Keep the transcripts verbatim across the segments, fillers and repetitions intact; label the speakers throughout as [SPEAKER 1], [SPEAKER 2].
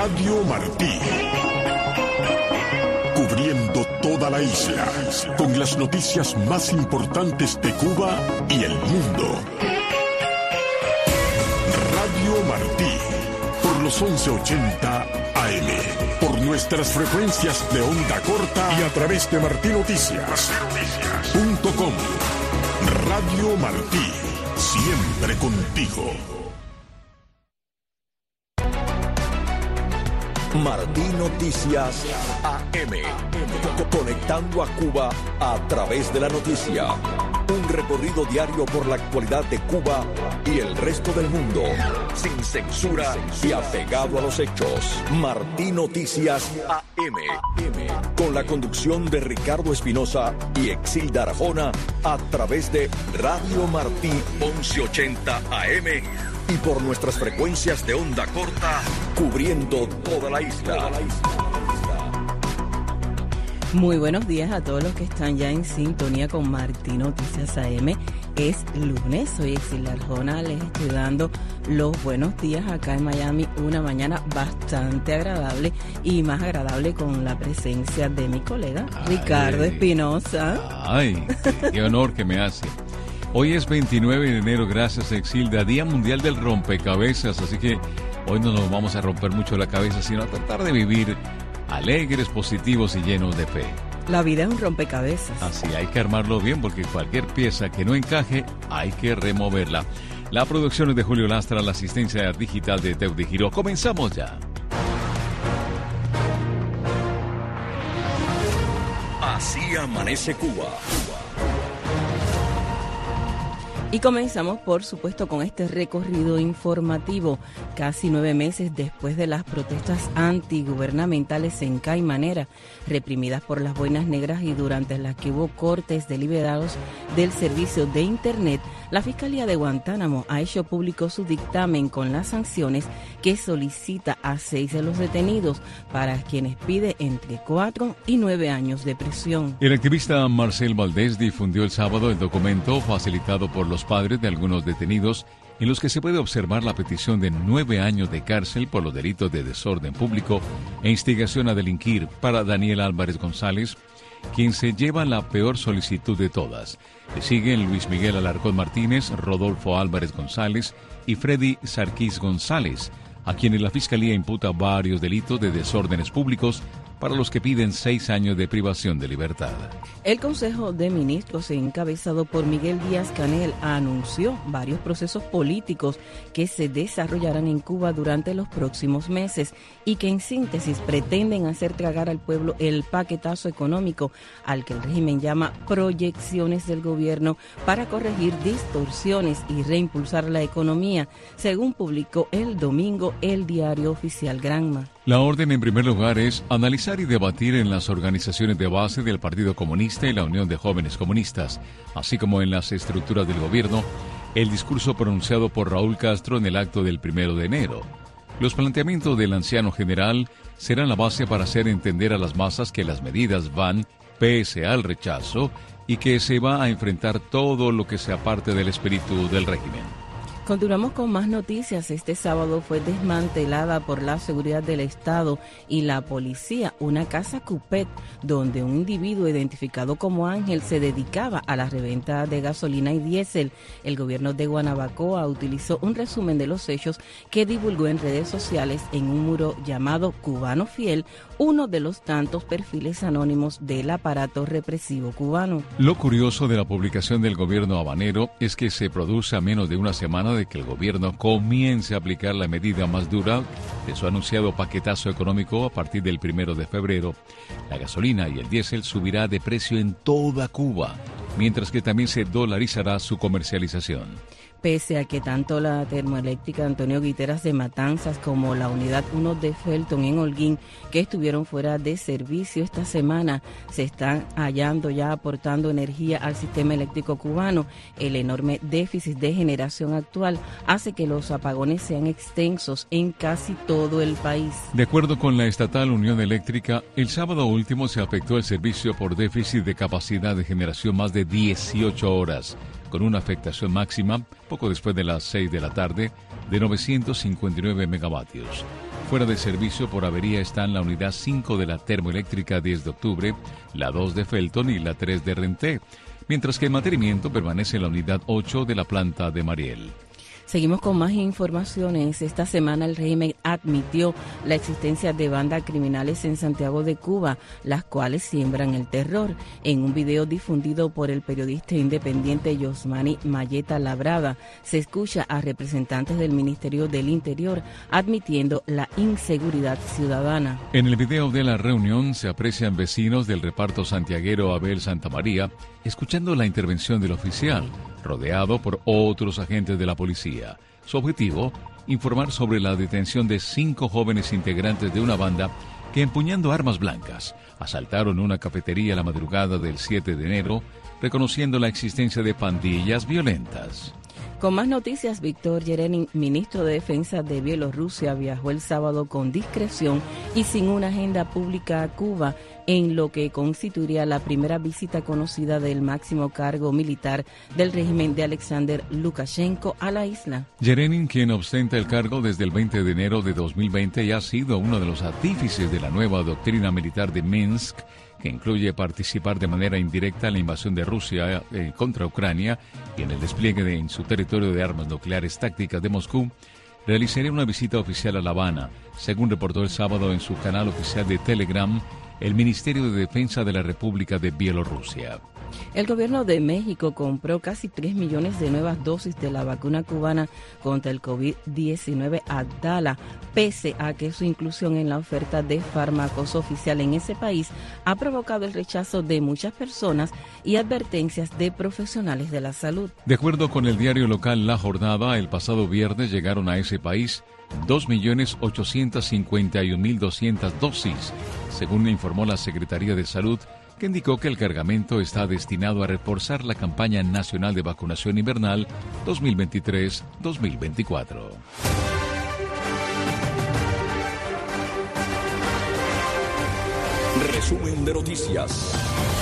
[SPEAKER 1] Radio Martí. Cubriendo toda la isla, con las noticias más importantes de Cuba y el mundo. Radio Martí, por los once ochenta A M, por nuestras frecuencias de onda corta y a través de martí noticias punto com. Radio Martí, siempre contigo.
[SPEAKER 2] Martí Noticias A M, conectando a Cuba a través de la noticia. Un recorrido diario por la actualidad de Cuba y el resto del mundo, sin censura y apegado a los hechos. Martí Noticias A M, con la conducción de Ricardo Espinosa y Exilda Arjona, a través de Radio Martí once ochenta A M y por nuestras frecuencias de onda corta, cubriendo toda la isla.
[SPEAKER 3] Muy buenos días a todos los que están ya en sintonía con Martí Noticias A M. Es lunes, soy Exilda Arjona, les estoy dando los buenos días acá en Miami. Una mañana bastante agradable y más agradable con la presencia de mi colega Ay, Ricardo Espinosa.
[SPEAKER 4] Ay, qué honor que me hace. Hoy es veintinueve de enero, gracias Exilda, Día Mundial del Rompecabezas, así que hoy no nos vamos a romper mucho la cabeza, sino a tratar de vivir alegres, positivos y llenos de fe.
[SPEAKER 3] La vida es un rompecabezas.
[SPEAKER 4] Así, hay que armarlo bien porque cualquier pieza que no encaje, hay que removerla. La producción es de Julio Lastra, la asistencia digital de Teudi Giro. Comenzamos ya.
[SPEAKER 2] Así amanece Cuba.
[SPEAKER 3] Y comenzamos, por supuesto, con este recorrido informativo. Casi nueve meses después de las protestas antigubernamentales en Caimanera, reprimidas por las boinas negras y durante las que hubo cortes deliberados del servicio de Internet, la Fiscalía de Guantánamo ha hecho público su dictamen con las sanciones que solicita a seis de los detenidos, para quienes pide entre cuatro y nueve años de prisión.
[SPEAKER 4] El activista Marcel Valdés difundió el sábado el documento facilitado por los padres de algunos detenidos, en los que se puede observar la petición de nueve años de cárcel por los delitos de desorden público e instigación a delinquir para Daniel Álvarez González, quien se lleva la peor solicitud de todas. Le siguen Luis Miguel Alarcón Martínez, Rodolfo Álvarez González y Freddy Sarkis González, a quienes la Fiscalía imputa varios delitos de desórdenes públicos, para los que piden seis años de privación de libertad.
[SPEAKER 3] El Consejo de Ministros, encabezado por Miguel Díaz-Canel, anunció varios procesos políticos que se desarrollarán en Cuba durante los próximos meses y que en síntesis pretenden hacer tragar al pueblo el paquetazo económico al que el régimen llama proyecciones del gobierno para corregir distorsiones y reimpulsar la economía, según publicó el domingo el diario oficial Granma.
[SPEAKER 4] La orden, en primer lugar, es analizar y debatir en las organizaciones de base del Partido Comunista y la Unión de Jóvenes Comunistas, así como en las estructuras del gobierno, el discurso pronunciado por Raúl Castro en el acto del primero de enero. Los planteamientos del anciano general serán la base para hacer entender a las masas que las medidas van pese al rechazo y que se va a enfrentar todo lo que se aparte del espíritu del régimen.
[SPEAKER 3] Continuamos con más noticias. Este sábado fue desmantelada por la seguridad del Estado y la policía una casa Cupet donde un individuo identificado como Ángel se dedicaba a la reventa de gasolina y diésel. El gobierno de Guanabacoa utilizó un resumen de los hechos que divulgó en redes sociales en un muro llamado Cubano Fiel, uno de los tantos perfiles anónimos del aparato represivo cubano.
[SPEAKER 4] Lo curioso de la publicación del gobierno habanero es que se produce a menos de una semana de que el gobierno comience a aplicar la medida más dura de su anunciado paquetazo económico a partir del primero de febrero. La gasolina y el diésel subirá de precio en toda Cuba, mientras que también se dolarizará su comercialización.
[SPEAKER 3] Pese a que tanto la termoeléctrica Antonio Guiteras de Matanzas como la unidad uno de Felton en Holguín, que estuvieron fuera de servicio esta semana, se están hallando ya aportando energía al sistema eléctrico cubano, el enorme déficit de generación actual hace que los apagones sean extensos en casi todo el país.
[SPEAKER 4] De acuerdo con la estatal Unión Eléctrica, el sábado último se afectó el servicio por déficit de capacidad de generación más de dieciocho horas, con una afectación máxima, poco después de las seis de la tarde, de novecientos cincuenta y nueve megavatios. Fuera de servicio por avería están la unidad cinco de la termoeléctrica diez de octubre, la dos de Felton y la tres de Renté, mientras que en mantenimiento permanece la unidad ocho de la planta de Mariel.
[SPEAKER 3] Seguimos con más informaciones. Esta semana el régimen admitió la existencia de bandas criminales en Santiago de Cuba, las cuales siembran el terror. En un video difundido por el periodista independiente Yosmani Mayeta Labrada, se escucha a representantes del Ministerio del Interior admitiendo la inseguridad ciudadana.
[SPEAKER 4] En el video de la reunión se aprecian vecinos del reparto santiaguero Abel Santamaría escuchando la intervención del oficial, rodeado por otros agentes de la policía. Su objetivo, informar sobre la detención de cinco jóvenes integrantes de una banda que, empuñando armas blancas, asaltaron una cafetería la madrugada del siete de enero, reconociendo la existencia de pandillas violentas.
[SPEAKER 3] Con más noticias, Víctor Yerenin, ministro de Defensa de Bielorrusia, viajó el sábado con discreción y sin una agenda pública a Cuba, en lo que constituiría la primera visita conocida del máximo cargo militar del régimen de Alexander Lukashenko a la isla.
[SPEAKER 4] Yerenin, quien ostenta el cargo desde el veinte de enero de dos mil veinte y ha sido uno de los artífices de la nueva doctrina militar de Minsk, que incluye participar de manera indirecta en la invasión de Rusia eh, contra Ucrania y en el despliegue de, en su territorio de armas nucleares tácticas de Moscú, realizaría una visita oficial a La Habana, según reportó el sábado en su canal oficial de Telegram el Ministerio de Defensa de la República de Bielorrusia.
[SPEAKER 3] El gobierno de México compró casi tres millones de nuevas dosis de la vacuna cubana contra el COVID diecinueve Abdala, pese a que su inclusión en la oferta de fármacos oficial en ese país ha provocado el rechazo de muchas personas y advertencias de profesionales de la salud.
[SPEAKER 4] De acuerdo con el diario local La Jornada, el pasado viernes llegaron a ese país dos millones ochocientos cincuenta y un mil doscientas dosis, según informó la Secretaría de Salud, que indicó que el cargamento está destinado a reforzar la campaña nacional de vacunación invernal dos mil veintitrés dos mil veinticuatro.
[SPEAKER 2] Resumen de noticias.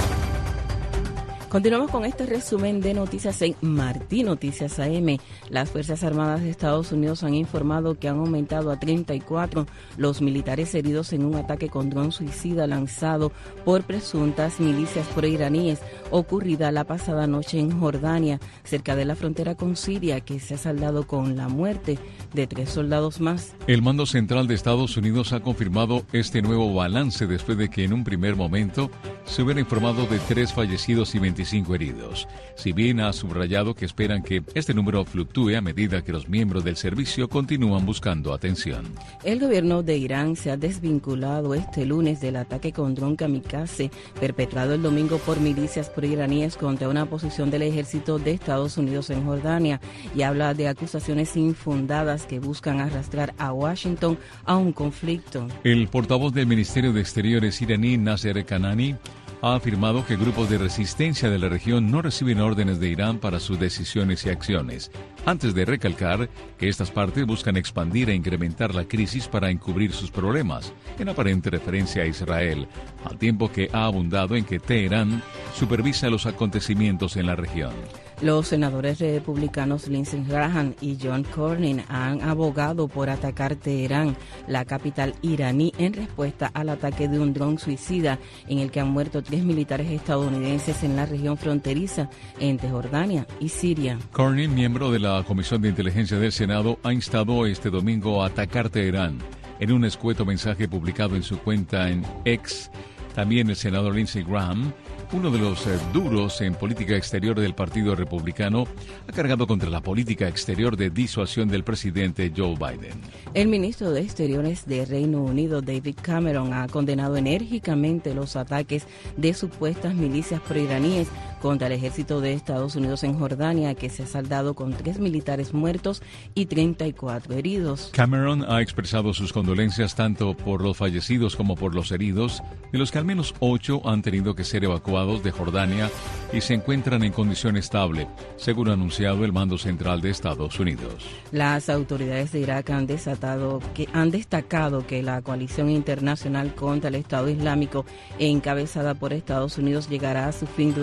[SPEAKER 3] Continuamos con este resumen de noticias en Martí Noticias A M. Las Fuerzas Armadas de Estados Unidos han informado que han aumentado a treinta y cuatro los militares heridos en un ataque con dron suicida lanzado por presuntas milicias proiraníes ocurrida la pasada noche en Jordania, cerca de la frontera con Siria, que se ha saldado con la muerte de tres soldados más.
[SPEAKER 4] El Mando Central de Estados Unidos ha confirmado este nuevo balance después de que en un primer momento se hubiera informado de tres fallecidos y veinticinco heridos. Si bien ha subrayado que esperan que este número fluctúe a medida que los miembros del servicio continúan buscando atención.
[SPEAKER 3] El gobierno de Irán se ha desvinculado este lunes del ataque con dron kamikaze perpetrado el domingo por milicias proiraníes contra una posición del ejército de Estados Unidos en Jordania y habla de acusaciones infundadas que buscan arrastrar a Washington a un conflicto.
[SPEAKER 4] El portavoz del Ministerio de Exteriores iraní, Nasser Kanani, ha afirmado que grupos de resistencia de la región no reciben órdenes de Irán para sus decisiones y acciones, antes de recalcar que estas partes buscan expandir e incrementar la crisis para encubrir sus problemas, en aparente referencia a Israel, al tiempo que ha abundado en que Teherán supervisa los acontecimientos en la región.
[SPEAKER 3] Los senadores republicanos Lindsey Graham y John Cornyn han abogado por atacar Teherán, la capital iraní, en respuesta al ataque de un dron suicida en el que han muerto tres militares estadounidenses en la región fronteriza entre Jordania y Siria.
[SPEAKER 4] Cornyn, miembro de la Comisión de Inteligencia del Senado, ha instado este domingo a atacar Teherán. En un escueto mensaje publicado en su cuenta en X, también el senador Lindsey Graham, uno de los eh, duros en política exterior del Partido Republicano, ha cargado contra la política exterior de disuasión del presidente Joe Biden.
[SPEAKER 3] El ministro de Exteriores de Reino Unido, David Cameron, ha condenado enérgicamente los ataques de supuestas milicias proiraníes contra el ejército de Estados Unidos en Jordania, que se ha saldado con tres militares muertos y treinta y cuatro heridos.
[SPEAKER 4] Cameron ha expresado sus condolencias tanto por los fallecidos como por los heridos, de los que al menos ocho han tenido que ser evacuados de Jordania y se encuentran en condición estable, según ha anunciado el Mando Central de Estados Unidos.
[SPEAKER 3] Las autoridades de Irak han desatado que han destacado que la coalición internacional contra el Estado Islámico, encabezada por Estados Unidos, llegará a su fin durante el mandato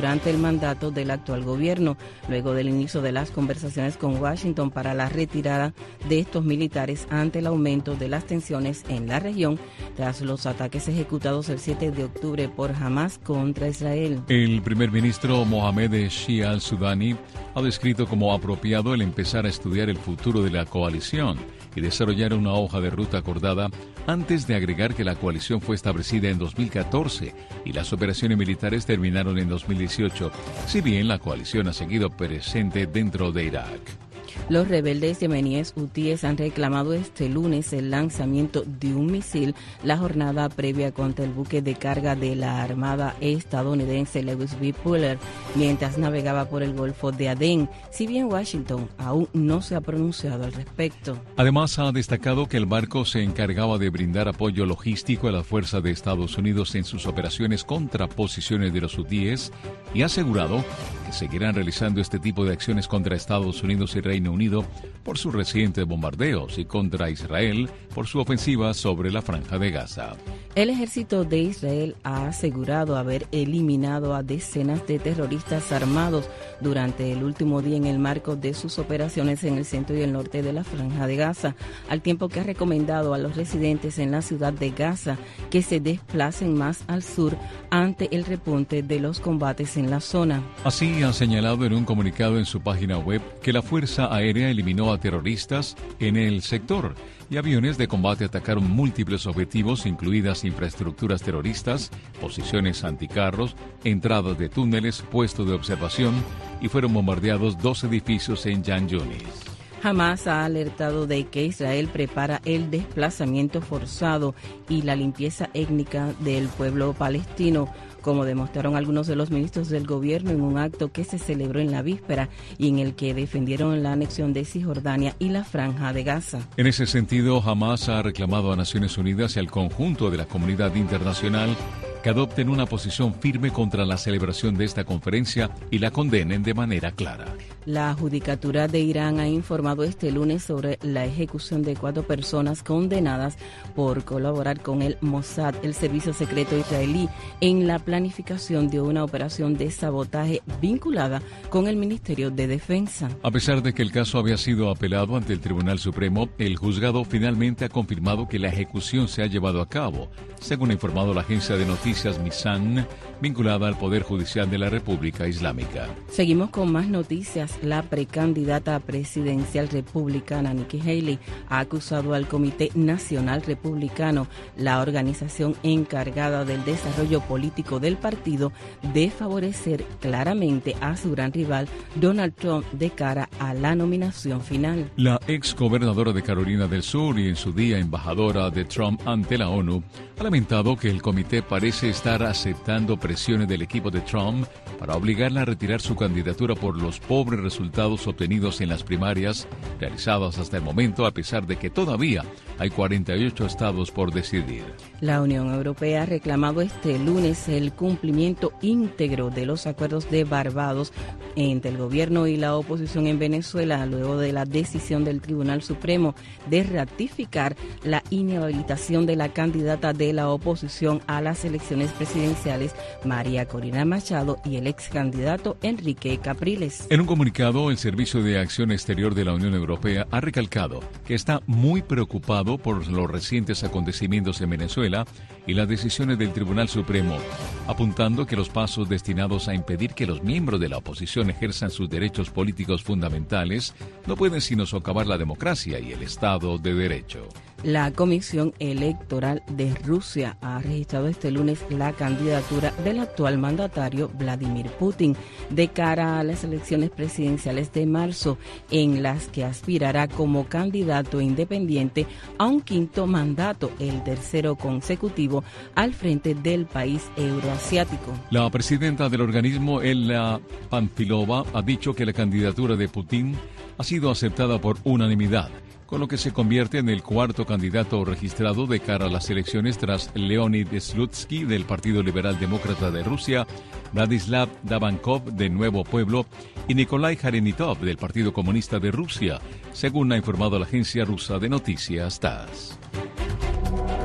[SPEAKER 3] mandato del actual gobierno, luego del inicio de las conversaciones con Washington para la retirada de estos militares ante el aumento de las tensiones en la región tras los ataques ejecutados el siete de octubre por Hamas contra Israel.
[SPEAKER 4] El primer ministro Mohamed Shia al-Sudani ha descrito como apropiado el empezar a estudiar el futuro de la coalición y desarrollar una hoja de ruta acordada, antes de agregar que la coalición fue establecida en dos mil catorce y las operaciones militares terminaron en dos mil dieciocho, si bien la coalición ha seguido presente dentro de Irak.
[SPEAKER 3] Los rebeldes yemeníes hutíes han reclamado este lunes el lanzamiento de un misil la jornada previa contra el buque de carga de la Armada estadounidense Lewis B. Puller mientras navegaba por el Golfo de Adén, si bien Washington aún no se ha pronunciado al respecto.
[SPEAKER 4] Además, ha destacado que el barco se encargaba de brindar apoyo logístico a la fuerza de Estados Unidos en sus operaciones contra posiciones de los hutíes y ha asegurado que seguirán realizando este tipo de acciones contra Estados Unidos y Reino Unido por sus recientes bombardeos y contra Israel por su ofensiva sobre la Franja de Gaza.
[SPEAKER 3] El ejército de Israel ha asegurado haber eliminado a decenas de terroristas armados durante el último día en el marco de sus operaciones en el centro y el norte de la Franja de Gaza, al tiempo que ha recomendado a los residentes en la ciudad de Gaza que se desplacen más al sur ante el repunte de los combates en la zona.
[SPEAKER 4] Así ha señalado en un comunicado en su página web que la Fuerza Aérea eliminó a terroristas en el sector y aviones de combate atacaron múltiples objetivos, incluidas infraestructuras terroristas, posiciones anticarros, entradas de túneles, puestos de observación, y fueron bombardeados dos edificios en Khan Yunis.
[SPEAKER 3] Hamas ha alertado de que Israel prepara el desplazamiento forzado y la limpieza étnica del pueblo palestino, como demostraron algunos de los ministros del gobierno en un acto que se celebró en la víspera y en el que defendieron la anexión de Cisjordania y la Franja de Gaza.
[SPEAKER 4] En ese sentido, Hamas ha reclamado a Naciones Unidas y al conjunto de la comunidad internacional que adopten una posición firme contra la celebración de esta conferencia y la condenen de manera clara.
[SPEAKER 3] La Judicatura de Irán ha informado este lunes sobre la ejecución de cuatro personas condenadas por colaborar con el Mossad, el servicio secreto israelí, en la planificación de una operación de sabotaje vinculada con el Ministerio de Defensa.
[SPEAKER 4] A pesar de que el caso había sido apelado ante el Tribunal Supremo, el juzgado finalmente ha confirmado que la ejecución se ha llevado a cabo, según ha informado la agencia de noticias Misan, vinculada al Poder Judicial de la República Islámica.
[SPEAKER 3] Seguimos con más noticias. La precandidata presidencial republicana Nikki Haley ha acusado al Comité Nacional Republicano, la organización encargada del desarrollo político del partido, de favorecer claramente a su gran rival Donald Trump de cara a la nominación final.
[SPEAKER 4] La ex gobernadora de Carolina del Sur y en su día embajadora de Trump ante la ONU ha lamentado que el comité parece estar aceptando presiones del equipo de Trump para obligarla a retirar su candidatura por los pobres resultados obtenidos en las primarias realizadas hasta el momento, a pesar de que todavía hay cuarenta y ocho estados por decidir.
[SPEAKER 3] La Unión Europea ha reclamado este lunes el cumplimiento íntegro de los acuerdos de Barbados entre el gobierno y la oposición en Venezuela, luego de la decisión del Tribunal Supremo de ratificar la inhabilitación de la candidata de la oposición a las elecciones presidenciales, María Corina Machado, y el ex candidato Enrique Capriles.
[SPEAKER 4] En un comunicado, el Servicio de Acción Exterior de la Unión Europea ha recalcado que está muy preocupado por los recientes acontecimientos en Venezuela y las decisiones del Tribunal Supremo, apuntando que los pasos destinados a impedir que los miembros de la oposición ejerzan sus derechos políticos fundamentales no pueden sino socavar la democracia y el Estado de Derecho.
[SPEAKER 3] La Comisión Electoral de Rusia ha registrado este lunes la candidatura del actual mandatario Vladimir Putin de cara a las elecciones presidenciales de marzo, en las que aspirará como candidato independiente a un quinto mandato, el tercero consecutivo, al frente del país euroasiático.
[SPEAKER 4] La presidenta del organismo, Elena Panfilova, ha dicho que la candidatura de Putin ha sido aceptada por unanimidad, con lo que se convierte en el cuarto candidato registrado de cara a las elecciones tras Leonid Slutsky del Partido Liberal Demócrata de Rusia, Vladislav Davankov de Nuevo Pueblo y Nikolai Kharenitov del Partido Comunista de Rusia, según ha informado la agencia rusa de noticias TASS.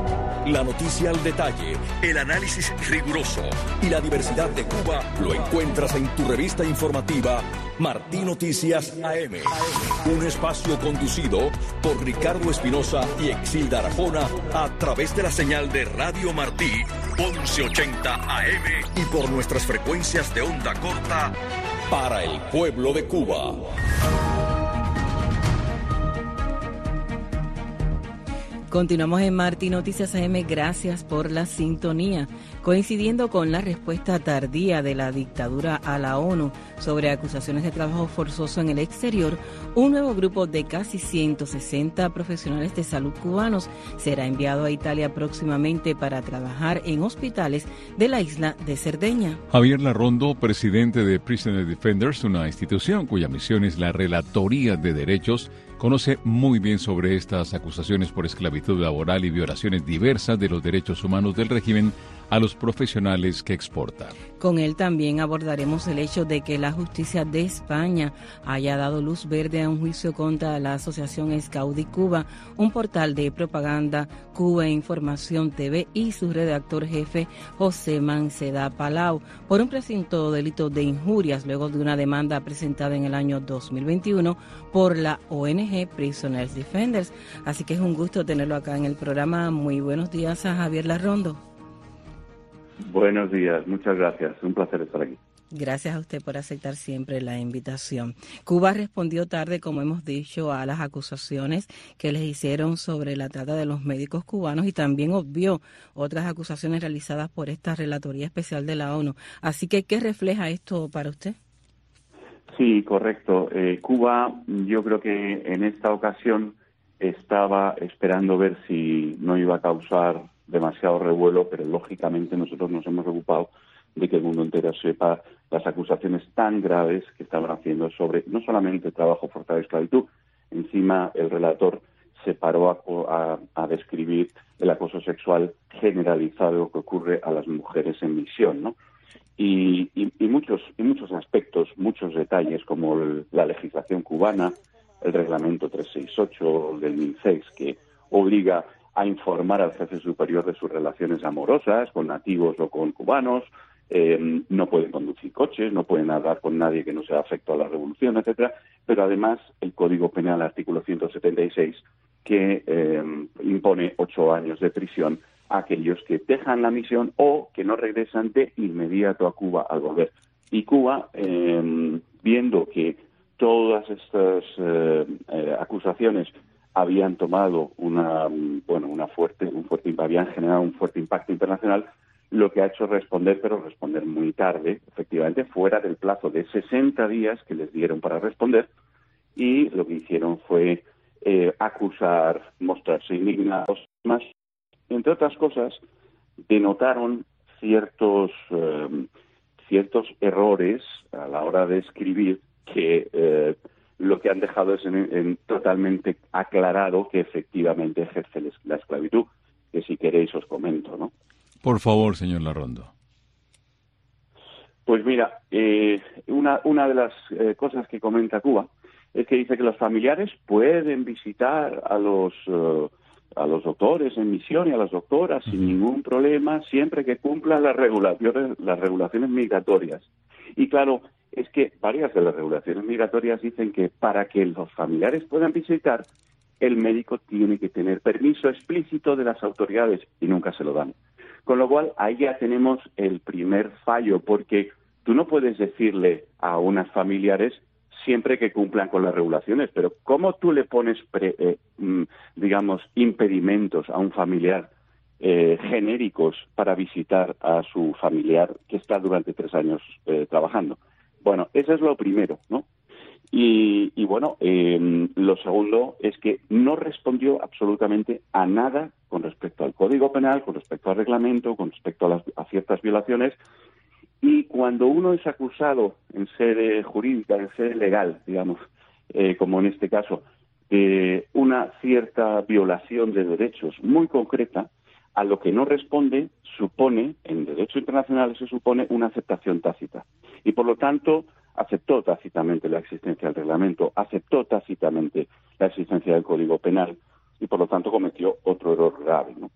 [SPEAKER 2] La noticia al detalle, el análisis riguroso y la diversidad de Cuba lo encuentras en tu revista informativa Martí Noticias A M. Un espacio conducido por Ricardo Espinosa y Exilda Arjona a través de la señal de Radio Martí once ochenta A M y por nuestras frecuencias de onda corta para el pueblo de Cuba.
[SPEAKER 3] Continuamos en Martí Noticias A M, gracias por la sintonía. Coincidiendo con la respuesta tardía de la dictadura a la ONU sobre acusaciones de trabajo forzoso en el exterior, un nuevo grupo de casi ciento sesenta profesionales de salud cubanos será enviado a Italia próximamente para trabajar en hospitales de la isla de Cerdeña.
[SPEAKER 4] Javier Larrondo, presidente de Prisoner Defenders, una institución cuya misión es la relatoría de derechos, conoce muy bien sobre estas acusaciones por esclavitud laboral y violaciones diversas de los derechos humanos del régimen a los profesionales que exporta.
[SPEAKER 3] Con él también abordaremos el hecho de que la justicia de España haya dado luz verde a un juicio contra la Asociación Scout Cuba, un portal de propaganda Cuba Información T V y su redactor jefe José Manceda Palau por un presunto delito de injurias luego de una demanda presentada en el año dos mil veintiuno por la O N G Prisoners Defenders. Así que es un gusto tenerlo acá en el programa. Muy buenos días a Javier Larrondo.
[SPEAKER 5] Buenos días, muchas gracias. Un placer estar aquí.
[SPEAKER 3] Gracias a usted por aceptar siempre la invitación. Cuba respondió tarde, como hemos dicho, a las acusaciones que les hicieron sobre la trata de los médicos cubanos y también obvió otras acusaciones realizadas por esta Relatoría Especial de la ONU. Así que, ¿qué refleja esto para usted?
[SPEAKER 5] Sí, correcto. Eh, Cuba, yo creo que en esta ocasión estaba esperando ver si no iba a causar demasiado revuelo, pero lógicamente nosotros nos hemos ocupado de que el mundo entero sepa las acusaciones tan graves que estaban haciendo sobre no solamente trabajo forzado y esclavitud. Encima el relator se paró a, a, a describir el acoso sexual generalizado que ocurre a las mujeres en misión, ¿no? Y, y, y muchos y muchos aspectos, muchos detalles como el, la legislación cubana, el reglamento trescientos sesenta y ocho del MINSEX, que obliga a informar al jefe superior de sus relaciones amorosas con nativos o con cubanos, eh, no pueden conducir coches, no pueden hablar con nadie que no sea afecto a la revolución, etcétera. Pero además el Código Penal, artículo ciento setenta y seis, que eh, impone ocho años de prisión a aquellos que dejan la misión o que no regresan de inmediato a Cuba al volver. Y Cuba, eh, viendo que todas estas eh, eh, acusaciones habían tomado una bueno una fuerte un fuerte habían generado un fuerte impacto internacional, lo que ha hecho es responder, pero responder muy tarde, efectivamente, fuera del plazo de sesenta días que les dieron para responder, y lo que hicieron fue eh, acusar, mostrarse indignados, más, entre otras cosas, denotaron ciertos eh, ciertos errores a la hora de escribir que eh, lo que han dejado es en, en totalmente aclarado que efectivamente ejerce la esclavitud, que si queréis os comento, ¿no?
[SPEAKER 4] Por favor, señor Larrondo.
[SPEAKER 5] Pues mira, eh, una, una de las eh, cosas que comenta Cuba es que dice que los familiares pueden visitar a los uh, a los doctores en misión y a las doctoras uh-huh. sin ningún problema, siempre que cumplan las regulaciones, las regulaciones migratorias. Y claro, es que varias de las regulaciones migratorias dicen que para que los familiares puedan visitar, el médico tiene que tener permiso explícito de las autoridades y nunca se lo dan. Con lo cual, ahí ya tenemos el primer fallo, porque tú no puedes decirle a unas familiares siempre que cumplan con las regulaciones, pero ¿cómo tú le pones, pre, eh, digamos, impedimentos a un familiar eh, genéricos para visitar a su familiar que está durante tres años eh, trabajando? Bueno, eso es lo primero, ¿no? Y, y bueno, eh, lo segundo es que no respondió absolutamente a nada con respecto al Código Penal, con respecto al reglamento, con respecto a, las, a ciertas violaciones. Y cuando uno es acusado en sede jurídica, en sede legal, digamos, eh, como en este caso, de una cierta violación de derechos muy concreta, a lo que no responde supone, en derecho internacional se supone una aceptación tácita. Y por lo tanto, aceptó tácitamente la existencia del reglamento, aceptó tácitamente la existencia del Código Penal y por lo tanto cometió otro error grave, ¿no?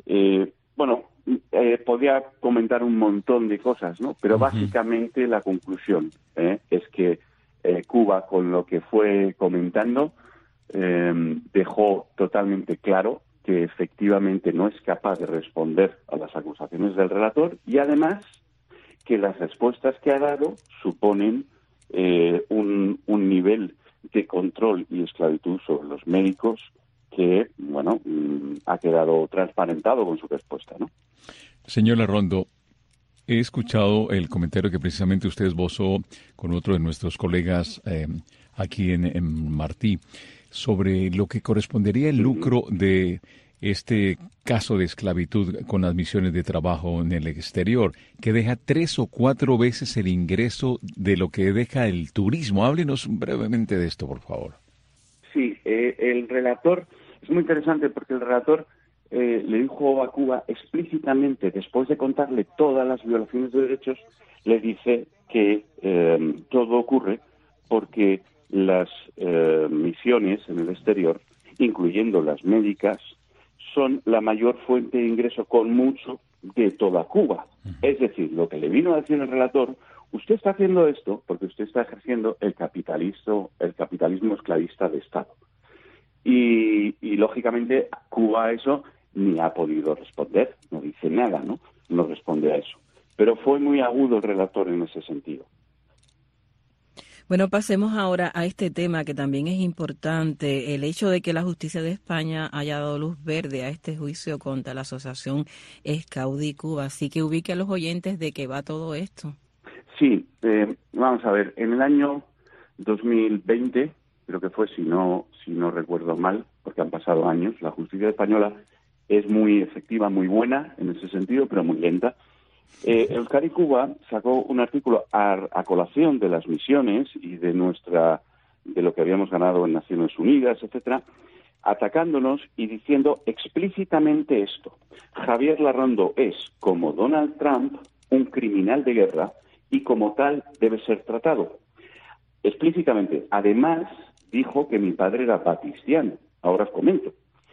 [SPEAKER 5] Eh, bueno, eh, podría comentar un montón de cosas, ¿no? Pero uh-huh. básicamente la conclusión ¿eh? es que eh, Cuba, con lo que fue comentando, eh, dejó totalmente claro que efectivamente no es capaz de responder a las acusaciones del relator y además que las respuestas que ha dado suponen eh, un, un nivel de control y esclavitud sobre los médicos que, bueno, mmm, ha quedado transparentado con su respuesta, ¿no?
[SPEAKER 4] Señor Larrondo, he escuchado el comentario que precisamente usted esbozó con otro de nuestros colegas eh, aquí en, en Martí sobre lo que correspondería el lucro de este caso de esclavitud con admisiones de trabajo en el exterior, que deja tres o cuatro veces el ingreso de lo que deja el turismo. Háblenos brevemente de esto, por favor.
[SPEAKER 5] Sí, eh, el relator, es muy interesante porque el relator eh, le dijo a Cuba explícitamente, después de contarle todas las violaciones de derechos, le dice que eh, todo ocurre porque las eh, misiones en el exterior, incluyendo las médicas, son la mayor fuente de ingreso con mucho de toda Cuba. Uh-huh. Es decir, lo que le vino a decir el relator, usted está haciendo esto porque usted está ejerciendo el capitalismo, el capitalismo esclavista de Estado. Y, y lógicamente Cuba a eso ni ha podido responder, no dice nada, ¿no? No responde a eso. Pero fue muy agudo el relator en ese sentido.
[SPEAKER 3] Bueno, pasemos ahora a este tema que también es importante, el hecho de que la justicia de España haya dado luz verde a este juicio contra la asociación Escaudi Cuba. Así que ubique a los oyentes de qué va todo esto.
[SPEAKER 5] Sí, eh, vamos a ver, en el año dos mil veinte, creo que fue, si no, si no recuerdo mal, porque han pasado años, la justicia española es muy efectiva, muy buena en ese sentido, pero muy lenta. Eh, Euskadi Cuba sacó un artículo a, a colación de las misiones y de nuestra de lo que habíamos ganado en Naciones Unidas, etcétera, atacándonos y diciendo explícitamente esto: Javier Larrondo es, como Donald Trump, un criminal de guerra y como tal debe ser tratado. Explícitamente. Además, dijo que mi padre era batista. Ahora os comento.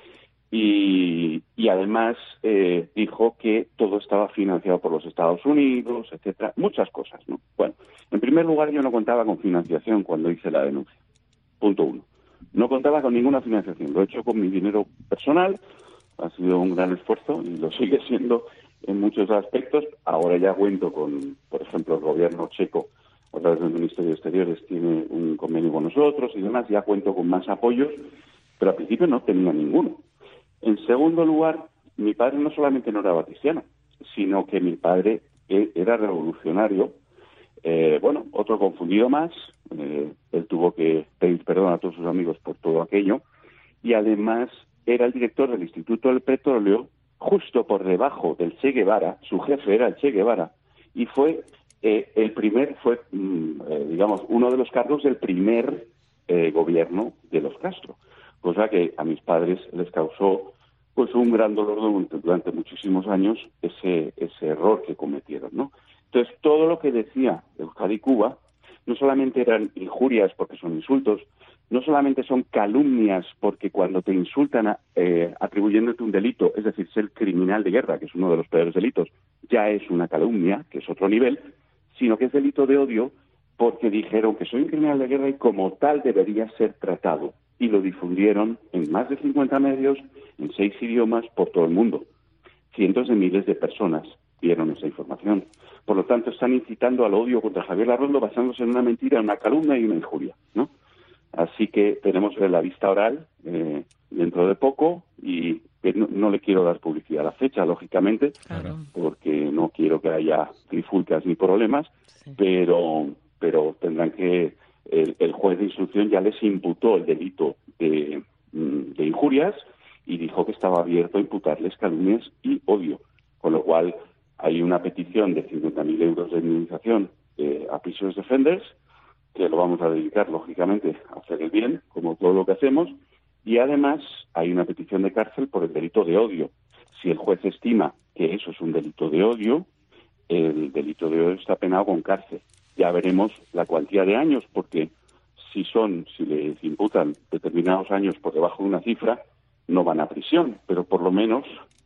[SPEAKER 5] Y, y además eh, dijo que todo estaba financiado por los Estados Unidos, etcétera, muchas cosas, ¿no? Bueno, en primer lugar, yo no contaba con financiación cuando hice la denuncia. Punto uno. No contaba con ninguna financiación. Lo he hecho con mi dinero personal. Ha sido un gran esfuerzo y lo sigue siendo en muchos aspectos. Ahora ya cuento con, por ejemplo, el gobierno checo, a través del Ministerio de Exteriores, tiene un convenio con nosotros y demás. Ya cuento con más apoyos, pero al principio no tenía ninguno. En segundo lugar, mi padre no solamente no era baticiano, sino que mi padre era revolucionario. Eh, bueno, otro confundido más. Eh, él tuvo que pedir perdón a todos sus amigos por todo aquello. Y además era el director del Instituto del Petróleo, justo por debajo del Che Guevara. Su jefe era el Che Guevara. Y fue eh, el primer, fue, mm, eh, digamos, uno de los cargos del primer eh, gobierno de los Castro. Cosa que a mis padres les causó pues un gran dolor durante, durante muchísimos años ese ese error que cometieron, ¿no? Entonces, todo lo que decía Euskadi Cuba no solamente eran injurias porque son insultos, no solamente son calumnias porque cuando te insultan eh, atribuyéndote un delito, es decir, ser criminal de guerra, que es uno de los peores delitos, ya es una calumnia, que es otro nivel, sino que es delito de odio porque dijeron que soy un criminal de guerra y como tal debería ser tratado. Y lo difundieron en más de cincuenta medios, en seis idiomas, por todo el mundo. Cientos de miles de personas vieron esa información. Por lo tanto, están incitando al odio contra Javier Larrondo basándose en una mentira, una calumnia y una injuria, ¿no? Así que tenemos la vista oral eh, dentro de poco y no, no le quiero dar publicidad a la fecha, lógicamente, claro, porque no quiero que haya trifulcas ni problemas, sí. pero, pero tendrán que... El, el juez de instrucción ya les imputó el delito de, de injurias y dijo que estaba abierto a imputarles calumnias y odio, con lo cual hay una petición de cincuenta mil euros de indemnización eh, a Prisoners Defenders, que lo vamos a dedicar, lógicamente, a hacer el bien, como todo lo que hacemos, y además hay una petición de cárcel por el delito de odio. Si el juez estima que eso es un delito de odio, el delito de odio está penado con cárcel. Ya veremos la cuantía de años, porque si son, si les imputan determinados años por debajo de una cifra, no van a prisión, pero por lo menos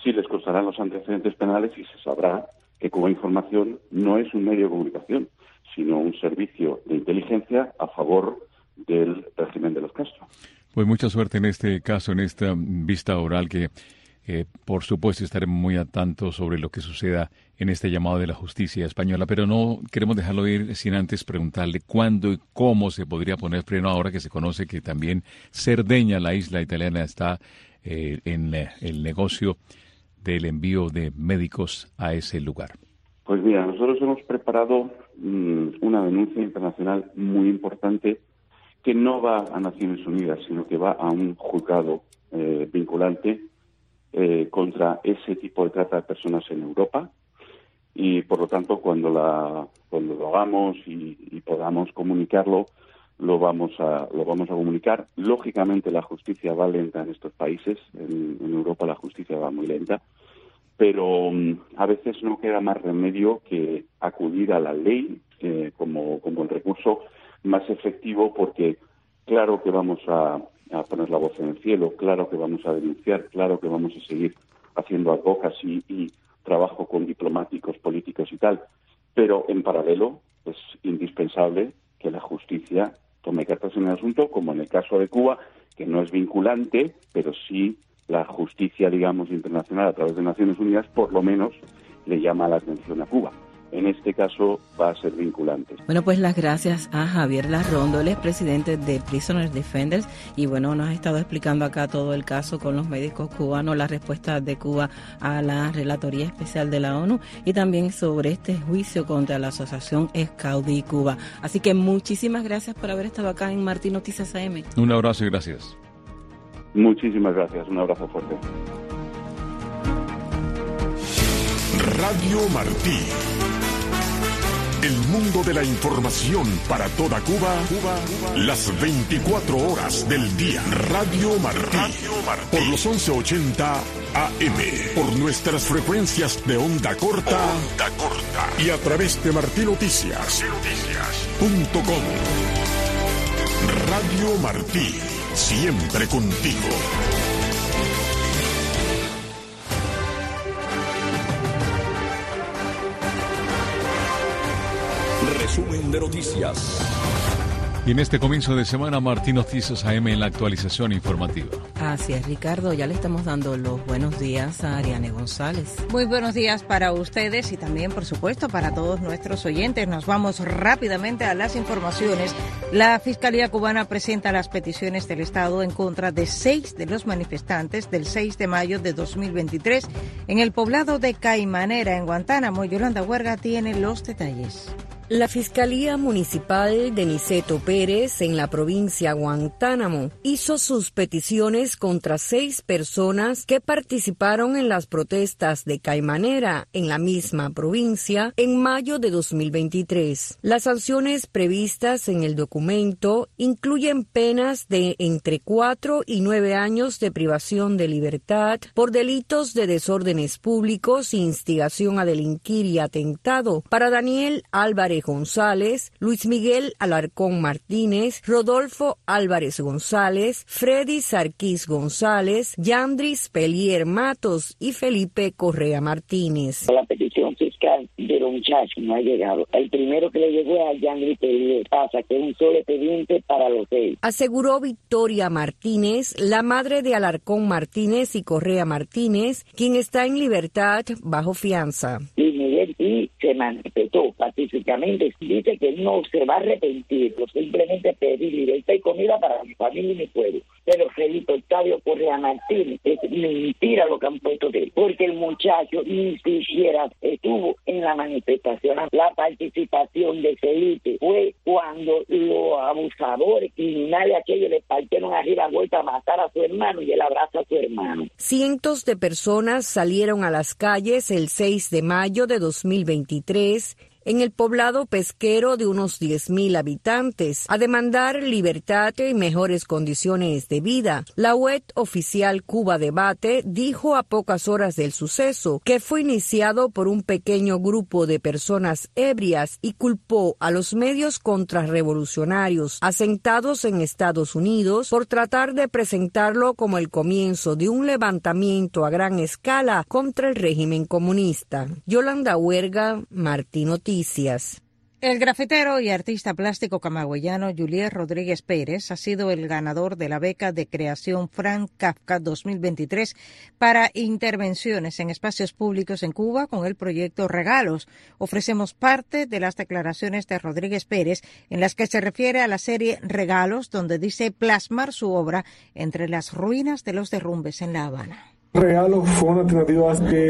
[SPEAKER 5] sí les constarán los antecedentes penales y se sabrá que Cuba Información no es un medio de comunicación, sino un servicio de inteligencia a favor del régimen de los Castro.
[SPEAKER 4] Pues mucha suerte en este caso, en esta vista oral que, eh, por supuesto, estaremos muy atentos sobre lo que suceda en este llamado de la justicia española, pero no queremos dejarlo ir sin antes preguntarle cuándo y cómo se podría poner freno ahora que se conoce que también Cerdeña, la isla italiana, está eh, en eh, el negocio del envío de médicos a ese lugar.
[SPEAKER 5] Pues mira, nosotros hemos preparado mmm, una denuncia internacional muy importante que no va a Naciones Unidas, sino que va a un juzgado eh, vinculante eh, contra ese tipo de trata de personas en Europa. Y, por lo tanto, cuando la cuando lo hagamos y, y podamos comunicarlo, lo vamos a lo vamos a comunicar. Lógicamente, la justicia va lenta en estos países. En, en Europa la justicia va muy lenta. Pero um, a veces no queda más remedio que acudir a la ley eh, como, como el recurso más efectivo, porque claro que vamos a, a poner la voz en el cielo, claro que vamos a denunciar, claro que vamos a seguir haciendo advocacy y trabajo con diplomáticos, políticos y tal, pero en paralelo es indispensable que la justicia tome cartas en el asunto, como en el caso de Cuba, que no es vinculante, pero sí la justicia, digamos, internacional a través de Naciones Unidas, por lo menos le llama la atención a Cuba. En este caso va a ser vinculante.
[SPEAKER 3] Bueno, pues las gracias a Javier Larrondo, él es presidente de Prisoner Defenders, y bueno, nos ha estado explicando acá todo el caso con los médicos cubanos, la respuesta de Cuba a la Relatoría Especial de la ONU y también sobre este juicio contra la Asociación Escaudí Cuba. Así que muchísimas gracias por haber estado acá en Martí Noticias A M.
[SPEAKER 4] Un abrazo y gracias.
[SPEAKER 5] Muchísimas gracias, un abrazo fuerte.
[SPEAKER 1] Radio Martí. El mundo de la información para toda Cuba, Cuba, Cuba, las veinticuatro horas del día. Radio Martí. Radio Martí. Por los once ochenta A M. Por nuestras frecuencias de onda corta. Onda corta. Y a través de Martí Noticias. Noticias. Punto com. Radio Martí. Siempre contigo.
[SPEAKER 2] Resumen de noticias.
[SPEAKER 4] Y en este comienzo de semana, Martí Noticias A M en la actualización informativa.
[SPEAKER 3] Así es, Ricardo, ya le estamos dando los buenos días a Ariane González.
[SPEAKER 6] Muy buenos días para ustedes y también, por supuesto, para todos nuestros oyentes. Nos vamos rápidamente a las informaciones. La Fiscalía cubana presenta las peticiones del Estado en contra de seis de los manifestantes del seis de mayo de dos mil veintitrés en el poblado de Caimanera, en Guantánamo. Yolanda Huerga tiene los detalles.
[SPEAKER 7] La Fiscalía Municipal de Niceto Pérez, en la provincia Guantánamo, hizo sus peticiones contra seis personas que participaron en las protestas de Caimanera, en la misma provincia, en mayo de dos mil veintitrés. Las sanciones previstas en el documento incluyen penas de entre cuatro y nueve años de privación de libertad por delitos de desórdenes públicos, instigación a delinquir y atentado para Daniel Álvarez González, Luis Miguel Alarcón Martínez, Rodolfo Álvarez González, Freddy Sarquís González, Yandris Pelier Matos y Felipe Correa Martínez.
[SPEAKER 8] La petición fiscal de los muchachos no ha llegado. El primero que le llegó es a Yandris Pelier, pasa que es un solo expediente para los seis.
[SPEAKER 7] Aseguró Victoria Martínez, la madre de Alarcón Martínez y Correa Martínez, quien está en libertad bajo fianza.
[SPEAKER 8] Luis Miguel y se manifestó pacíficamente. Dice que no se va a arrepentir, pero simplemente pedir libertad y comida para mi familia y mi pueblo. Pero Felipe Octavio Correa Martínez, es mentira lo que han puesto de él, porque el muchacho ni siquiera estuvo en la manifestación. La participación de Felipe fue cuando los abusadores criminales aquellos le partieron arriba vuelta a matar a su hermano y él abraza a su hermano.
[SPEAKER 7] Cientos de personas salieron a las calles el seis de mayo de dos mil veintitrés en el poblado pesquero de unos diez mil habitantes, a demandar libertad y mejores condiciones de vida. La web oficial Cuba Debate dijo a pocas horas del suceso que fue iniciado por un pequeño grupo de personas ebrias y culpó a los medios contrarrevolucionarios asentados en Estados Unidos por tratar de presentarlo como el comienzo de un levantamiento a gran escala contra el régimen comunista. Yolanda Huerga, Martí Noticias.
[SPEAKER 6] El grafitero y artista plástico camagüeyano Julier Rodríguez Pérez ha sido el ganador de la beca de creación Franz Kafka dos mil veintitrés para intervenciones en espacios públicos en Cuba con el proyecto Regalos. Ofrecemos parte de las declaraciones de Rodríguez Pérez en las que se refiere a la serie Regalos, donde dice plasmar su obra entre las ruinas de los derrumbes en La Habana.
[SPEAKER 9] Regalos fue una alternativa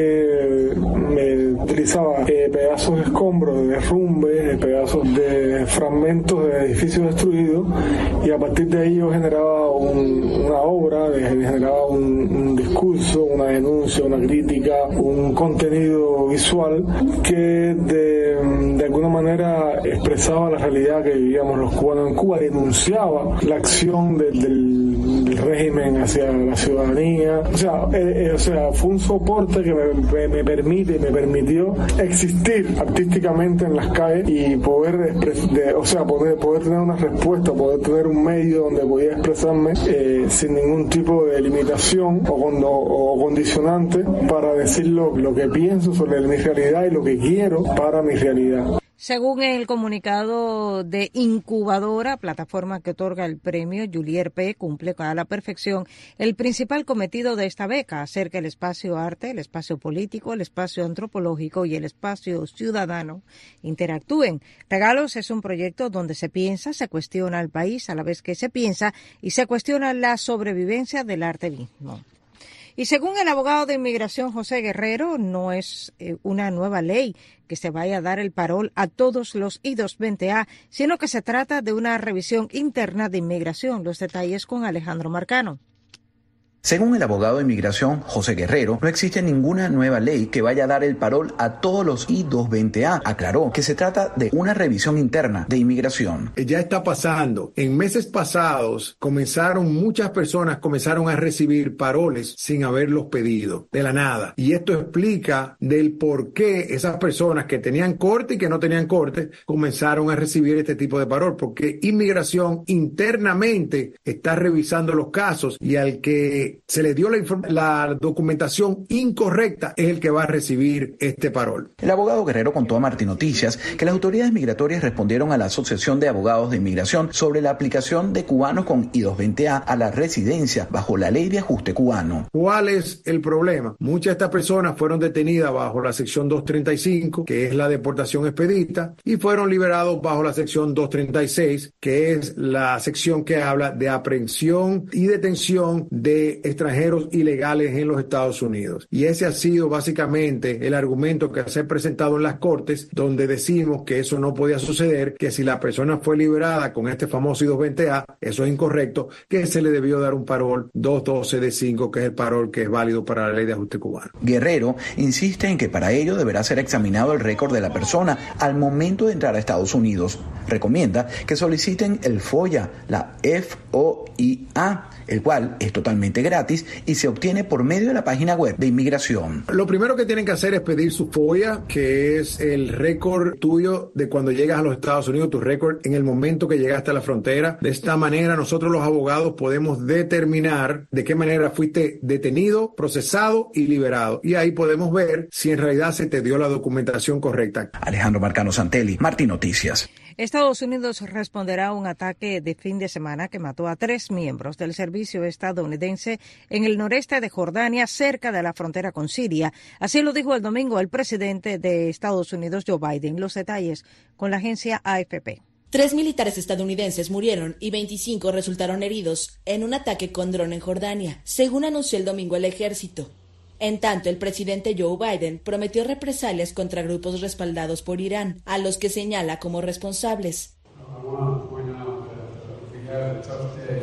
[SPEAKER 9] que me utilizaba eh, pedazos de escombros, de derrumbes, eh, pedazos de fragmentos de edificios destruidos, y a partir de ahí yo generaba un, una obra, de, generaba un, un discurso, una denuncia, una crítica, un contenido visual que de, de alguna manera expresaba la realidad que vivíamos los cubanos en Cuba, denunciaba la acción de, del, del régimen hacia la ciudadanía. O sea, eh, Eh, o sea, fue un soporte que me, me, me permite, me permitió existir artísticamente en las calles y poder, de, o sea, poder, poder tener una respuesta, poder tener un medio donde podía expresarme eh, sin ningún tipo de limitación o, cuando, o condicionante para decir lo, lo que pienso sobre mi realidad y lo que quiero para mi realidad.
[SPEAKER 6] Según el comunicado de Incubadora, plataforma que otorga el premio, Julier P. cumple a la perfección el principal cometido de esta beca, hacer que el espacio arte, el espacio político, el espacio antropológico y el espacio ciudadano interactúen. Regalos es un proyecto donde se piensa, se cuestiona al país a la vez que se piensa y se cuestiona la sobrevivencia del arte mismo. Y según el abogado de inmigración José Guerrero, no es eh, una nueva ley que se vaya a dar el parol a todos los I dos veinte A, sino que se trata de una revisión interna de inmigración. Los detalles con Alejandro Marcano.
[SPEAKER 10] Según el abogado de inmigración José Guerrero, no existe ninguna nueva ley que vaya a dar el parol a todos los I dos veinte A. Aclaró que se trata de una revisión interna de inmigración.
[SPEAKER 11] Ya está pasando. En meses pasados comenzaron, muchas personas comenzaron a recibir paroles sin haberlos pedido, de la nada. Y esto explica del por qué esas personas que tenían corte y que no tenían corte comenzaron a recibir este tipo de parol, porque inmigración internamente está revisando los casos y al que se le dio la, la documentación incorrecta es el que va a recibir este parol.
[SPEAKER 10] El abogado Guerrero contó a Martí Noticias que las autoridades migratorias respondieron a la Asociación de Abogados de Inmigración sobre la aplicación de cubanos con I dos veinte A a la residencia bajo la ley de ajuste cubano.
[SPEAKER 11] ¿Cuál es el problema? Muchas de estas personas fueron detenidas bajo la sección doscientos treinta y cinco, que es la deportación expedita, y fueron liberados bajo la sección doscientos treinta y seis, que es la sección que habla de aprehensión y detención de extranjeros ilegales en los Estados Unidos. Y ese ha sido básicamente el argumento que se ha presentado en las cortes, donde decimos que eso no podía suceder, que si la persona fue liberada con este famoso I dos veinte A, eso es incorrecto, que se le debió dar un parol doscientos doce D cinco, que es el parol que es válido para la ley de ajuste cubano.
[SPEAKER 10] Guerrero insiste en que para ello deberá ser examinado el récord de la persona al momento de entrar a Estados Unidos. Recomienda que soliciten el FOIA, la F O I A, el cual es totalmente gratis y se obtiene por medio de la página web de inmigración.
[SPEAKER 11] Lo primero que tienen que hacer es pedir su FOIA, que es el récord tuyo de cuando llegas a los Estados Unidos, tu récord en el momento que llegaste a la frontera. De esta manera nosotros los abogados podemos determinar de qué manera fuiste detenido, procesado y liberado. Y ahí podemos ver si en realidad se te dio la documentación correcta.
[SPEAKER 10] Alejandro Marcano Santelli, Martí Noticias.
[SPEAKER 6] Estados Unidos responderá a un ataque de fin de semana que mató a tres miembros del servicio estadounidense en el noreste de Jordania, cerca de la frontera con Siria. Así lo dijo el domingo el presidente de Estados Unidos, Joe Biden. Los detalles con la agencia A F P.
[SPEAKER 12] Tres militares estadounidenses murieron y veinticinco resultaron heridos en un ataque con dron en Jordania, según anunció el domingo el ejército. En tanto, el presidente Joe Biden prometió represalias contra grupos respaldados por Irán, a los que señala como responsables.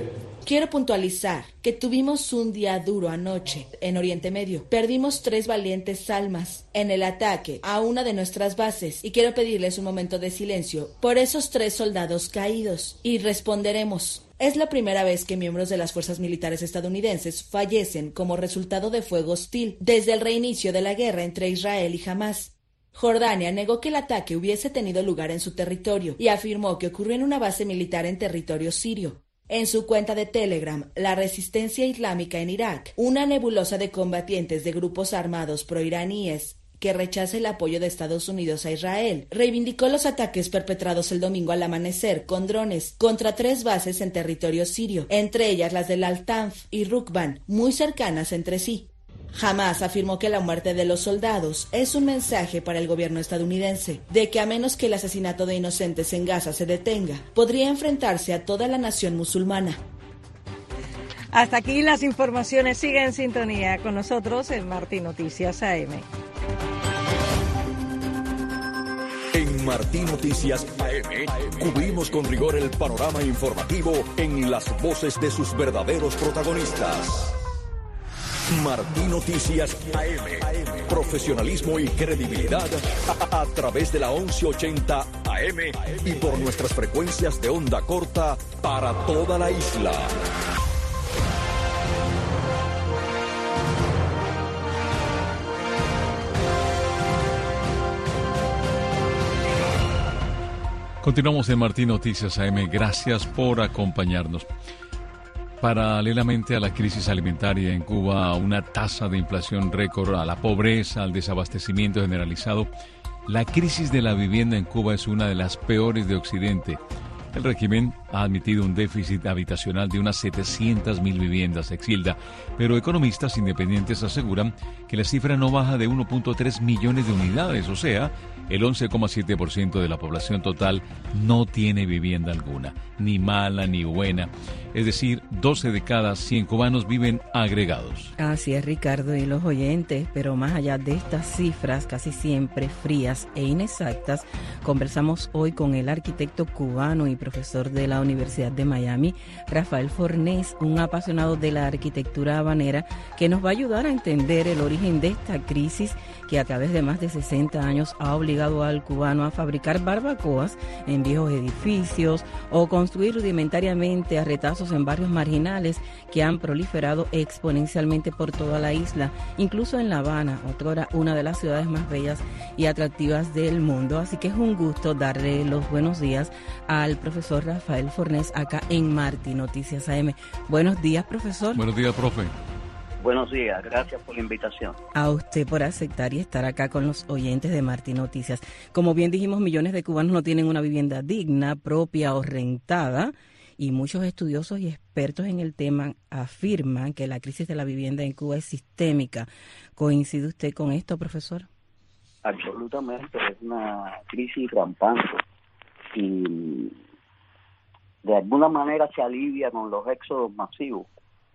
[SPEAKER 12] Quiero puntualizar que tuvimos un día duro anoche en Oriente Medio. Perdimos tres valientes almas en el ataque a una de nuestras bases y quiero pedirles un momento de silencio por esos tres soldados caídos y responderemos. Es la primera vez que miembros de las fuerzas militares estadounidenses fallecen como resultado de fuego hostil desde el reinicio de la guerra entre Israel y Hamás. Jordania negó que el ataque hubiese tenido lugar en su territorio y afirmó que ocurrió en una base militar en territorio sirio. En su cuenta de Telegram, la resistencia islámica en Irak, una nebulosa de combatientes de grupos armados proiraníes que rechaza el apoyo de Estados Unidos a Israel, reivindicó los ataques perpetrados el domingo al amanecer con drones contra tres bases en territorio sirio, entre ellas las de Al-Tanf y Rukban, muy cercanas entre sí. Hamás afirmó que la muerte de los soldados es un mensaje para el gobierno estadounidense de que a menos que el asesinato de inocentes en Gaza se detenga, podría enfrentarse a toda la nación musulmana.
[SPEAKER 6] Hasta aquí las informaciones. Sigue en sintonía con nosotros en Martín Noticias A M.
[SPEAKER 2] En Martín Noticias A M cubrimos con rigor el panorama informativo en las voces de sus verdaderos protagonistas. Martín Noticias A M. Profesionalismo y credibilidad a, a través de la once ochenta A M y por nuestras frecuencias de onda corta para toda la isla.
[SPEAKER 4] Continuamos en Martín Noticias A M. Gracias por acompañarnos. Paralelamente a la crisis alimentaria en Cuba, a una tasa de inflación récord, a la pobreza, al desabastecimiento generalizado, la crisis de la vivienda en Cuba es una de las peores de Occidente. El régimen ha admitido un déficit habitacional de unas setecientas mil viviendas, Exilda, pero economistas independientes aseguran que la cifra no baja de uno punto tres millones de unidades, o sea, el once coma siete por ciento de la población total no tiene vivienda alguna, ni mala ni buena. Es decir, doce de cada cien cubanos viven agregados.
[SPEAKER 3] Así es, Ricardo, y los oyentes, pero más allá de estas cifras casi siempre frías e inexactas, conversamos hoy con el arquitecto cubano y profesor de la Universidad de Miami, Rafael Fornés, un apasionado de la arquitectura habanera, que nos va a ayudar a entender el origen de esta crisis que a través de más de sesenta años ha obligado al cubano a fabricar barbacoas en viejos edificios o construir rudimentariamente a retazos en barrios marginales que han proliferado exponencialmente por toda la isla, incluso en La Habana, otrora una de las ciudades más bellas y atractivas del mundo. Así que es un gusto darle los buenos días al profesor Rafael Fornés acá en Martín Noticias A M. Buenos días, profesor.
[SPEAKER 4] Buenos días, profe.
[SPEAKER 13] Buenos días, gracias por la invitación.
[SPEAKER 3] A usted por aceptar y estar acá con los oyentes de Martín Noticias. Como bien dijimos, millones de cubanos no tienen una vivienda digna, propia o rentada, y muchos estudiosos y expertos en el tema afirman que la crisis de la vivienda en Cuba es sistémica. ¿Coincide usted con esto, profesor?
[SPEAKER 13] Absolutamente, es una crisis rampante y de alguna manera se alivia con los éxodos masivos,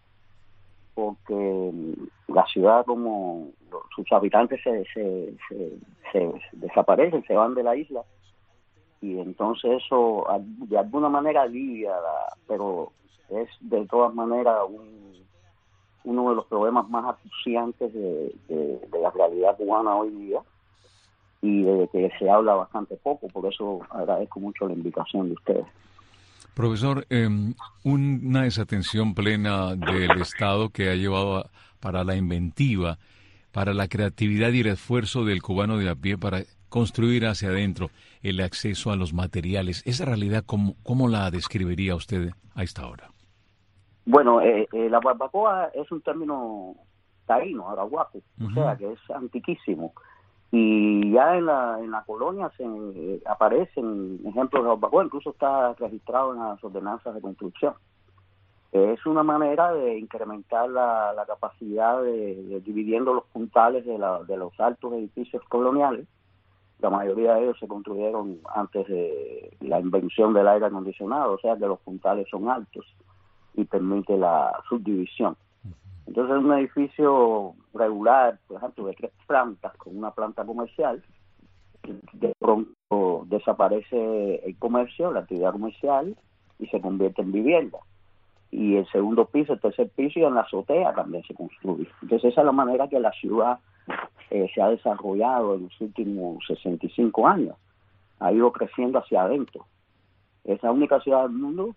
[SPEAKER 13] porque la ciudad, como sus habitantes se, se, se, se desaparecen, se van de la isla, y entonces eso de alguna manera alivia, la, pero es de todas maneras un, uno de los problemas más acuciantes de, de, de la realidad cubana hoy día, y de que se habla bastante poco. Por eso agradezco mucho la invitación de ustedes.
[SPEAKER 4] Profesor, eh, una desatención plena del Estado que ha llevado a, para la inventiva, para la creatividad y el esfuerzo del cubano de a pie para construir hacia adentro el acceso a los materiales. ¿Esa realidad cómo, cómo la describiría usted a esta hora?
[SPEAKER 13] Bueno, eh, eh, la barbacoa es un término taíno, arahuaco, uh-huh. O sea que es antiquísimo. Y ya en la en la colonia se eh, aparecen ejemplos de barbacoa, incluso está registrado en las ordenanzas de construcción. Es una manera de incrementar la, la capacidad de, de dividiendo los puntales de, la, de los altos edificios coloniales. La mayoría de ellos se construyeron antes de la invención del aire acondicionado, o sea que los puntales son altos y permite la subdivisión. Entonces, un edificio regular, por ejemplo, de tres plantas, con una planta comercial, de pronto desaparece el comercio, la actividad comercial, y se convierte en vivienda. y el segundo piso, el tercer piso y en la azotea también se construye. Entonces esa es la manera que la ciudad eh, se ha desarrollado en los últimos sesenta y cinco años. Ha ido creciendo hacia adentro. Es la única ciudad del mundo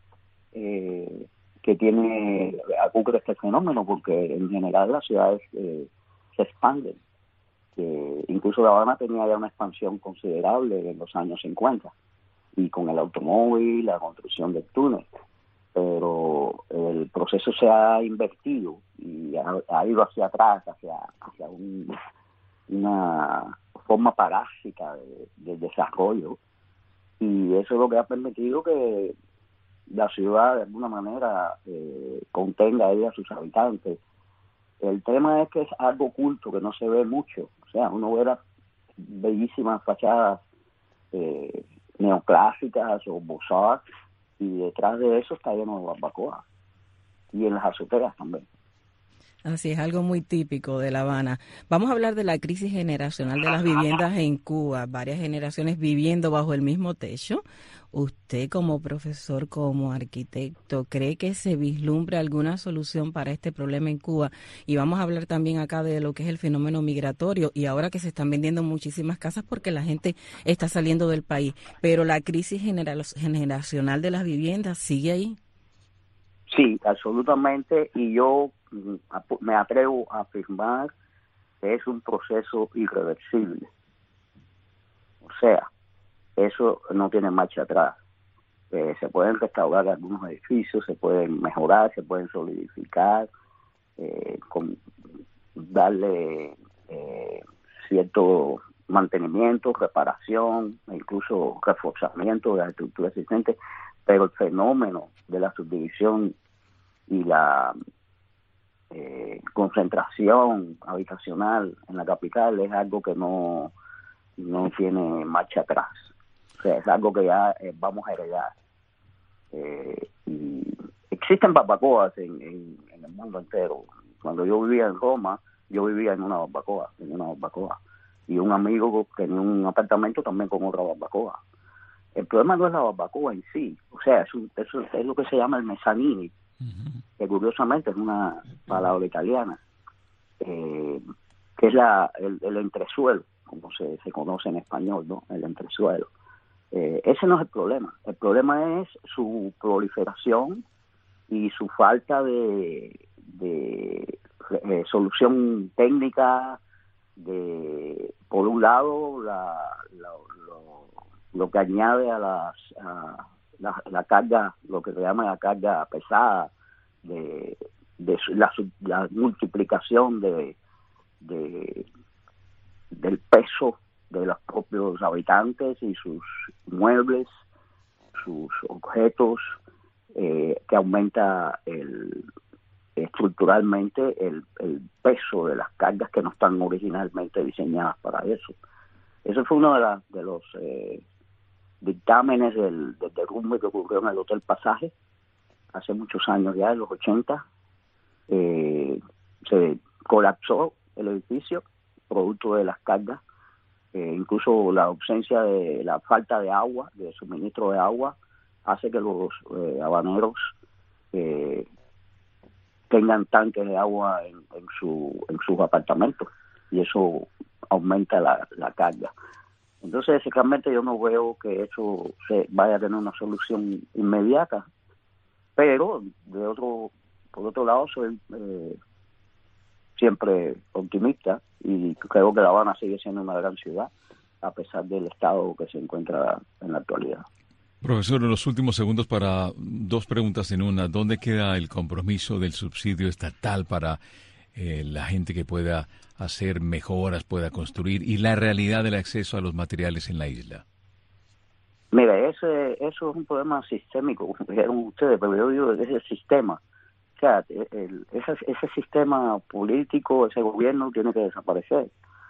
[SPEAKER 13] eh, que tiene, ocurre este fenómeno, porque en general las ciudades eh, se expanden. Eh, incluso La Habana tenía ya una expansión considerable en los años cincuenta, y con el automóvil, la construcción del túnel. Pero el proceso se ha invertido y ha, ha ido hacia atrás, hacia, hacia un, una forma parásita de, de desarrollo, y eso es lo que ha permitido que la ciudad de alguna manera eh, contenga a ella a sus habitantes. El tema es que es algo oculto, que no se ve mucho. O sea, uno ve las bellísimas fachadas eh, neoclásicas o Beaux-Arts, y detrás de eso está lleno de barbacoa, y en las azoteas también.
[SPEAKER 3] Así es, algo muy típico de La Habana. Vamos a hablar de la crisis generacional de las viviendas en Cuba, varias generaciones viviendo bajo el mismo techo. Usted, como profesor, como arquitecto, ¿cree que se vislumbra alguna solución para este problema en Cuba? Y vamos a hablar también acá de lo que es el fenómeno migratorio, y ahora que se están vendiendo muchísimas casas porque la gente está saliendo del país. Pero la crisis general, generacional de las viviendas sigue ahí.
[SPEAKER 13] Sí, absolutamente, y yo me atrevo a afirmar que es un proceso irreversible. O sea, eso no tiene marcha atrás. Eh, se pueden restaurar algunos edificios, se pueden mejorar, se pueden solidificar, eh, con, darle eh, cierto mantenimiento, reparación, e incluso reforzamiento de la estructura existente, pero el fenómeno de la subdivisión y la eh, concentración habitacional en la capital es algo que no, no tiene marcha atrás. O sea, es algo que ya eh, vamos a heredar. Eh, y existen barbacoas en, en, en el mundo entero. Cuando yo vivía en Roma, yo vivía en una barbacoa, en una barbacoa. Y un amigo tenía un apartamento también con otra barbacoa. El problema no es la barbacoa en sí, o sea, es, un, es, es lo que se llama el mezzanini, uh-huh. que curiosamente es una palabra italiana, eh, que es la el, el entresuelo, como se, se conoce en español, ¿no? El entresuelo. Eh, ese no es el problema. El problema es su proliferación y su falta de, de eh, solución técnica. De, por un lado, la, la, lo, lo que añade a, las, a la, la carga, lo que se llama la carga pesada, de, de la, la multiplicación de, de del peso de los propios habitantes y sus muebles, sus objetos, eh, que aumenta el estructuralmente el, el peso de las cargas que no están originalmente diseñadas para eso. Eso fue uno de, la, de los eh, dictámenes del, del derrumbe que ocurrió en el Hotel Pasaje hace muchos años ya, en los ochenta. Eh, se colapsó el edificio producto de las cargas, eh, incluso la ausencia de la falta de agua, de suministro de agua, hace que los eh, habaneros eh, tengan tanques de agua en, en, su, en sus apartamentos, y eso aumenta la, la carga. Entonces, realmente yo no veo que eso se vaya a tener una solución inmediata, pero de otro por otro lado soy eh, siempre optimista, y creo que La Habana sigue siendo una gran ciudad a pesar del estado que se encuentra en la actualidad.
[SPEAKER 4] Profesor, en los últimos segundos para dos preguntas en una. ¿Dónde queda el compromiso del subsidio estatal para eh, la gente que pueda hacer mejoras, pueda construir, y la realidad del acceso a los materiales en la isla?
[SPEAKER 13] Mira, ese, eso es un problema sistémico, como dijeron ustedes, pero yo digo que ese sistema, o sea, el, ese, ese sistema político, ese gobierno tiene que desaparecer,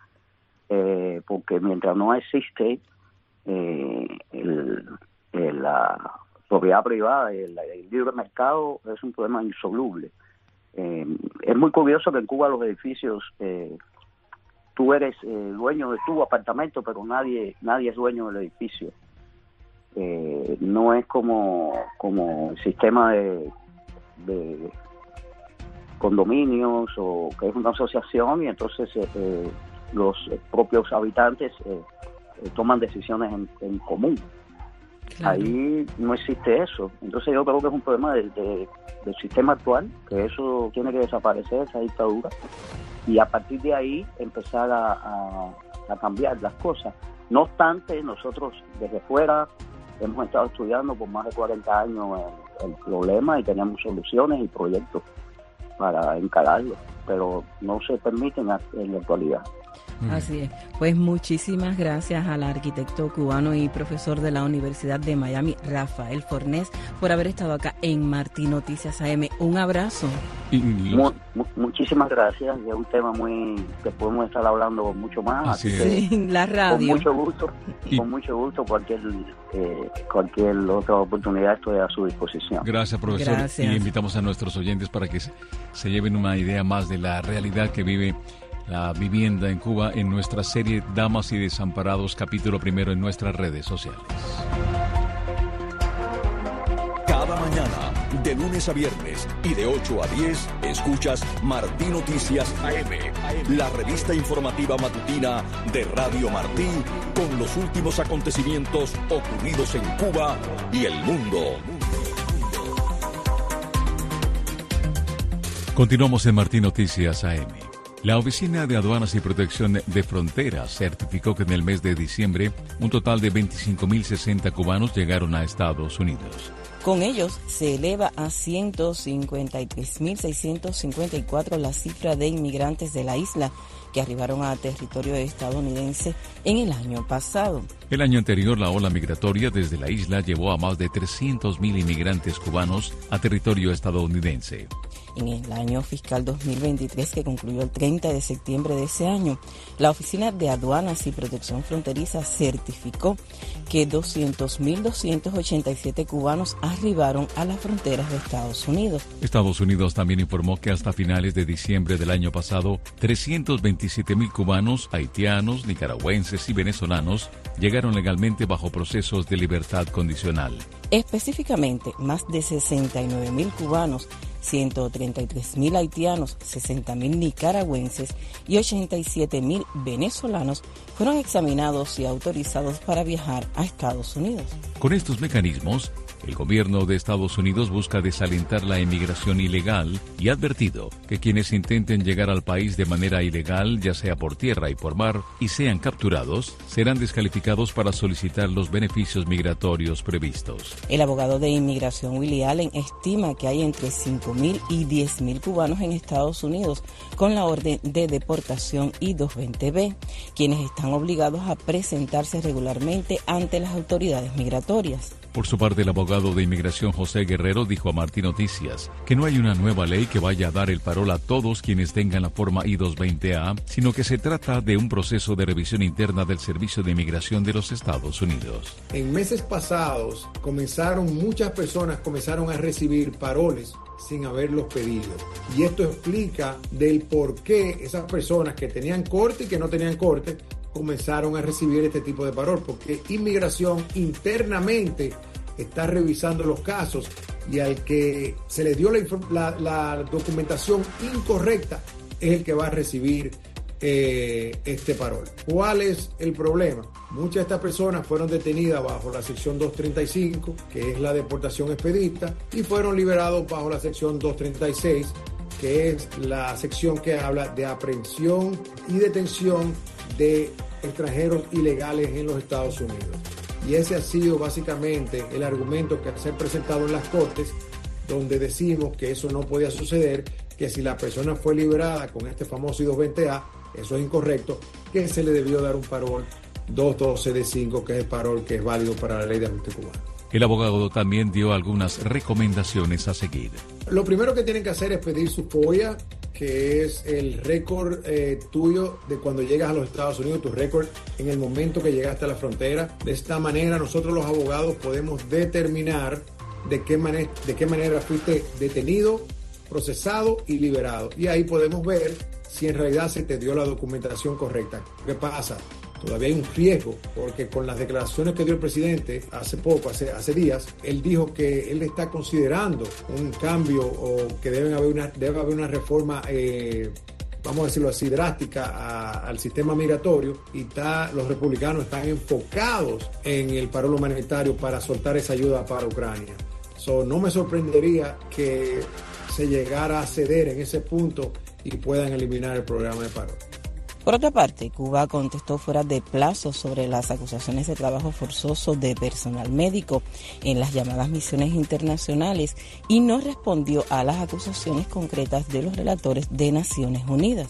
[SPEAKER 13] eh, porque mientras no existe eh, el... la propiedad privada y el, el libre mercado, es un problema insoluble. Eh, es muy curioso que en Cuba los edificios, eh, tú eres eh, dueño de tu apartamento, pero nadie nadie es dueño del edificio. Eh, no es como como el sistema de de condominios o que es una asociación y entonces eh, los propios habitantes eh, eh, toman decisiones en, en común. Claro. Ahí no existe eso. Entonces yo creo que es un problema de, de, del sistema actual, que eso tiene que desaparecer, esa dictadura, y a partir de ahí empezar a, a, a cambiar las cosas. No obstante, nosotros desde fuera hemos estado estudiando por más de cuarenta años el, el problema y teníamos soluciones y proyectos para encararlo, pero no se permiten en la actualidad.
[SPEAKER 3] Así es. Pues muchísimas gracias al arquitecto cubano y profesor de la Universidad de Miami, Rafael Fornés, por haber estado acá en Martín Noticias A M. Un abrazo.
[SPEAKER 13] Mu- mu- muchísimas gracias. Es un tema muy que podemos estar hablando mucho más.
[SPEAKER 3] Así así sí, la radio.
[SPEAKER 13] Con mucho gusto, y... con mucho gusto, cualquier eh, cualquier otra oportunidad estoy a su disposición.
[SPEAKER 4] Gracias, profesor.
[SPEAKER 3] Gracias.
[SPEAKER 4] Y invitamos a nuestros oyentes para que se, se lleven una idea más de la realidad que vive la vivienda en Cuba en nuestra serie Damas y Desamparados, capítulo primero en nuestras redes sociales.
[SPEAKER 2] Cada mañana, de lunes a viernes y de ocho a diez, escuchas Martín Noticias A M, la revista informativa matutina de Radio Martí, con los últimos acontecimientos ocurridos en Cuba y el mundo.
[SPEAKER 4] Continuamos en Martín Noticias A M. La Oficina de Aduanas y Protección de Fronteras certificó que en el mes de diciembre un total de veinticinco mil sesenta cubanos llegaron a Estados Unidos.
[SPEAKER 3] Con ellos se eleva a ciento cincuenta y tres mil seiscientos cincuenta y cuatro la cifra de inmigrantes de la isla que arribaron a territorio estadounidense en el año pasado.
[SPEAKER 4] El año anterior, la ola migratoria desde la isla llevó a más de trescientos mil inmigrantes cubanos a territorio estadounidense.
[SPEAKER 3] En el año fiscal dos mil veintitrés, que concluyó el treinta de septiembre de ese año, la Oficina de Aduanas y Protección Fronteriza certificó que doscientos mil doscientos ochenta y siete cubanos arribaron a las fronteras de Estados Unidos.
[SPEAKER 4] Estados Unidos también informó que hasta finales de diciembre del año pasado, trescientos veintisiete mil cubanos, haitianos, nicaragüenses y venezolanos llegaron legalmente bajo procesos de libertad condicional.
[SPEAKER 3] Específicamente, más de sesenta y nueve mil cubanos, ciento treinta y tres mil haitianos, sesenta mil nicaragüenses y ochenta y siete mil venezolanos fueron examinados y autorizados para viajar a Estados Unidos.
[SPEAKER 4] Con estos mecanismos, el gobierno de Estados Unidos busca desalentar la inmigración ilegal y ha advertido que quienes intenten llegar al país de manera ilegal, ya sea por tierra y por mar, y sean capturados, serán descalificados para solicitar los beneficios migratorios previstos.
[SPEAKER 3] El abogado de inmigración Willie Allen estima que hay entre cinco mil y diez mil cubanos en Estados Unidos con la orden de deportación I doscientos veinte B, quienes están obligados a presentarse regularmente ante las autoridades migratorias.
[SPEAKER 4] Por su parte, el abogado de inmigración José Guerrero dijo a Martín Noticias que no hay una nueva ley que vaya a dar el parol a todos quienes tengan la forma I doscientos veinte A, sino que se trata de un proceso de revisión interna del Servicio de Inmigración de los Estados Unidos.
[SPEAKER 11] En meses pasados, comenzaron muchas personas comenzaron a recibir paroles sin haberlos pedido. Y esto explica del por qué esas personas que tenían corte y que no tenían corte comenzaron a recibir este tipo de parol, porque inmigración internamente está revisando los casos y al que se le dio la, la, la documentación incorrecta es el que va a recibir eh, este parol. ¿Cuál es el problema? Muchas de estas personas fueron detenidas bajo la sección doscientos treinta y cinco, que es la deportación expedita, y fueron liberados bajo la sección doscientos treinta y seis, que es la sección que habla de aprehensión y detención de extranjeros ilegales en los Estados Unidos. Y ese ha sido básicamente el argumento que se ha presentado en las cortes, donde decimos que eso no podía suceder, que si la persona fue liberada con este famoso I doscientos veinte A, eso es incorrecto, que se le debió dar un parol doscientos doce D cinco, que es el parol que es válido para la ley de ajuste cubano.
[SPEAKER 4] El abogado también dio algunas recomendaciones a seguir.
[SPEAKER 11] Lo primero que tienen que hacer es pedir su FOIA, que es el récord eh, tuyo de cuando llegas a los Estados Unidos, tu récord en el momento que llegaste a la frontera. De esta manera nosotros los abogados podemos determinar de qué manera, de qué manera fuiste detenido, procesado y liberado. Y ahí podemos ver si en realidad se te dio la documentación correcta. ¿Qué pasa? todavía hay un riesgo, porque con las declaraciones que dio el presidente hace poco, hace, hace días, él dijo que él está considerando un cambio o que deben haber una, debe haber una reforma, eh, vamos a decirlo así, drástica a, al sistema migratorio, y está, los republicanos están enfocados en el paro humanitario para soltar esa ayuda para Ucrania. So, no me sorprendería que se llegara a ceder en ese punto y puedan eliminar el programa de paro.
[SPEAKER 3] Por otra parte, Cuba contestó fuera de plazo sobre las acusaciones de trabajo forzoso de personal médico en las llamadas misiones internacionales y no respondió a las acusaciones concretas de los relatores de Naciones Unidas.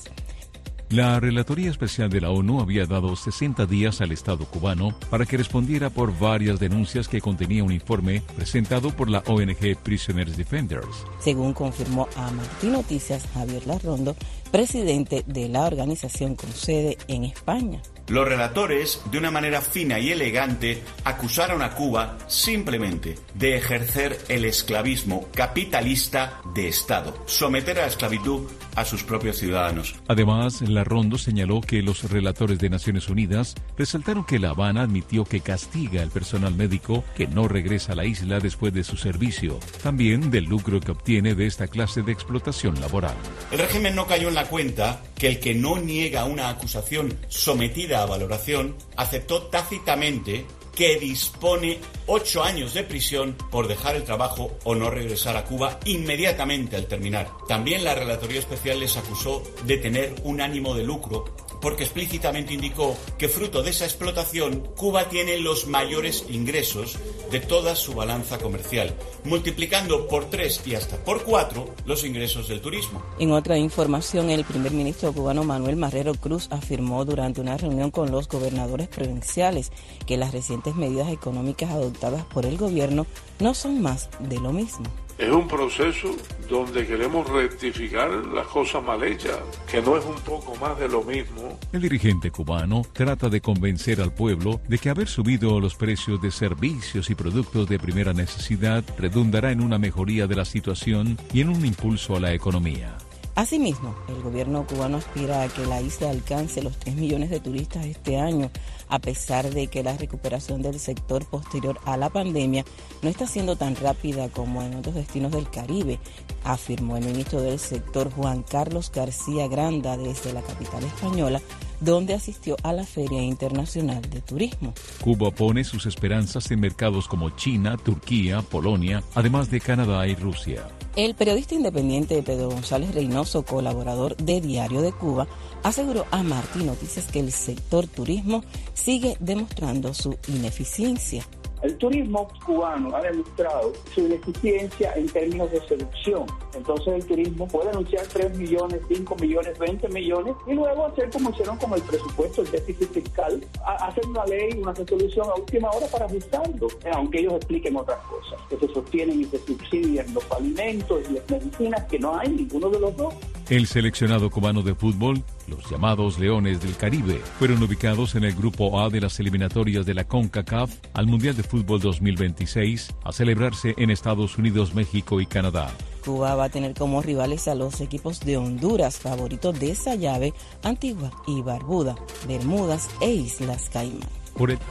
[SPEAKER 4] La Relatoría Especial de la ONU había dado sesenta días al Estado cubano para que respondiera por varias denuncias que contenía un informe presentado por la O N G Prisoners Defenders.
[SPEAKER 3] Según confirmó a Martín Noticias Javier Larrondo, presidente de la organización con sede en España.
[SPEAKER 14] Los relatores, de una manera fina y elegante, acusaron a Cuba simplemente de ejercer el esclavismo capitalista de Estado, someter a la esclavitud a sus propios ciudadanos.
[SPEAKER 4] Además, Larrondo señaló que los relatores de Naciones Unidas resaltaron que La Habana admitió que castiga al personal médico que no regresa a la isla después de su servicio, también del lucro que obtiene de esta clase de explotación laboral.
[SPEAKER 14] El régimen no cayó en la cuenta que el que no niega una acusación sometida a valoración aceptó tácitamente que dispone ocho años de prisión por dejar el trabajo o no regresar a Cuba inmediatamente al terminar. También la Relatoría Especial les acusó de tener un ánimo de lucro, porque explícitamente indicó que fruto de esa explotación, Cuba tiene los mayores ingresos de toda su balanza comercial, multiplicando por tres y hasta por cuatro los ingresos del turismo.
[SPEAKER 3] En otra información, el primer ministro cubano Manuel Marrero Cruz afirmó durante una reunión con los gobernadores provinciales que las recientes medidas económicas adoptadas por el gobierno no son más de lo mismo.
[SPEAKER 15] Es un proceso donde queremos rectificar las cosas mal hechas, que no es un poco más de lo mismo.
[SPEAKER 4] El dirigente cubano trata de convencer al pueblo de que haber subido los precios de servicios y productos de primera necesidad redundará en una mejoría de la situación y en un impulso a la economía.
[SPEAKER 3] Asimismo, el gobierno cubano aspira a que la isla alcance los tres millones de turistas este año, a pesar de que la recuperación del sector posterior a la pandemia no está siendo tan rápida como en otros destinos del Caribe, afirmó el ministro del sector Juan Carlos García Granda desde la capital española, donde asistió a la Feria Internacional de Turismo.
[SPEAKER 4] Cuba pone sus esperanzas en mercados como China, Turquía, Polonia, además de Canadá y Rusia.
[SPEAKER 3] El periodista independiente Pedro González Reynoso, colaborador de Diario de Cuba, aseguró a Martín Noticias que el sector turismo sigue demostrando su ineficiencia.
[SPEAKER 16] El turismo cubano ha demostrado su ineficiencia en términos de seducción. Entonces el turismo puede anunciar tres millones, cinco millones, veinte millones y luego hacer como hicieron con el presupuesto, el déficit fiscal, hacer una ley, una resolución a última hora para ajustarlo, aunque ellos expliquen otras cosas, que se sostienen y se subsidian los alimentos y las medicinas, que no hay ninguno de los dos.
[SPEAKER 4] El seleccionado cubano de fútbol, los llamados Leones del Caribe, fueron ubicados en el Grupo A de las eliminatorias de la CONCACAF al Mundial de Fútbol dos mil veintiséis, a celebrarse en Estados Unidos, México y Canadá.
[SPEAKER 3] Cuba va a tener como rivales a los equipos de Honduras, favoritos de esa llave, Antigua y Barbuda, Bermudas e Islas Caimán.
[SPEAKER 4] Por el...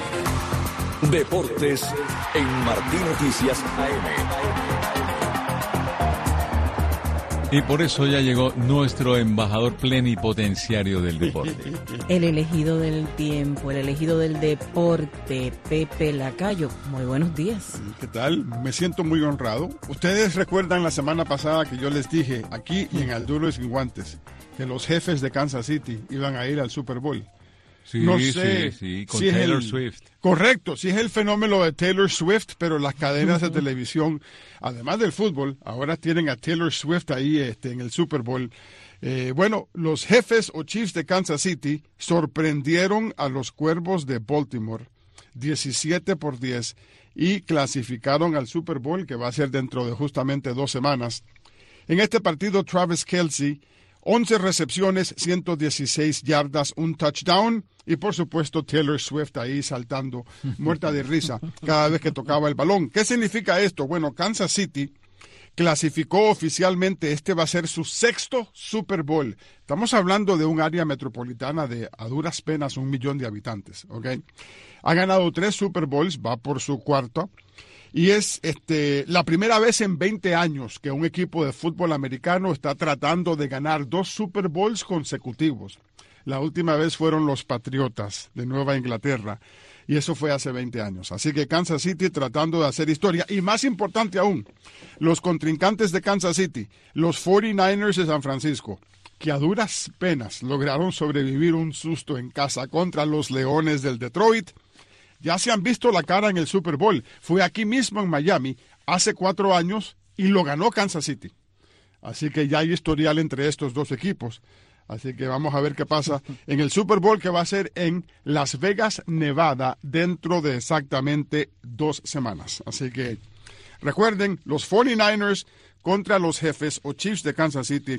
[SPEAKER 2] Deportes en Martín Noticias A M.
[SPEAKER 4] Y por eso ya llegó nuestro embajador plenipotenciario del deporte.
[SPEAKER 3] El elegido del tiempo, el elegido del deporte, Pepe Lacayo. Muy buenos días.
[SPEAKER 17] ¿Qué tal? Me siento muy honrado. Ustedes recuerdan la semana pasada que yo les dije, aquí y en Al Duro y Sin Guantes, que los jefes de Kansas City iban a ir al Super Bowl.
[SPEAKER 4] Sí,
[SPEAKER 17] no sé
[SPEAKER 4] sí, sí, con
[SPEAKER 17] si
[SPEAKER 4] Taylor
[SPEAKER 17] el,
[SPEAKER 4] Swift.
[SPEAKER 17] Correcto, sí es el fenómeno de Taylor Swift, pero las cadenas de televisión, además del fútbol, ahora tienen a Taylor Swift ahí este, en el Super Bowl. Eh, bueno, los jefes o Chiefs de Kansas City sorprendieron a los Cuervos de Baltimore diecisiete por diez y clasificaron al Super Bowl, que va a ser dentro de justamente dos semanas. En este partido, Travis Kelce, once recepciones, ciento dieciséis yardas, un touchdown y por supuesto Taylor Swift ahí saltando, muerta de risa cada vez que tocaba el balón. ¿Qué significa esto? Bueno, Kansas City clasificó oficialmente. Este va a ser su sexto Super Bowl. Estamos hablando de un área metropolitana de a duras penas un millón de habitantes. ¿Okay? Ha ganado tres Super Bowls, va por su cuarto. Y es este, la primera vez en veinte años que un equipo de fútbol americano está tratando de ganar dos Super Bowls consecutivos. La última vez fueron los Patriotas de Nueva Inglaterra. Y eso fue hace veinte años. Así que Kansas City tratando de hacer historia. Y más importante aún, los contrincantes de Kansas City, los cuarenta y nueve ers de San Francisco, que a duras penas lograron sobrevivir un susto en casa contra los Leones del Detroit, ya se han visto la cara en el Super Bowl. Fue aquí mismo en Miami hace cuatro años y lo ganó Kansas City. Así que ya hay historial entre estos dos equipos. Así que vamos a ver qué pasa en el Super Bowl, que va a ser en Las Vegas, Nevada, dentro de exactamente dos semanas. Así que recuerden, los cuarenta y nueve ers contra los Jefes o Chiefs de Kansas City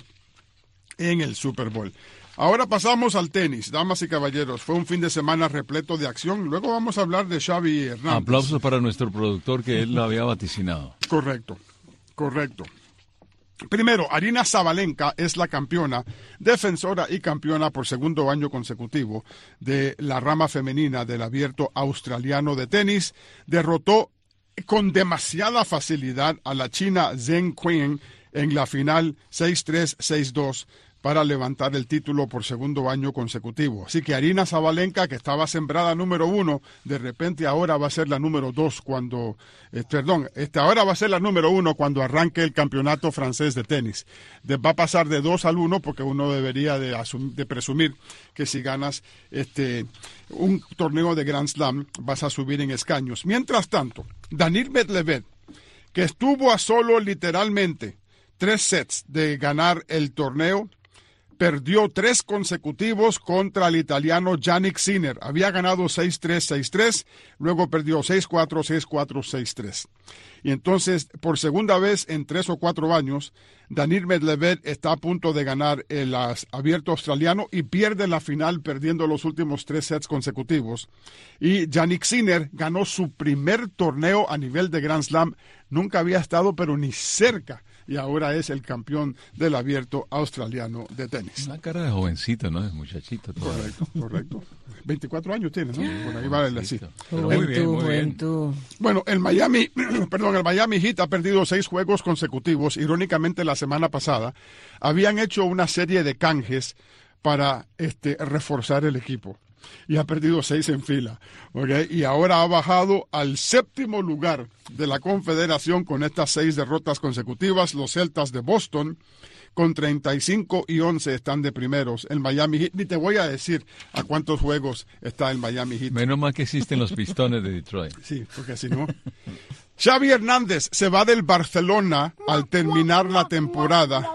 [SPEAKER 17] en el Super Bowl. Ahora pasamos al tenis, damas y caballeros. Fue un fin de semana repleto de acción. Luego vamos a hablar de Xavi Hernández.
[SPEAKER 4] Aplausos para nuestro productor, que él lo había vaticinado.
[SPEAKER 17] Correcto, correcto. Primero, Aryna Sabalenka es la campeona, defensora y campeona por segundo año consecutivo de la rama femenina del Abierto Australiano de Tenis. Derrotó con demasiada facilidad a la china Zheng Qin en la final seis tres, seis dos para levantar el título por segundo año consecutivo. Así que Aryna Sabalenka, que estaba sembrada número uno, de repente ahora va a ser la número dos cuando, eh, perdón, este, ahora va a ser la número uno cuando arranque el campeonato francés de tenis. De, va a pasar de dos al uno porque uno debería de, asum, de presumir que si ganas este, un torneo de Grand Slam vas a subir en escaños. Mientras tanto, Daniil Medvedev, que estuvo a solo literalmente tres sets de ganar el torneo, perdió tres consecutivos contra el italiano Jannik Sinner. Había ganado seis tres, seis tres, luego perdió seis cuatro, seis cuatro, seis tres. Y entonces, por segunda vez en tres o cuatro años, Daniil Medvedev está a punto de ganar el Abierto Australiano y pierde la final perdiendo los últimos tres sets consecutivos. Y Jannik Sinner ganó su primer torneo a nivel de Grand Slam. Nunca había estado, pero ni cerca. Y ahora es el campeón del Abierto Australiano de tenis.
[SPEAKER 4] Una cara de jovencito, ¿no? Es muchachito. Todavía.
[SPEAKER 17] Correcto, correcto. veinticuatro años tiene, ¿no? Sí, por ahí va el así.
[SPEAKER 3] Muy bien, muy bien.
[SPEAKER 17] Bueno, el Miami, perdón, el Miami Heat ha perdido seis juegos consecutivos. Irónicamente, la semana pasada habían hecho una serie de canjes para este, reforzar el equipo. Y ha perdido seis en fila, ¿okay? Y ahora ha bajado al séptimo lugar de la Confederación con estas seis derrotas consecutivas. Los Celtas de Boston con treinta y cinco y once están de primeros. El Miami Heat, ni te voy a decir a cuántos juegos está el Miami Heat.
[SPEAKER 4] Menos mal que existen los Pistones de Detroit.
[SPEAKER 17] Sí, porque si no... Xavi Hernández se va del Barcelona al terminar la temporada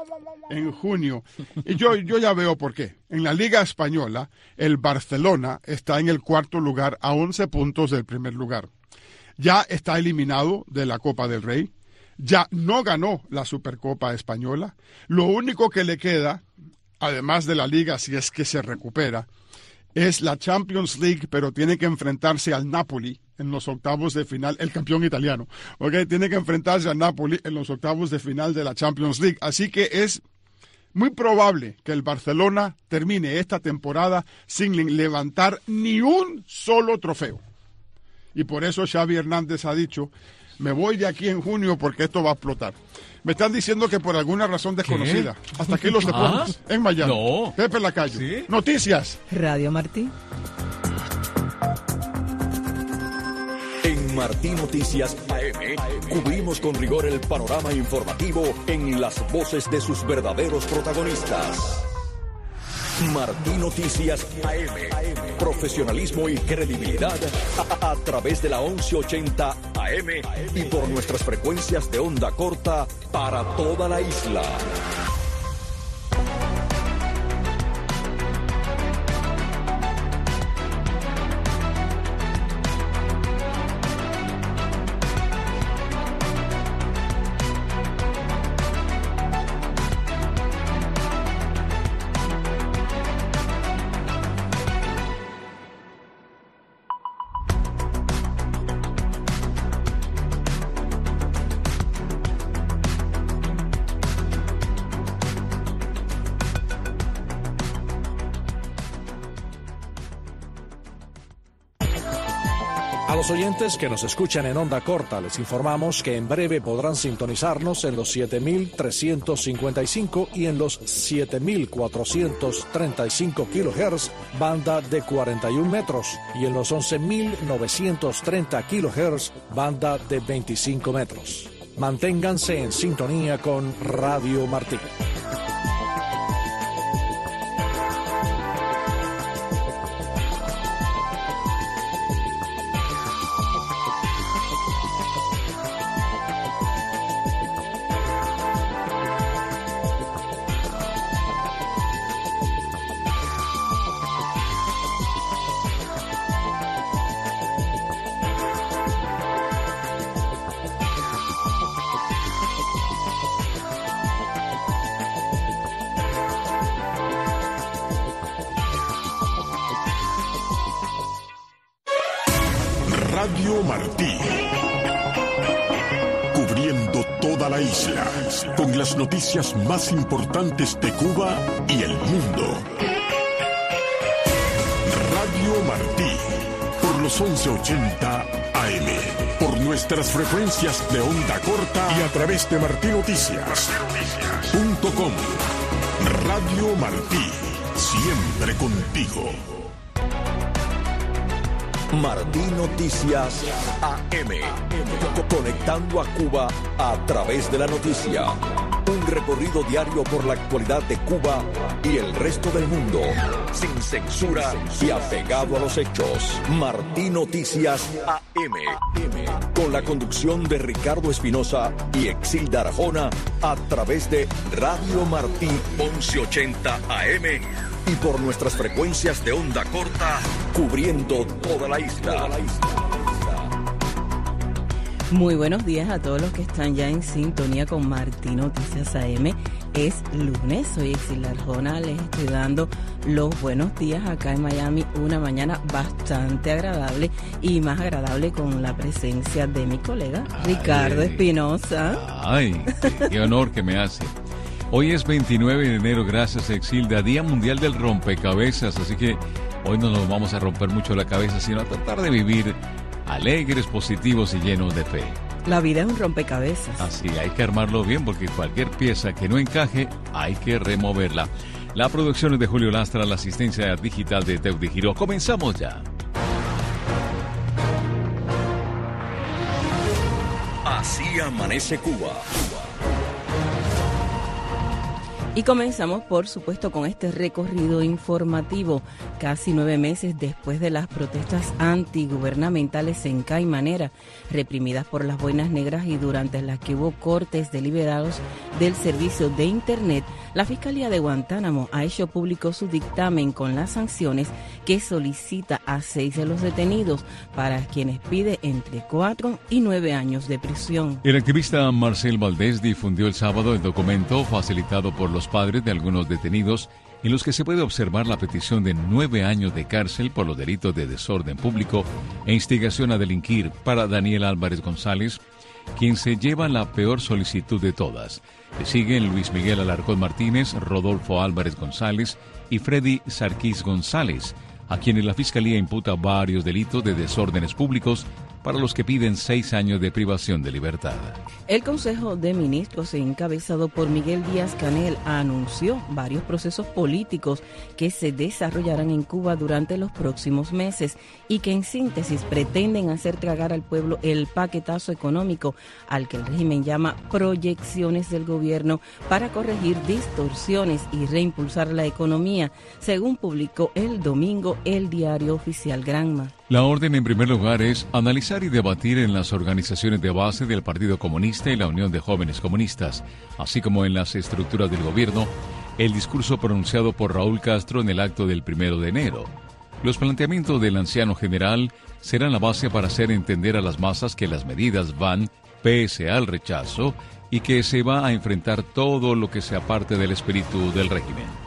[SPEAKER 17] en junio. Y yo, yo ya veo por qué. En la Liga Española, el Barcelona está en el cuarto lugar a once puntos del primer lugar. Ya está eliminado de la Copa del Rey. Ya no ganó la Supercopa Española. Lo único que le queda, además de la Liga, si es que se recupera, es la Champions League, pero tiene que enfrentarse al Napoli en los octavos de final, el campeón italiano. ¿Okay? Tiene que enfrentarse al Napoli en los octavos de final de la Champions League. Así que es muy probable que el Barcelona termine esta temporada sin levantar ni un solo trofeo. Y por eso Xavi Hernández ha dicho, me voy de aquí en junio porque esto va a explotar. Me están diciendo que por alguna razón desconocida. ¿Qué? Hasta aquí los deportes. ¿Ah? En Miami.
[SPEAKER 4] No.
[SPEAKER 17] Pepe Lacayo. ¿Sí? Noticias.
[SPEAKER 3] Radio Martí.
[SPEAKER 2] En Martí Noticias A M, cubrimos con rigor el panorama informativo en las voces de sus verdaderos protagonistas. Martí Noticias A M, profesionalismo y credibilidad a, a través de la once ochenta A M y por nuestras frecuencias de onda corta para toda la isla.
[SPEAKER 18] A los oyentes que nos escuchan en onda corta, les informamos que en breve podrán sintonizarnos en los siete mil trescientos cincuenta y cinco y en los siete mil cuatrocientos treinta y cinco kilohertz, banda de cuarenta y un metros, y en los once mil novecientos treinta kilohertz, banda de veinticinco metros. Manténganse en sintonía con Radio Martí.
[SPEAKER 1] Radio Martí, cubriendo toda la isla, con las noticias más importantes de Cuba y el mundo. Radio Martí, por los once ochenta A M, por nuestras frecuencias de onda corta y a través de martí noticias punto com. Radio Martí, siempre contigo.
[SPEAKER 2] Martí Noticias A M, conectando a Cuba a través de la noticia. Un recorrido diario por la actualidad de Cuba y el resto del mundo, sin censura y apegado a los hechos. Martí Noticias A M, con la conducción de Ricardo Espinosa y Exilda Arjona, a través de Radio Martí once ochenta A M y por nuestras frecuencias de onda corta, cubriendo toda la isla.
[SPEAKER 3] Muy buenos días a todos los que están ya en sintonía con Martí Noticias A M. Es lunes, soy Exilda Arjona, les estoy dando los buenos días acá en Miami, una mañana bastante agradable y más agradable con la presencia de mi colega Ricardo Espinosa.
[SPEAKER 4] Ay, qué, qué honor que me hace. Hoy es veintinueve de enero, gracias Exilda, Día Mundial del Rompecabezas, así que hoy no nos vamos a romper mucho la cabeza, sino a tratar de vivir alegres, positivos y llenos de fe.
[SPEAKER 3] La vida es un rompecabezas.
[SPEAKER 4] Así, hay que armarlo bien porque cualquier pieza que no encaje, hay que removerla. La producción es de Julio Lastra, la asistencia digital de Teudi Giró. Comenzamos ya.
[SPEAKER 2] Así amanece Cuba.
[SPEAKER 3] Y comenzamos, por supuesto, con este recorrido informativo, casi nueve meses después de las protestas antigubernamentales en Caimanera, reprimidas por las boinas negras y durante las que hubo cortes deliberados del servicio de Internet. La Fiscalía de Guantánamo ha hecho público su dictamen con las sanciones que solicita a seis de los detenidos, para quienes pide entre cuatro y nueve años de prisión.
[SPEAKER 4] El activista Marcel Valdés difundió el sábado el documento facilitado por los padres de algunos detenidos, en los que se puede observar la petición de nueve años de cárcel por los delitos de desorden público e instigación a delinquir para Daniel Álvarez González, quien se lleva la peor solicitud de todas. Le siguen Luis Miguel Alarcón Martínez, Rodolfo Álvarez González y Freddy Sarkis González, a quienes la Fiscalía imputa varios delitos de desórdenes públicos, para los que piden seis años de privación de libertad.
[SPEAKER 3] El Consejo de Ministros, encabezado por Miguel Díaz-Canel, anunció varios procesos políticos que se desarrollarán en Cuba durante los próximos meses y que en síntesis pretenden hacer tragar al pueblo el paquetazo económico al que el régimen llama proyecciones del gobierno para corregir distorsiones y reimpulsar la economía, según publicó el domingo el diario oficial Granma.
[SPEAKER 4] La orden, en primer lugar, es analizar y debatir en las organizaciones de base del Partido Comunista y la Unión de Jóvenes Comunistas, así como en las estructuras del gobierno, el discurso pronunciado por Raúl Castro en el acto del primero de enero. Los planteamientos del anciano general serán la base para hacer entender a las masas que las medidas van pese al rechazo y que se va a enfrentar todo lo que se aparte del espíritu del régimen.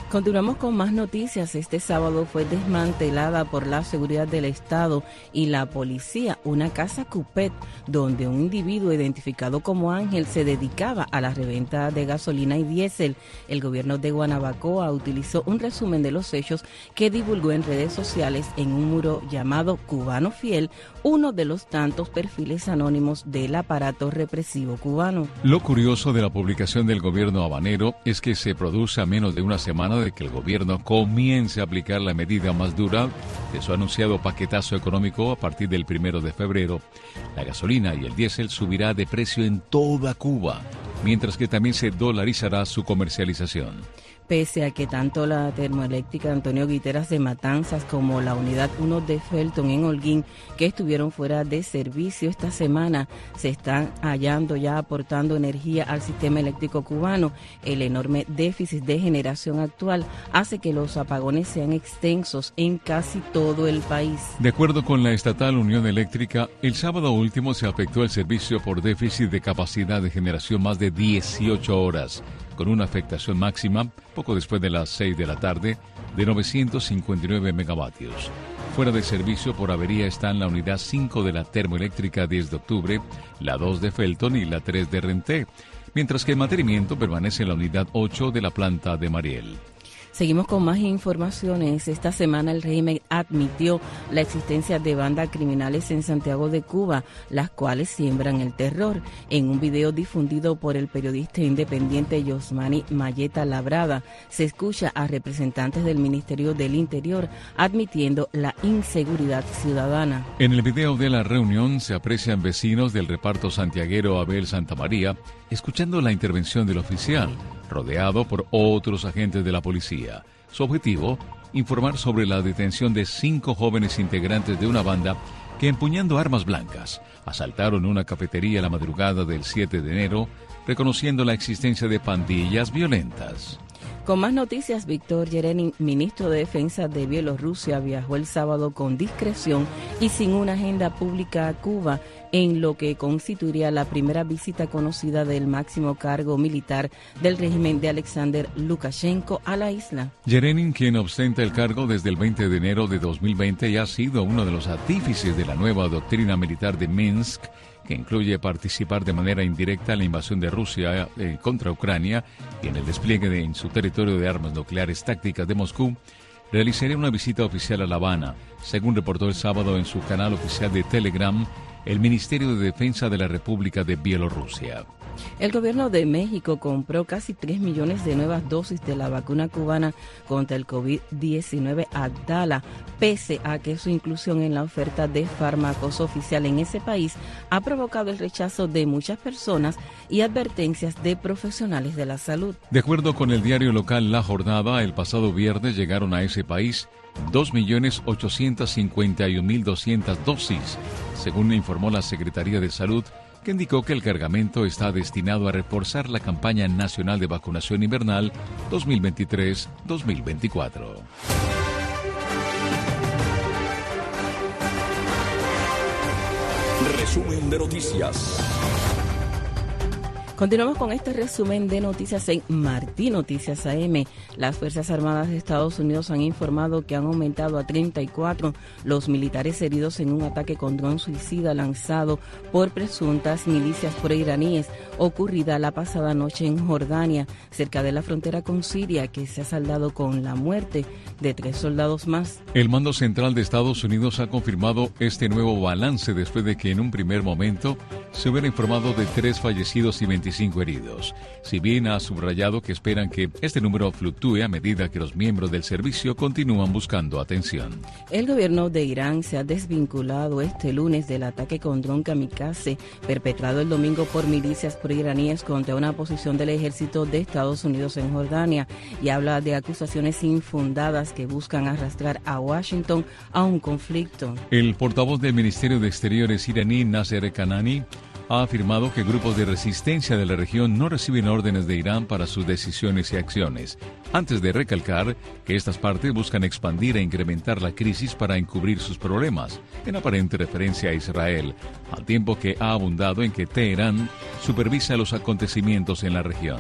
[SPEAKER 3] Continuamos con más noticias. Este sábado fue desmantelada por la seguridad del Estado y la policía una casa Cupet donde un individuo identificado como Ángel se dedicaba a la reventa de gasolina y diésel. El gobierno de Guanabacoa utilizó un resumen de los hechos que divulgó en redes sociales en un muro llamado Cubano Fiel, uno de los tantos perfiles anónimos del aparato represivo cubano.
[SPEAKER 4] Lo curioso de la publicación del gobierno habanero es que se produce a menos de una semana de que el gobierno comience a aplicar la medida más dura de su anunciado paquetazo económico a partir del primero de febrero. La gasolina y el diésel subirá de precio en toda Cuba, mientras que también se dolarizará su comercialización.
[SPEAKER 3] Pese a que tanto la termoeléctrica Antonio Guiteras de Matanzas como la unidad uno de Felton en Holguín, que estuvieron fuera de servicio esta semana, se están hallando ya aportando energía al sistema eléctrico cubano, el enorme déficit de generación actual hace que los apagones sean extensos en casi todo el país.
[SPEAKER 4] De acuerdo con la estatal Unión Eléctrica, el sábado último se afectó el servicio por déficit de capacidad de generación más de dieciocho horas, con una afectación máxima, poco después de las seis de la tarde, de novecientos cincuenta y nueve megavatios. Fuera de servicio por avería están la unidad cinco de la termoeléctrica diez de octubre, la dos de Felton y la tres de Renté, mientras que en mantenimiento permanece la unidad ocho de la planta de Mariel.
[SPEAKER 3] Seguimos con más informaciones. Esta semana el régimen admitió la existencia de bandas criminales en Santiago de Cuba, las cuales siembran el terror. En un video difundido por el periodista independiente Yosmani Mayeta Labrada, se escucha a representantes del Ministerio del Interior admitiendo la inseguridad ciudadana.
[SPEAKER 4] En el video de la reunión se aprecian vecinos del reparto santiaguero Abel Santamaría escuchando la intervención del oficial, rodeado por otros agentes de la policía. Su objetivo, informar sobre la detención de cinco jóvenes integrantes de una banda que, empuñando armas blancas, asaltaron una cafetería la madrugada del siete de enero, reconociendo la existencia de pandillas violentas.
[SPEAKER 3] Con más noticias, Víctor Yerenin, ministro de Defensa de Bielorrusia, viajó el sábado con discreción y sin una agenda pública a Cuba, en lo que constituiría la primera visita conocida del máximo cargo militar del régimen de Alexander Lukashenko a la isla.
[SPEAKER 4] Yerenin, quien ostenta el cargo desde el veinte de enero de dos mil veinte y ha sido uno de los artífices de la nueva doctrina militar de Minsk, que incluye participar de manera indirecta en la invasión de Rusia eh, contra Ucrania y en el despliegue de, en su territorio de armas nucleares tácticas de Moscú, realizaría una visita oficial a La Habana, según reportó el sábado en su canal oficial de Telegram el Ministerio de Defensa de la República de Bielorrusia.
[SPEAKER 3] El gobierno de México compró casi tres millones de nuevas dosis de la vacuna cubana contra el COVID diecinueve Abdala, pese a que su inclusión en la oferta de fármacos oficial en ese país ha provocado el rechazo de muchas personas y advertencias de profesionales de la salud.
[SPEAKER 4] De acuerdo con el diario local La Jornada, el pasado viernes llegaron a ese país dos millones ochocientos cincuenta y un mil doscientas dosis, según informó la Secretaría de Salud, que indicó que el cargamento está destinado a reforzar la campaña nacional de vacunación invernal dos mil veintitrés dos mil veinticuatro.
[SPEAKER 2] Resumen de noticias.
[SPEAKER 3] Continuamos con este resumen de noticias en Martí Noticias A M. Las Fuerzas Armadas de Estados Unidos han informado que han aumentado a treinta y cuatro los militares heridos en un ataque con dron suicida lanzado por presuntas milicias proiraníes ocurrida la pasada noche en Jordania, cerca de la frontera con Siria, que se ha saldado con la muerte de tres soldados más.
[SPEAKER 4] El Mando Central de Estados Unidos ha confirmado este nuevo balance después de que en un primer momento se hubiera informado de tres fallecidos y veinticinco heridos. Si bien ha subrayado que esperan que este número fluctúe a medida que los miembros del servicio continúan buscando atención.
[SPEAKER 3] El gobierno de Irán se ha desvinculado este lunes del ataque con dron kamikaze perpetrado el domingo por milicias proiraníes contra una posición del ejército de Estados Unidos en Jordania y habla de acusaciones infundadas que buscan arrastrar a Washington a un conflicto.
[SPEAKER 4] El portavoz del Ministerio de Exteriores iraní, Nasser Kanani, ha afirmado que grupos de resistencia de la región no reciben órdenes de Irán para sus decisiones y acciones, antes de recalcar que estas partes buscan expandir e incrementar la crisis para encubrir sus problemas, en aparente referencia a Israel, al tiempo que ha abundado en que Teherán supervisa los acontecimientos en la región.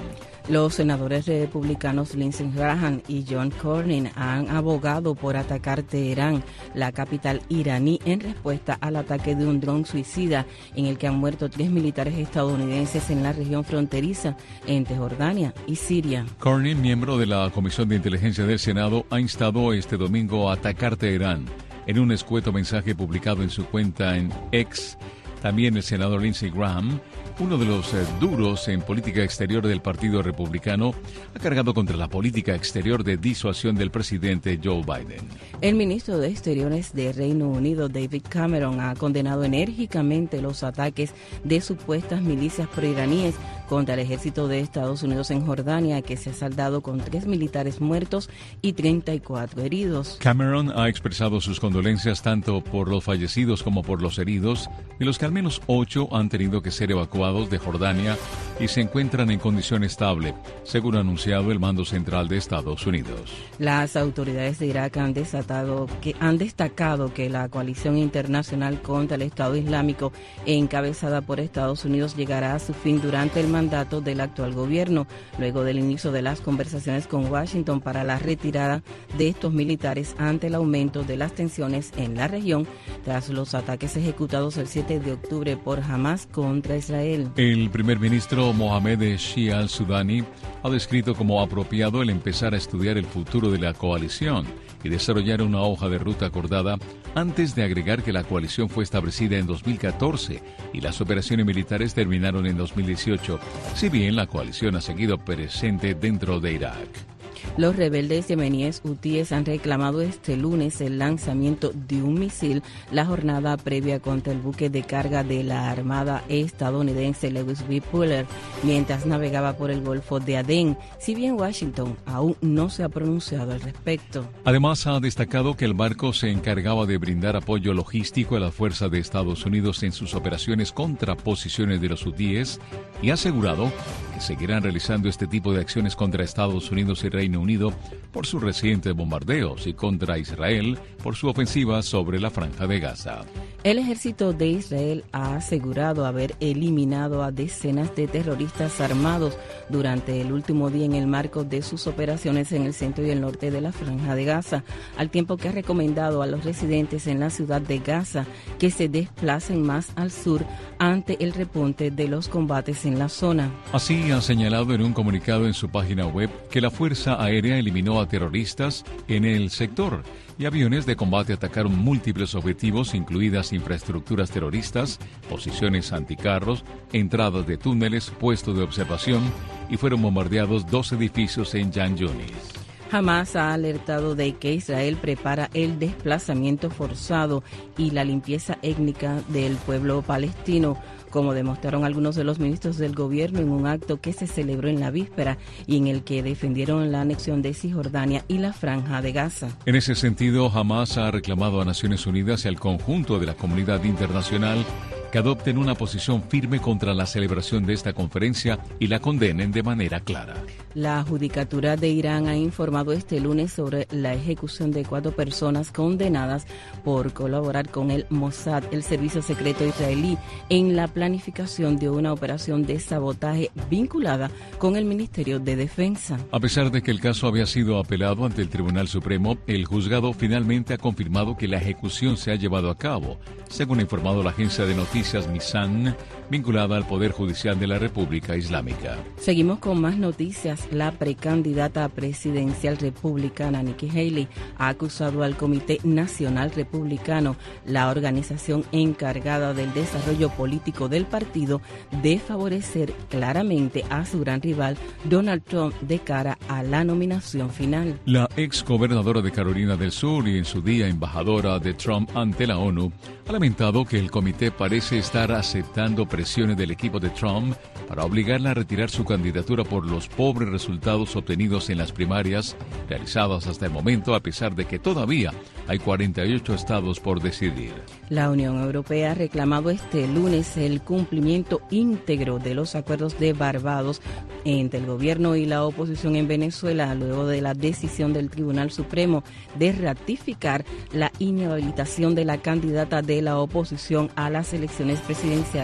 [SPEAKER 3] Los senadores republicanos Lindsey Graham y John Cornyn han abogado por atacar Teherán, la capital iraní, en respuesta al ataque de un dron suicida en el que han muerto tres militares estadounidenses en la región fronteriza entre Jordania y Siria.
[SPEAKER 4] Cornyn, miembro de la Comisión de Inteligencia del Senado, ha instado este domingo a atacar Teherán en un escueto mensaje publicado en su cuenta en X. También el senador Lindsey Graham, uno de los eh, duros en política exterior del Partido Republicano, ha cargado contra la política exterior de disuasión del presidente Joe Biden.
[SPEAKER 3] El ministro de Exteriores de Reino Unido, David Cameron, ha condenado enérgicamente los ataques de supuestas milicias proiraníes contra el ejército de Estados Unidos en Jordania, que se ha saldado con tres militares muertos y treinta y cuatro heridos.
[SPEAKER 4] Cameron ha expresado sus condolencias tanto por los fallecidos como por los heridos, de los que al menos ocho han tenido que ser evacuados de Jordania y se encuentran en condición estable, según ha anunciado el mando central de Estados Unidos.
[SPEAKER 3] Las autoridades de Irak han, desatado que, han destacado que la coalición internacional contra el Estado Islámico, encabezada por Estados Unidos, llegará a su fin durante el mandato del actual gobierno, luego del inicio de las conversaciones con Washington para la retirada de estos militares ante el aumento de las tensiones en la región tras los ataques ejecutados el siete de octubre por Hamas contra Israel.
[SPEAKER 4] El primer ministro Mohamed Shia al-Sudani ha descrito como apropiado el empezar a estudiar el futuro de la coalición y desarrollar una hoja de ruta acordada, antes de agregar que la coalición fue establecida en dos mil catorce y las operaciones militares terminaron en dos mil dieciocho, si bien la coalición ha seguido presente dentro de Irak.
[SPEAKER 3] Los rebeldes yemeníes hutíes han reclamado este lunes el lanzamiento de un misil la jornada previa contra el buque de carga de la Armada estadounidense Lewis B. Puller mientras navegaba por el Golfo de Adén, si bien Washington aún no se ha pronunciado al respecto.
[SPEAKER 4] Además, ha destacado que el barco se encargaba de brindar apoyo logístico a las fuerzas de Estados Unidos en sus operaciones contra posiciones de los hutíes y ha asegurado que seguirán realizando este tipo de acciones contra Estados Unidos y Reino Unido por sus recientes bombardeos y contra Israel por su ofensiva sobre la Franja de Gaza.
[SPEAKER 3] El ejército de Israel ha asegurado haber eliminado a decenas de terroristas armados durante el último día en el marco de sus operaciones en el centro y el norte de la Franja de Gaza, al tiempo que ha recomendado a los residentes en la ciudad de Gaza que se desplacen más al sur ante el repunte de los combates en la zona.
[SPEAKER 4] Así ha señalado en un comunicado en su página web que la Fuerza Aérea eliminó a terroristas en el sector y aviones de combate atacaron múltiples objetivos, incluidas infraestructuras terroristas, posiciones anticarros, entradas de túneles, puestos de observación, y fueron bombardeados dos edificios en Jan Yunis.
[SPEAKER 3] Hamas ha alertado de que Israel prepara el desplazamiento forzado y la limpieza étnica del pueblo palestino, como demostraron algunos de los ministros del gobierno en un acto que se celebró en la víspera y en el que defendieron la anexión de Cisjordania y la Franja de Gaza.
[SPEAKER 4] En ese sentido, Hamas ha reclamado a Naciones Unidas y al conjunto de la comunidad internacional que adopten una posición firme contra la celebración de esta conferencia y la condenen de manera clara.
[SPEAKER 3] La Judicatura de Irán ha informado este lunes sobre la ejecución de cuatro personas condenadas por colaborar con el Mossad, el servicio secreto israelí, en la planificación de una operación de sabotaje vinculada con el Ministerio de Defensa.
[SPEAKER 4] A pesar de que el caso había sido apelado ante el Tribunal Supremo, el juzgado finalmente ha confirmado que la ejecución se ha llevado a cabo, según ha informado la agencia de noticias Misan, vinculada al Poder Judicial de la República Islámica.
[SPEAKER 3] Seguimos con más noticias. La precandidata presidencial republicana Nikki Haley ha acusado al Comité Nacional Republicano, la organización encargada del desarrollo político del partido, de favorecer claramente a su gran rival Donald Trump de cara a la nominación final.
[SPEAKER 4] La ex gobernadora de Carolina del Sur y en su día embajadora de Trump ante la ONU ha lamentado que el comité parece estar aceptando presiones del equipo de Trump para obligarla a retirar su candidatura por los pobres resultados obtenidos en las primarias realizadas hasta el momento, a pesar de que todavía hay cuarenta y ocho estados por decidir.
[SPEAKER 3] La Unión Europea ha reclamado este lunes el cumplimiento íntegro de los acuerdos de Barbados entre el gobierno y la oposición en Venezuela, luego de la decisión del Tribunal Supremo de ratificar la inhabilitación de la candidata de la oposición a las elecciones presidenciales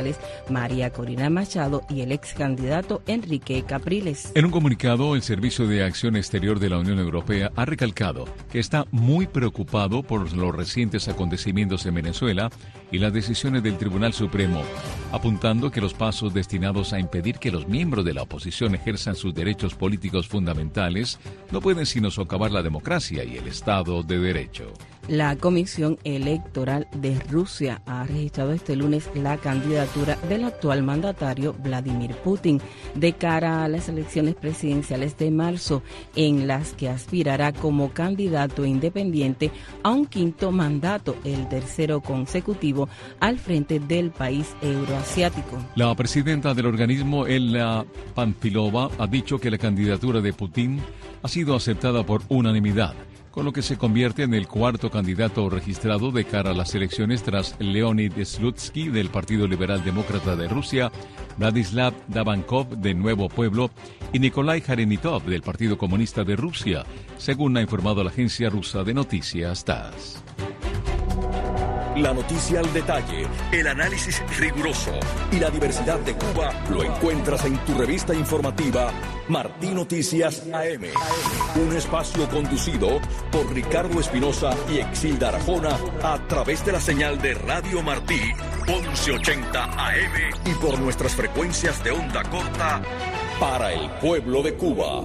[SPEAKER 3] María Corina Machado y el ex candidato Enrique Capriles.
[SPEAKER 4] En un comunicado, el Servicio de Acción Exterior de la Unión Europea ha recalcado que está muy preocupado por los recientes acontecimientos en Venezuela y las decisiones del Tribunal Supremo, apuntando que los pasos destinados a impedir que los miembros de la oposición ejerzan sus derechos políticos fundamentales no pueden sino socavar la democracia y el Estado de Derecho.
[SPEAKER 3] La Comisión Electoral de Rusia ha registrado este lunes la candidatura del actual mandatario Vladimir Putin de cara a las elecciones presidenciales de marzo, en las que aspirará como candidato independiente a un quinto mandato, el tercero consecutivo, al frente del país euroasiático.
[SPEAKER 4] La presidenta del organismo, Elena Pamfilova, ha dicho que la candidatura de Putin ha sido aceptada por unanimidad, con lo que se convierte en el cuarto candidato registrado de cara a las elecciones tras Leonid Slutsky del Partido Liberal Demócrata de Rusia, Vladislav Davankov de Nuevo Pueblo y Nikolai Jarenitov del Partido Comunista de Rusia, según ha informado la agencia rusa de noticias TASS.
[SPEAKER 2] La noticia al detalle, el análisis riguroso y la diversidad de Cuba lo encuentras en tu revista informativa Martí Noticias A M. Un espacio conducido por Ricardo Espinosa y Exilda Arjona a través de la señal de Radio Martí once ochenta A M y por nuestras frecuencias de onda corta para el pueblo de Cuba.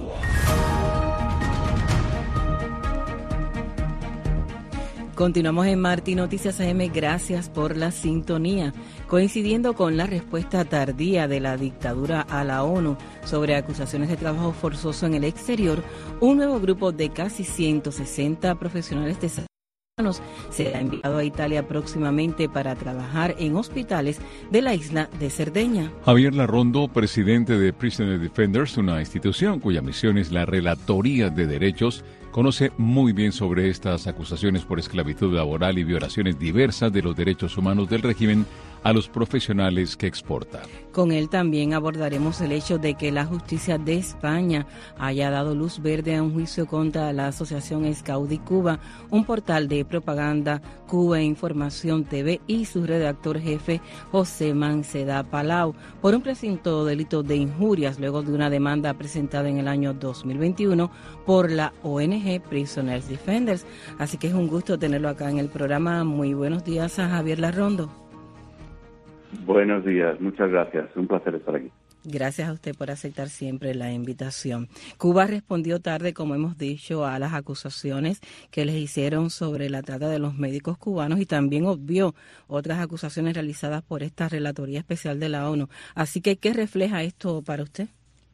[SPEAKER 3] Continuamos en Martí Noticias A M, gracias por la sintonía. Coincidiendo con la respuesta tardía de la dictadura a la ONU sobre acusaciones de trabajo forzoso en el exterior, un nuevo grupo de casi ciento sesenta profesionales de salud será enviado a Italia próximamente para trabajar en hospitales de la isla de Cerdeña.
[SPEAKER 4] Javier Larrondo, presidente de Prisoner Defenders, una institución cuya misión es la relatoría de derechos, conoce muy bien sobre estas acusaciones por esclavitud laboral y violaciones diversas de los derechos humanos del régimen a los profesionales que exportan.
[SPEAKER 3] Con él también abordaremos el hecho de que la justicia de España haya dado luz verde a un juicio contra la Asociación Scout Cuba, un portal de propaganda Cuba Información T V, y su redactor jefe José Manceda Palau por un presunto delito de injurias luego de una demanda presentada en el año dos mil veintiuno por la O N G Prisoners Defenders. Así que es un gusto tenerlo acá en el programa. Muy buenos días a Javier Larrondo.
[SPEAKER 5] Buenos días, muchas gracias. Un placer estar aquí.
[SPEAKER 3] Gracias a usted por aceptar siempre la invitación. Cuba respondió tarde, como hemos dicho, a las acusaciones que les hicieron sobre la trata de los médicos cubanos y también obvió otras acusaciones realizadas por esta Relatoría Especial de la ONU. Así que, ¿qué refleja esto para usted?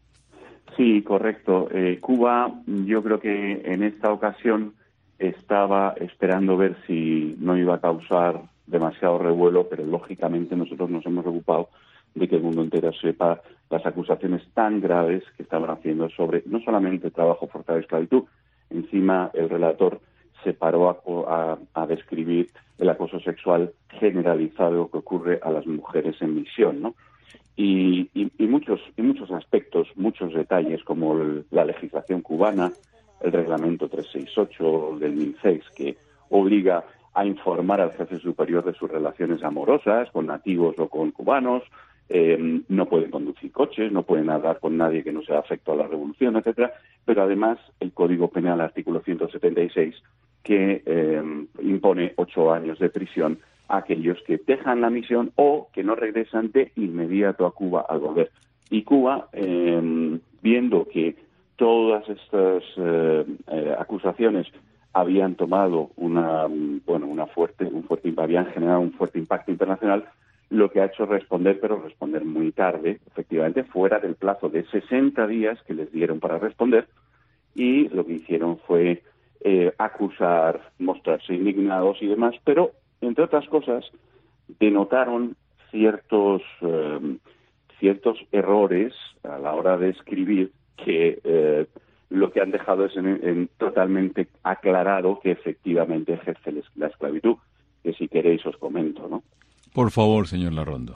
[SPEAKER 5] Sí, correcto. Eh, Cuba, yo creo que en esta ocasión estaba esperando ver si no iba a causar demasiado revuelo, pero lógicamente nosotros nos hemos preocupado de que el mundo entero sepa las acusaciones tan graves que estaban haciendo sobre no solamente trabajo forzado y esclavitud. Encima el relator se paró a, a, a describir el acoso sexual generalizado que ocurre a las mujeres en misión, ¿no? Y, y, y muchos y muchos aspectos, muchos detalles como el, la legislación cubana, el reglamento trescientos sesenta y ocho del mil seis, que obliga a informar al jefe superior de sus relaciones amorosas con nativos o con cubanos, eh, no pueden conducir coches, no pueden hablar con nadie que no sea afecto a la revolución, etcétera. Pero además el Código Penal, artículo ciento setenta y seis, que eh, impone ocho años de prisión a aquellos que dejan la misión o que no regresan de inmediato a Cuba al volver. Y Cuba, eh, viendo que todas estas eh, eh, acusaciones habían tomado una bueno una fuerte un fuerte habían generado un fuerte impacto internacional, lo que ha hecho es responder, pero responder muy tarde, efectivamente fuera del plazo de sesenta días que les dieron para responder, y lo que hicieron fue eh, acusar, mostrarse indignados y demás, pero entre otras cosas denotaron ciertos eh, ciertos errores a la hora de escribir que eh, lo que han dejado es en, en totalmente aclarado que efectivamente ejerce la esclavitud, que si queréis os comento, ¿no?
[SPEAKER 4] Por favor, señor Larrondo.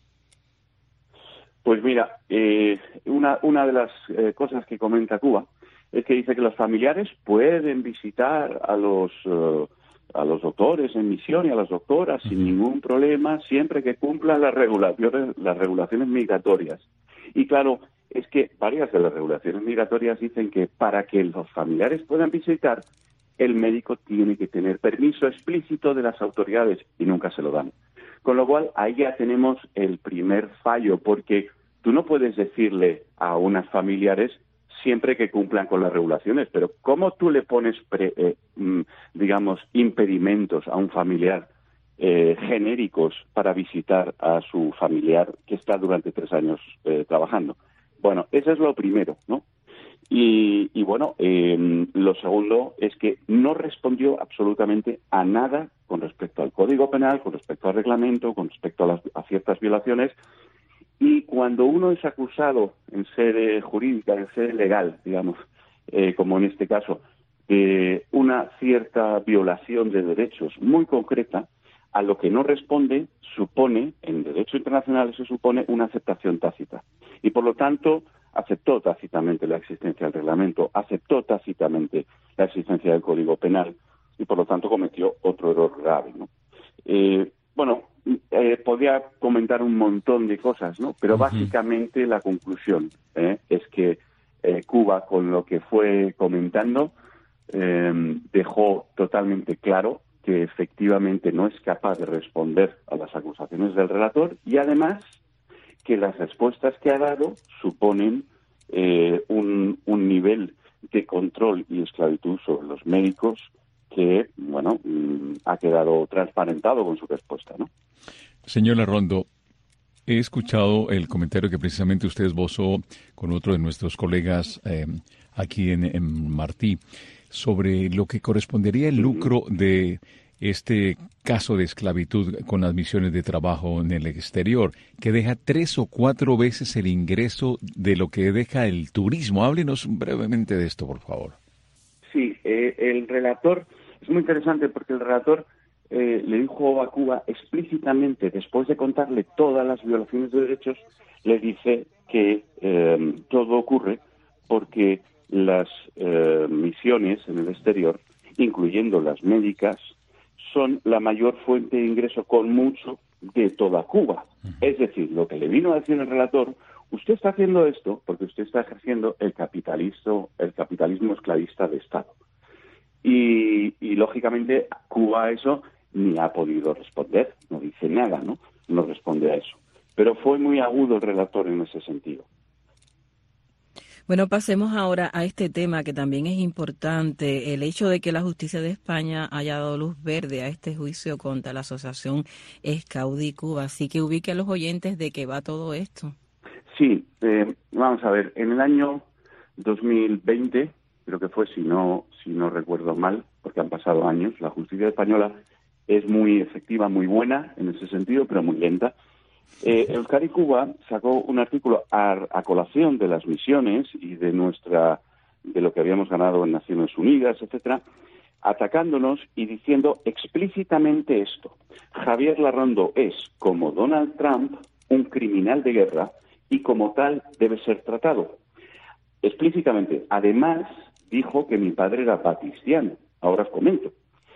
[SPEAKER 5] Pues mira, eh, una, una de las eh, cosas que comenta Cuba es que dice que los familiares pueden visitar a los uh, a los doctores en misión y a las doctoras sin ningún problema, siempre que cumplan las regulaciones, las regulaciones migratorias. Y claro, es que varias de las regulaciones migratorias dicen que para que los familiares puedan visitar, el médico tiene que tener permiso explícito de las autoridades y nunca se lo dan. Con lo cual, ahí ya tenemos el primer fallo, porque tú no puedes decirle a unas familiares siempre que cumplan con las regulaciones, pero ¿cómo tú le pones, pre, eh, digamos, impedimentos a un familiar eh, genéricos para visitar a su familiar que está durante tres años eh, trabajando? Bueno, eso es lo primero, ¿no? Y, y bueno, eh, lo segundo es que no respondió absolutamente a nada con respecto al Código Penal, con respecto al reglamento, con respecto a, las, a ciertas violaciones. Y cuando uno es acusado en sede jurídica, en sede legal, digamos, eh, como en este caso, de una cierta violación de derechos muy concreta, a lo que no responde supone, en derecho internacional eso supone una aceptación tácita. Y por lo tanto, aceptó tácitamente la existencia del reglamento, aceptó tácitamente la existencia del Código Penal y por lo tanto cometió otro error grave, ¿no? Eh, bueno, eh, podría comentar un montón de cosas, ¿no? Pero uh-huh. básicamente la conclusión ¿eh? es que eh, Cuba, con lo que fue comentando, eh, dejó totalmente claro que efectivamente no es capaz de responder a las acusaciones del relator y además que las respuestas que ha dado suponen eh, un, un nivel de control y esclavitud sobre los médicos que, bueno, mmm, ha quedado transparentado con su respuesta, ¿no?
[SPEAKER 4] Señor Larrondo, he escuchado el comentario que precisamente usted esbozó con otro de nuestros colegas eh, aquí en, en Martí sobre lo que correspondería el lucro de este caso de esclavitud con las misiones de trabajo en el exterior, que deja tres o cuatro veces el ingreso de lo que deja el turismo. Háblenos brevemente de esto, por favor.
[SPEAKER 5] Sí, eh, el relator, es muy interesante porque el relator eh, le dijo a Cuba explícitamente, después de contarle todas las violaciones de derechos, le dice que eh, todo ocurre porque las eh, misiones en el exterior, incluyendo las médicas, son la mayor fuente de ingreso con mucho de toda Cuba. Es decir, lo que le vino a decir el relator, usted está haciendo esto porque usted está ejerciendo el capitalismo, el capitalismo esclavista de Estado. Y, y lógicamente Cuba a eso ni ha podido responder, no dice nada, ¿no? No responde a eso. Pero fue muy agudo el relator en ese sentido.
[SPEAKER 3] Bueno, pasemos ahora a este tema que también es importante, el hecho de que la justicia de España haya dado luz verde a este juicio contra la asociación Escaudi Cuba. Así que ubique a los oyentes de qué va todo esto.
[SPEAKER 5] Sí, eh, vamos a ver, en el año dos mil veinte, creo que fue, si no, si no recuerdo mal, porque han pasado años, la justicia española es muy efectiva, muy buena en ese sentido, pero muy lenta. Eh, Euskadi Cuba sacó un artículo a, a colación de las misiones y de nuestra de lo que habíamos ganado en Naciones Unidas, etcétera, atacándonos y diciendo explícitamente esto: Javier Larrondo es, como Donald Trump, un criminal de guerra y como tal debe ser tratado. Explícitamente. Además, dijo que mi padre era baticiano. Ahora os comento.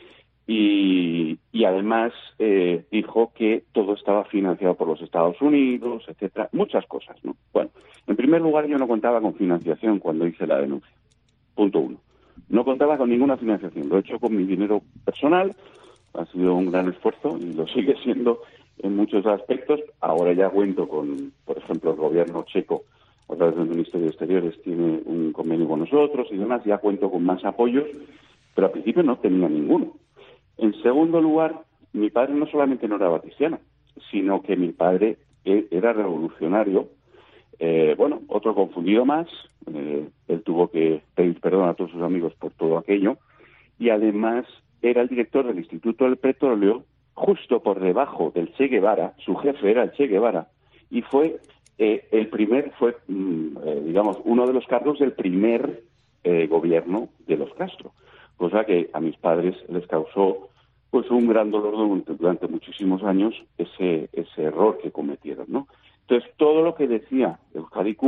[SPEAKER 5] Y, y además eh, dijo que todo estaba financiado por los Estados Unidos, etcétera, muchas cosas, ¿no? Bueno, en primer lugar, yo no contaba con financiación cuando hice la denuncia. Punto uno. No contaba con ninguna financiación. Lo he hecho con mi dinero personal. Ha sido un gran esfuerzo y lo sigue siendo en muchos aspectos. Ahora ya cuento con, por ejemplo, el gobierno checo, a través del Ministerio de Exteriores, tiene un convenio con nosotros y demás. Ya cuento con más apoyos, pero al principio no tenía ninguno. En segundo lugar, mi padre no solamente no era baticiano, sino que mi padre era revolucionario. Eh, bueno, otro confundido más. Eh, él tuvo que pedir perdón a todos sus amigos por todo aquello. Y además era el director del Instituto del Petróleo, justo por debajo del Che Guevara. Su jefe era el Che Guevara. Y fue eh, el primer, fue, eh, digamos, uno de los cargos del primer eh, gobierno de los Castro. Cosa que a mis padres les causó pues un gran dolor durante, durante muchísimos años ese ese error que cometieron, ¿no? Entonces, todo lo que decía Euskadi Cuba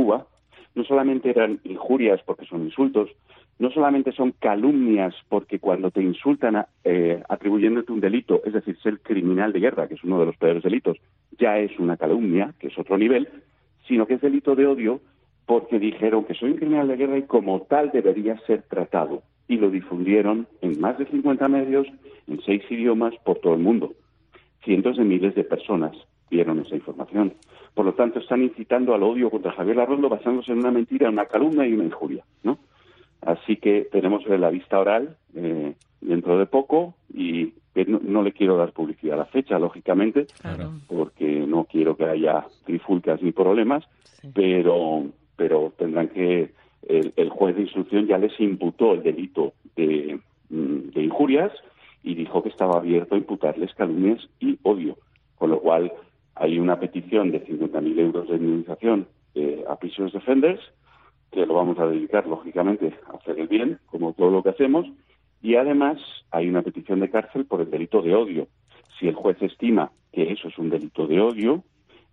[SPEAKER 5] no solamente eran injurias porque son insultos, no solamente son calumnias porque cuando te insultan eh, atribuyéndote un delito, es decir, ser criminal de guerra, que es uno de los peores delitos, ya es una calumnia, que es otro nivel, sino que es delito de odio porque dijeron que soy un criminal de guerra y como tal debería ser tratado. Y lo difundieron en más de cincuenta medios, en seis idiomas, por todo el mundo. Cientos de miles de personas vieron esa información. Por lo tanto, están incitando al odio contra Javier Larrondo basándose en una mentira, una calumnia y una injuria, ¿no? Así que tenemos la vista oral eh, dentro de poco y no, no le quiero dar publicidad a la fecha, lógicamente, claro, porque no quiero que haya trifulcas ni problemas, sí. pero pero tendrán que... El, el juez de instrucción ya les imputó el delito de, de injurias y dijo que estaba abierto a imputarles calumnias y odio, con lo cual hay una petición de cincuenta mil euros de indemnización eh, a Prisoners Defenders, que lo vamos a dedicar, lógicamente, a hacer el bien, como todo lo que hacemos, y además hay una petición de cárcel por el delito de odio. Si el juez estima que eso es un delito de odio,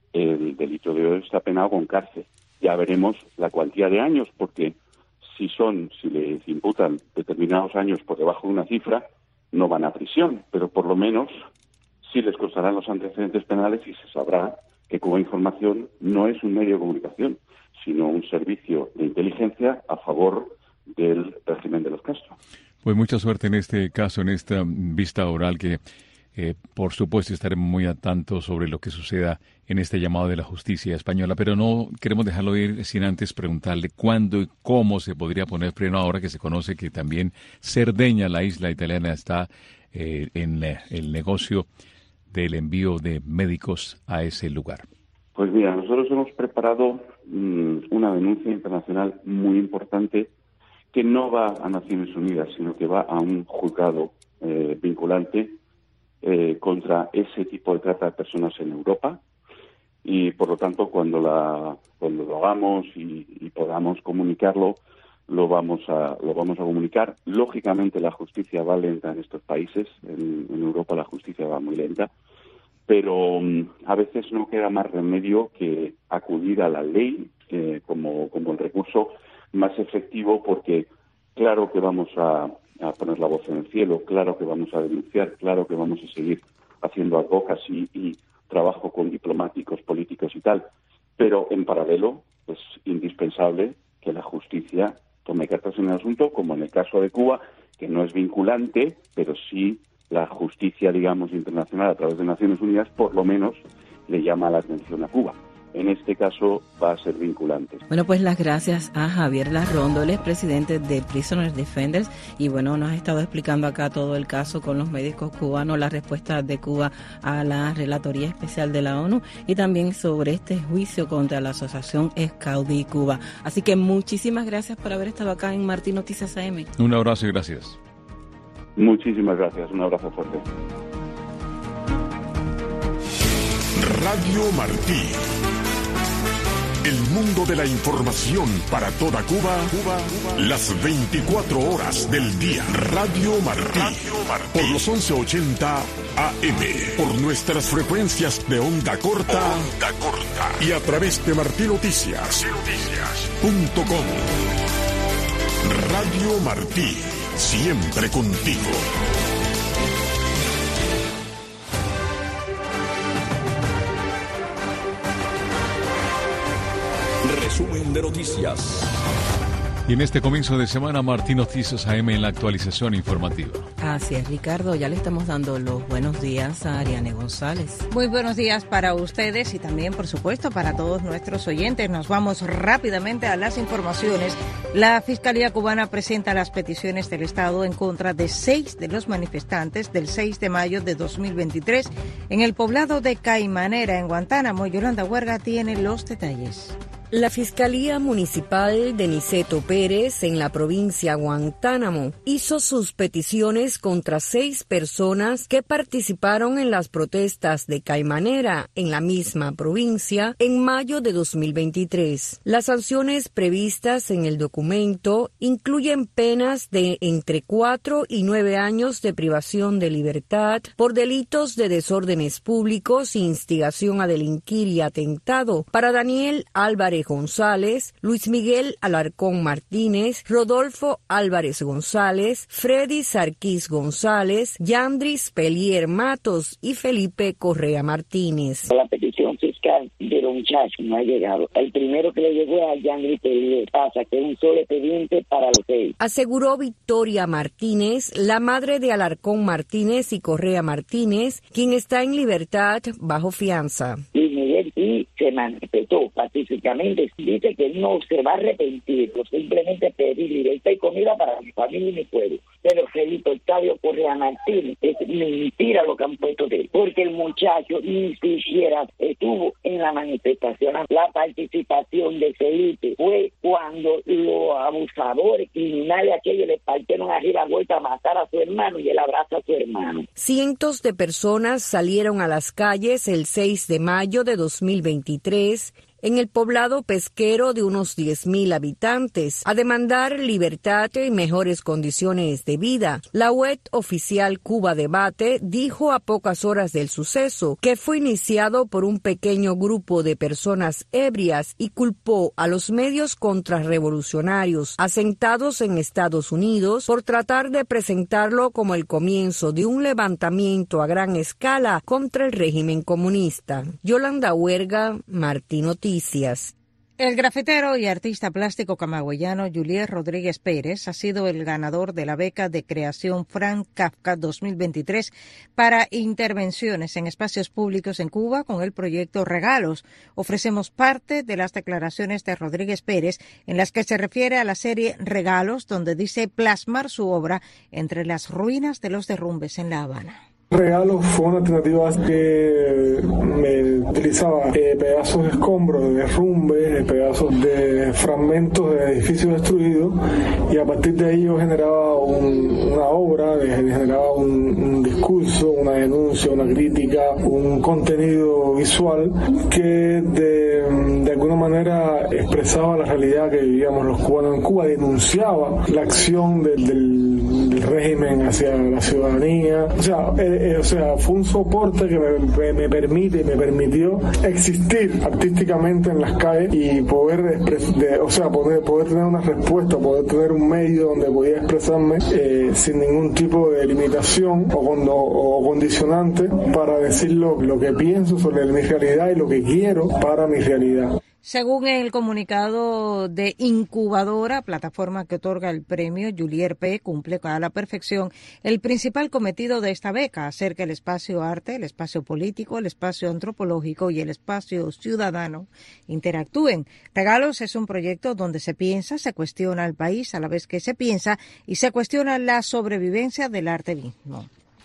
[SPEAKER 5] el delito de odio está penado con cárcel. Ya veremos la cuantía de años, porque si son, si les imputan determinados años por debajo de una cifra, no van a prisión, pero por lo menos sí les costarán los antecedentes penales y se sabrá que Cuba Información no es un medio de comunicación, sino un servicio de inteligencia a favor del régimen de los Castro.
[SPEAKER 4] Pues mucha suerte en este caso, en esta vista oral que, eh, por supuesto, estaremos muy al tanto sobre lo que suceda en este llamado de la justicia española, pero no queremos dejarlo ir sin antes preguntarle cuándo y cómo se podría poner freno ahora que se conoce que también Cerdeña, la isla italiana, está eh, en eh, el negocio del envío de médicos a ese lugar.
[SPEAKER 5] Pues mira, nosotros hemos preparado mmm, una denuncia internacional muy importante que no va a Naciones Unidas, sino que va a un juzgado eh, vinculante eh, contra ese tipo de trata de personas en Europa. Y por lo tanto, cuando la cuando lo hagamos y, y podamos comunicarlo, lo vamos a lo vamos a comunicar. Lógicamente, la justicia va lenta en estos países. En, en Europa la justicia va muy lenta, pero um, a veces no queda más remedio que acudir a la ley eh, como como el recurso más efectivo, porque claro que vamos a, a poner la voz en el cielo, claro que vamos a denunciar, claro que vamos a seguir haciendo advocacy y trabajo con diplomáticos, políticos y tal, pero en paralelo es indispensable que la justicia tome cartas en el asunto, como en el caso de Cuba, que no es vinculante, pero sí la justicia, digamos, internacional a través de Naciones Unidas, por lo menos le llama la atención a Cuba. En este caso va a ser vinculante.
[SPEAKER 3] Bueno, pues las gracias a Javier Larrondo, él es presidente de Prisoners Defenders, y bueno, nos ha estado explicando acá todo el caso con los médicos cubanos, la respuesta de Cuba a la Relatoría Especial de la ONU y también sobre este juicio contra la Asociación Escaudí Cuba. Así que muchísimas gracias por haber estado acá en Martí Noticias A M.
[SPEAKER 4] Un abrazo y gracias.
[SPEAKER 5] Muchísimas gracias, un abrazo fuerte.
[SPEAKER 1] Radio Martí. El mundo de la información para toda Cuba, Cuba, Cuba, las veinticuatro horas del día. Radio Martí, Radio Martí, por los once ochenta A M, por nuestras frecuencias de onda corta, onda corta y a través de martí noticias punto com. Radio Martí, siempre contigo.
[SPEAKER 2] Resumen de noticias.
[SPEAKER 4] Y en este comienzo de semana, Martí Noticias A M en la actualización informativa.
[SPEAKER 3] Así es, Ricardo, ya le estamos dando los buenos días a Ariane González.
[SPEAKER 6] Muy buenos días para ustedes y también, por supuesto, para todos nuestros oyentes. Nos vamos rápidamente a las informaciones. La Fiscalía cubana presenta las peticiones del Estado en contra de seis de los manifestantes del seis de mayo de dos mil veintitrés en el poblado de Caimanera, en Guantánamo. Yolanda Huerga tiene los detalles.
[SPEAKER 7] La Fiscalía Municipal de Niceto Pérez, en la provincia Guantánamo, hizo sus peticiones contra seis personas que participaron en las protestas de Caimanera, en la misma provincia, en mayo de dos mil veintitrés. Las sanciones previstas en el documento incluyen penas de entre cuatro y nueve años de privación de libertad por delitos de desórdenes públicos, instigación a delinquir y atentado para Daniel Álvarez Álvarez González, Luis Miguel Alarcón Martínez, Rodolfo Álvarez González, Freddy Sarkis González, Yandris Pelier Matos y Felipe Correa Martínez.
[SPEAKER 8] La petición fiscal de los muchachos no ha llegado. El primero que le llegó a Yandris Pelier pasa que es un solo expediente para los seis.
[SPEAKER 7] Aseguró Victoria Martínez, la madre de Alarcón Martínez y Correa Martínez, quien está en libertad bajo fianza.
[SPEAKER 8] Luis Miguel y se manifestó pacíficamente, dice que no se va a arrepentir, o simplemente pedir libertad y comida para mi familia y mi pueblo. Pero Felipe Octavio Correa Martínez, es mentira lo que han puesto de él, porque el muchacho ni siquiera estuvo en la manifestación. La participación de Felipe fue cuando los abusadores criminales aquellos le partieron arriba la vuelta a matar a su hermano y él abraza a su hermano.
[SPEAKER 7] Cientos de personas salieron a las calles el seis de mayo de dos mil veintitrés en el poblado pesquero de unos diez mil habitantes a demandar libertad y mejores condiciones de vida. La web oficial Cuba Debate dijo a pocas horas del suceso que fue iniciado por un pequeño grupo de personas ebrias y culpó a los medios contrarrevolucionarios asentados en Estados Unidos por tratar de presentarlo como el comienzo de un levantamiento a gran escala contra el régimen comunista. Yolanda Huerga, Martín Noticias.
[SPEAKER 6] El grafitero y artista plástico camagüeyano Julier Rodríguez Pérez ha sido el ganador de la beca de creación Franz Kafka dos mil veintitrés para intervenciones en espacios públicos en Cuba con el proyecto Regalos. Ofrecemos parte de las declaraciones de Rodríguez Pérez en las que se refiere a la serie Regalos, donde dice plasmar su obra entre las ruinas de los derrumbes en La Habana.
[SPEAKER 9] Regalos fue una alternativa que me utilizaba eh, pedazos de escombros, de derrumbes, pedazos de fragmentos de edificios destruidos, y a partir de ahí yo generaba un, una obra, generaba un, un discurso, una denuncia, una crítica, un contenido visual que de, de alguna manera expresaba la realidad que vivíamos los cubanos en Cuba, denunciaba la acción del, del, del régimen hacia la ciudadanía. O sea, eh, Eh, o sea, fue un soporte que me, me, me permite, me permitió existir artísticamente en las calles y poder, de, o sea, poder, poder tener una respuesta, poder tener un medio donde podía expresarme eh, sin ningún tipo de limitación o, con, o, o condicionante para decir lo, lo que pienso sobre mi realidad y lo que quiero para mi realidad.
[SPEAKER 6] Según el comunicado de Incubadora, plataforma que otorga el premio, Julier P. cumple a la perfección el principal cometido de esta beca, hacer que el espacio arte, el espacio político, el espacio antropológico y el espacio ciudadano interactúen. Regalos es un proyecto donde se piensa, se cuestiona el país a la vez que se piensa y se cuestiona la sobrevivencia del arte mismo.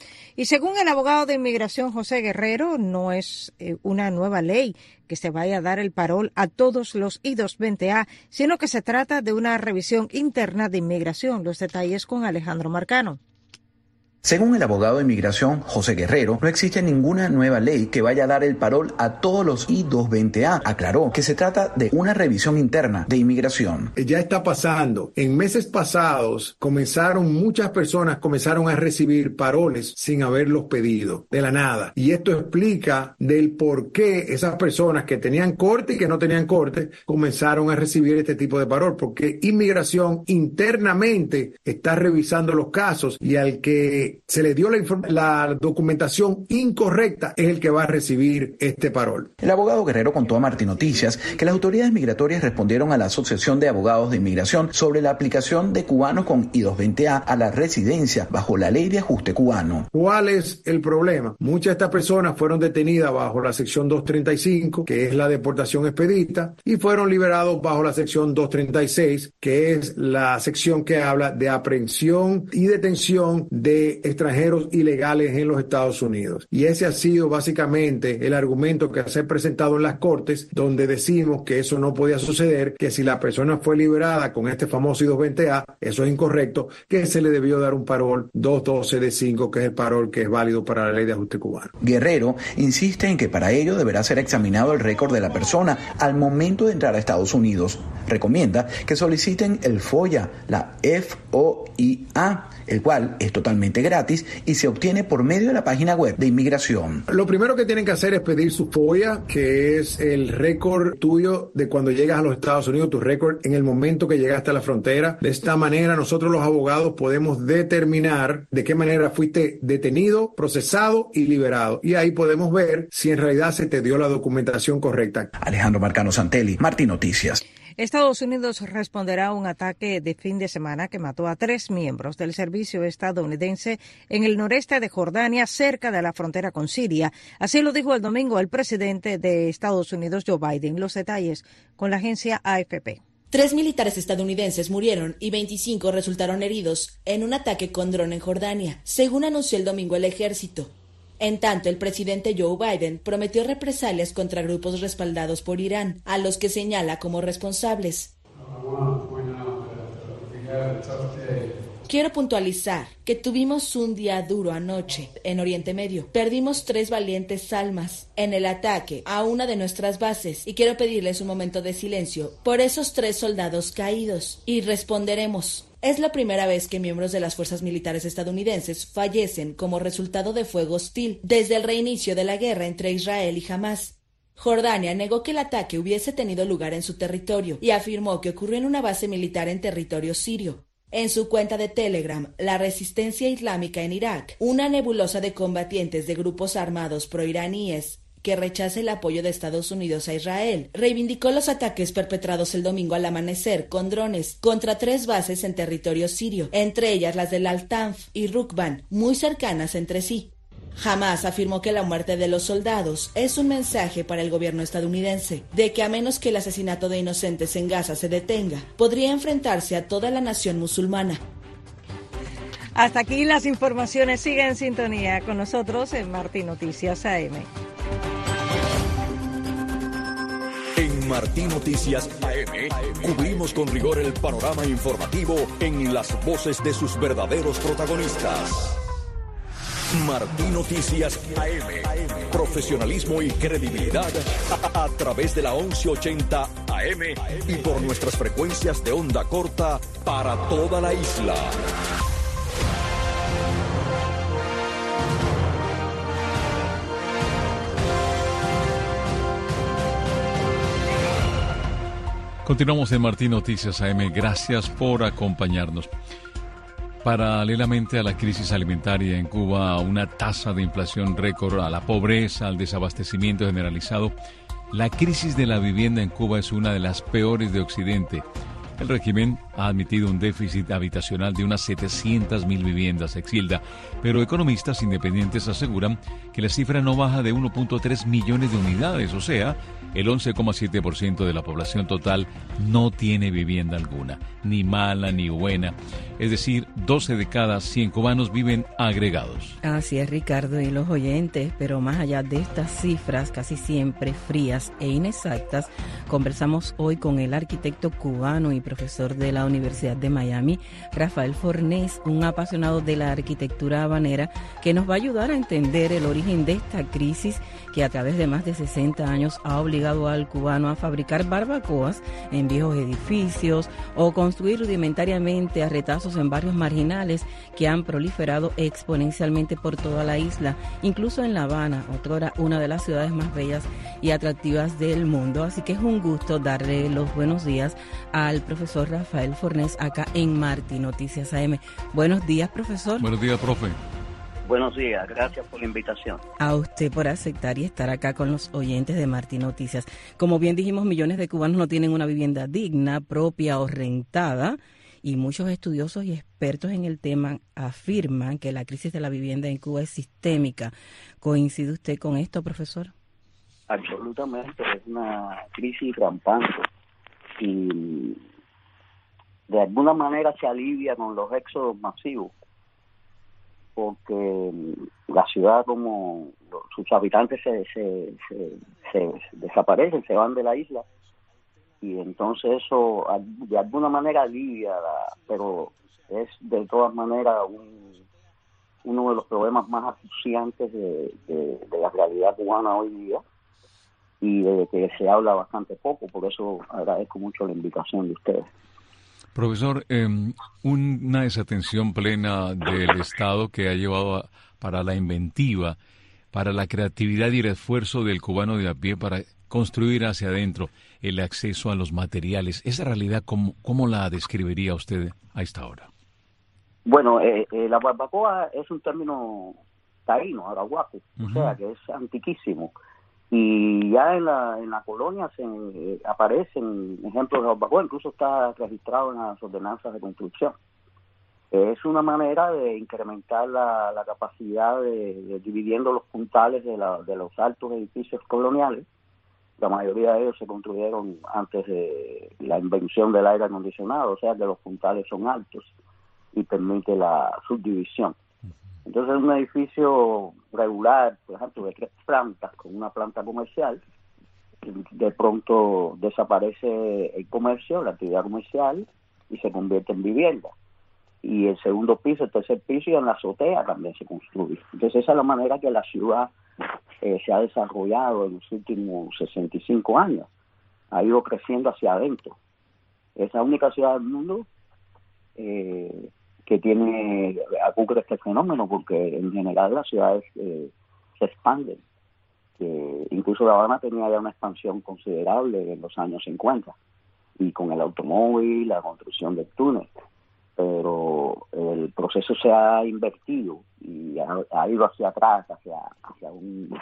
[SPEAKER 6] Y según el abogado de inmigración José Guerrero, no es eh, una nueva ley que se vaya a dar el parol a todos los I dos veinte A, sino que se trata de una revisión interna de inmigración. Los detalles con Alejandro Marcano.
[SPEAKER 10] Según el abogado de inmigración José Guerrero, no existe ninguna nueva ley que vaya a dar el parol a todos los I dos veinte A. Aclaró que se trata de una revisión interna de inmigración.
[SPEAKER 11] Ya está pasando. En meses pasados comenzaron, muchas personas comenzaron a recibir paroles sin haberlos pedido, de la nada. Y esto explica del por qué esas personas que tenían corte y que no tenían corte comenzaron a recibir este tipo de parol, porque inmigración internamente está revisando los casos y al que se le dio la, la documentación incorrecta es el que va a recibir este parol.
[SPEAKER 10] El abogado Guerrero contó a Martín Noticias que las autoridades migratorias respondieron a la Asociación de Abogados de Inmigración sobre la aplicación de cubanos con I dos veinte A a la residencia bajo la ley de ajuste cubano.
[SPEAKER 11] ¿Cuál es el problema? Muchas de estas personas fueron detenidas bajo la sección doscientos treinta y cinco, que es la deportación expedita, y fueron liberados bajo la sección doscientos treinta y seis, que es la sección que habla de aprehensión y detención de extranjeros ilegales en los Estados Unidos. Y ese ha sido básicamente el argumento que se ha presentado en las cortes, donde decimos que eso no podía suceder, que si la persona fue liberada con este famoso I dos veinte A, eso es incorrecto, que se le debió dar un parol doscientos doce de cinco, que es el parol que es válido para la ley de ajuste cubano.
[SPEAKER 10] Guerrero insiste en que para ello deberá ser examinado el récord de la persona al momento de entrar a Estados Unidos. Recomienda que soliciten el FOIA, la F O I A, el cual es totalmente gratis y se obtiene por medio de la página web de inmigración.
[SPEAKER 11] Lo primero que tienen que hacer es pedir su FOIA, que es el récord tuyo de cuando llegas a los Estados Unidos, tu récord en el momento que llegaste a la frontera. De esta manera, nosotros los abogados podemos determinar de qué manera fuiste detenido, procesado y liberado. Y ahí podemos ver si en realidad se te dio la documentación correcta.
[SPEAKER 10] Alejandro Marcano Santelli, Martín Noticias.
[SPEAKER 6] Estados Unidos responderá a un ataque de fin de semana que mató a tres miembros del servicio estadounidense en el noreste de Jordania, cerca de la frontera con Siria. Así lo dijo el domingo el presidente de Estados Unidos, Joe Biden. Los detalles con la agencia A F P.
[SPEAKER 12] Tres militares estadounidenses murieron y veinticinco resultaron heridos en un ataque con dron en Jordania, según anunció el domingo el ejército. En tanto, el presidente Joe Biden prometió represalias contra grupos respaldados por Irán, a los que señala como responsables. Quiero puntualizar que tuvimos un día duro anoche en Oriente Medio. Perdimos tres valientes almas en el ataque a una de nuestras bases y quiero pedirles un momento de silencio por esos tres soldados caídos y responderemos. Es la primera vez que miembros de las fuerzas militares estadounidenses fallecen como resultado de fuego hostil desde el reinicio de la guerra entre Israel y Hamás. Jordania negó que el ataque hubiese tenido lugar en su territorio y afirmó que ocurrió en una base militar en territorio sirio. En su cuenta de Telegram, la resistencia islámica en Irak, una nebulosa de combatientes de grupos armados proiraníes que rechaza el apoyo de Estados Unidos a Israel, reivindicó los ataques perpetrados el domingo al amanecer con drones contra tres bases en territorio sirio, entre ellas las de Al-Tanf y Rukban, muy cercanas entre sí. Hamás afirmó que la muerte de los soldados es un mensaje para el gobierno estadounidense, de que a menos que el asesinato de inocentes en Gaza se detenga, podría enfrentarse a toda la nación musulmana.
[SPEAKER 6] Hasta aquí las informaciones. Sigue en sintonía con nosotros en Martín Noticias A M.
[SPEAKER 2] En Martín Noticias A M cubrimos con rigor el panorama informativo en las voces de sus verdaderos protagonistas. Martín Noticias A M. Profesionalismo y credibilidad a, a través de la once ochenta A M y por nuestras frecuencias de onda corta para toda la isla.
[SPEAKER 4] Continuamos en Martín Noticias A M. Gracias por acompañarnos. Paralelamente a la crisis alimentaria en Cuba, a una tasa de inflación récord, a la pobreza, al desabastecimiento generalizado, la crisis de la vivienda en Cuba es una de las peores de Occidente. El régimen ha admitido un déficit habitacional de unas setecientas mil viviendas, Exilda, pero economistas independientes aseguran que la cifra no baja de uno punto tres millones de unidades, o sea, el once coma siete por ciento de la población total no tiene vivienda alguna, ni mala ni buena. Es decir, doce de cada cien cubanos viven agregados.
[SPEAKER 3] Así es, Ricardo, y los oyentes, pero más allá de estas cifras casi siempre frías e inexactas, conversamos hoy con el arquitecto cubano y profesor de la Universidad de Miami, Rafael Fornés, un apasionado de la arquitectura habanera, que nos va a ayudar a entender el origen de esta crisis que a través de más de sesenta años ha obligado al cubano a fabricar barbacoas en viejos edificios o construir rudimentariamente a retazos en barrios marginales que han proliferado exponencialmente por toda la isla, incluso en La Habana, otrora una de las ciudades más bellas y atractivas del mundo. Así que es un gusto darle los buenos días al profesor Rafael Fornés acá en Martín Noticias A M. Buenos días, profesor.
[SPEAKER 4] Buenos días, profe.
[SPEAKER 13] Buenos días, gracias por la invitación.
[SPEAKER 3] A usted por aceptar y estar acá con los oyentes de Martín Noticias. Como bien dijimos, millones de cubanos no tienen una vivienda digna, propia o rentada, y muchos estudiosos y expertos en el tema afirman que la crisis de la vivienda en Cuba es sistémica. ¿Coincide usted con esto, profesor?
[SPEAKER 13] Absolutamente, es una crisis rampante y de alguna manera se alivia con los éxodos masivos, porque la ciudad, como sus habitantes se, se, se, se desaparecen, se van de la isla, y entonces eso de alguna manera alivia, la, pero es de todas maneras un, uno de los problemas más acuciantes de, de, de la realidad cubana hoy día, y de que se habla bastante poco, por eso agradezco mucho la invitación de ustedes.
[SPEAKER 4] Profesor, eh, una desatención plena del Estado que ha llevado a, para la inventiva, para la creatividad y el esfuerzo del cubano de a pie para construir hacia adentro el acceso a los materiales. ¿Esa realidad cómo, cómo la describiría usted a esta hora?
[SPEAKER 13] Bueno, eh, eh, la barbacoa es un término taíno, arahuaco, uh-huh. o sea que es antiquísimo. Y ya en la en la colonia se eh, aparecen ejemplos de barbacoa, incluso está registrado en las ordenanzas de construcción. Es una manera de incrementar la, la capacidad de, de dividiendo los puntales de, la, de los altos edificios coloniales. La mayoría de ellos se construyeron antes de la invención del aire acondicionado, o sea que los puntales son altos y permite la subdivisión. Entonces, un edificio regular, por ejemplo, de tres plantas, con una planta comercial, de pronto desaparece el comercio, la actividad comercial, y se convierte en vivienda. Y el segundo piso, el tercer piso y en la azotea también se construye. Entonces, esa es la manera que la ciudad eh, se ha desarrollado en los últimos sesenta y cinco años. Ha ido creciendo hacia adentro. Es la única ciudad del mundo eh, que tiene ocurre este fenómeno, porque en general las ciudades eh, se expanden. Eh, incluso La Habana tenía ya una expansión considerable en los años cincuenta, y con el automóvil, la construcción del túnel. Pero el proceso se ha invertido y ha, ha ido hacia atrás, hacia, hacia un,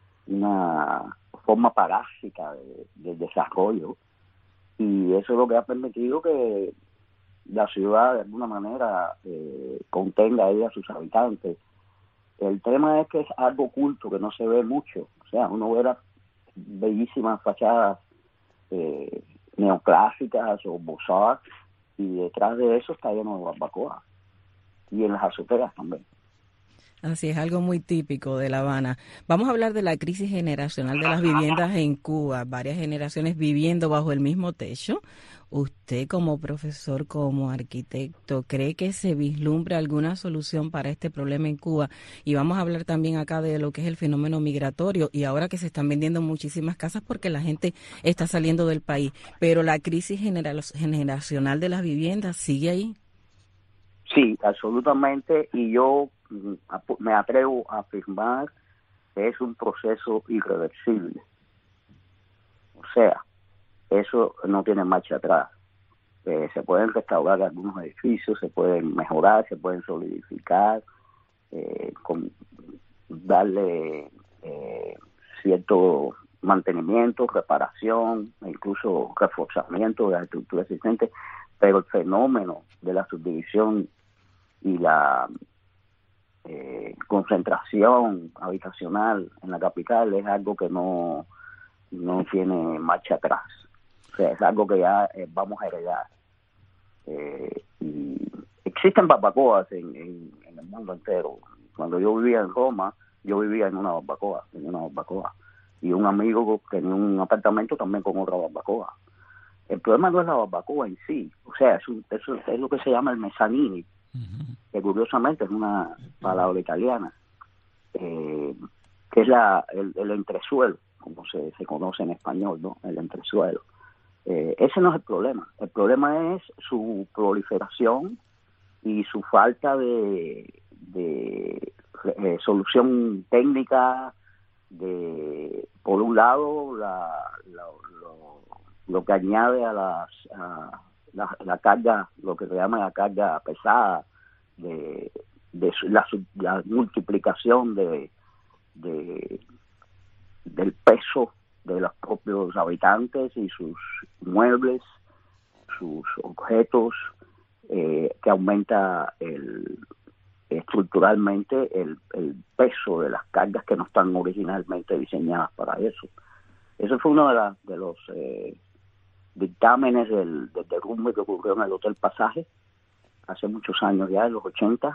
[SPEAKER 13] una forma parásita de, de desarrollo, y eso es lo que ha permitido que la ciudad de alguna manera eh, contenga a ella a sus habitantes. El tema es que es algo oculto, que no se ve mucho. O sea, uno ve las bellísimas fachadas eh, neoclásicas o Beaux-Arts, y detrás de eso está lleno de barbacoa, y en las azoteas también.
[SPEAKER 3] Así es, algo muy típico de La Habana. Vamos a hablar de la crisis generacional de las viviendas en Cuba, varias generaciones viviendo bajo el mismo techo. Usted, como profesor, como arquitecto, ¿cree que se vislumbra alguna solución para este problema en Cuba? Y vamos a hablar también acá de lo que es el fenómeno migratorio, y ahora que se están vendiendo muchísimas casas porque la gente está saliendo del país. Pero la crisis general, generacional de las viviendas sigue ahí.
[SPEAKER 13] Sí, absolutamente, y yo me atrevo a afirmar que es un proceso irreversible. O sea, eso no tiene marcha atrás. Eh, se pueden restaurar algunos edificios, se pueden mejorar, se pueden solidificar, eh, con, darle eh, cierto mantenimiento, reparación, e incluso reforzamiento de la estructura existente, pero el fenómeno de la subdivisión y la eh, concentración habitacional en la capital es algo que no, no tiene marcha atrás. O sea, es algo que ya eh, vamos a heredar. Eh, y existen barbacoas en, en, en el mundo entero. Cuando yo vivía en Roma, yo vivía en una barbacoa, en una barbacoa. Y un amigo tenía un apartamento también con otra barbacoa. El problema no es la barbacoa en sí. O sea, es, un, es, es lo que se llama el mezzanini, uh-huh. que curiosamente es una palabra italiana, eh, que es la el, el entresuelo, como se, se conoce en español, ¿no? El entresuelo. Eh, ese no es el problema. El problema es su proliferación y su falta de, de eh, solución técnica. De por un lado la, la, lo, lo que añade a, las, a la, la carga, lo que se llama la carga pesada, de, de la, la multiplicación de, de del peso de los propios habitantes y sus muebles, sus objetos, eh, que aumenta el estructuralmente el, el peso de las cargas que no están originalmente diseñadas para eso. Eso fue uno de, la, de los eh, dictámenes del, del derrumbe que ocurrió en el Hotel Pasaje hace muchos años ya, en los ochenta.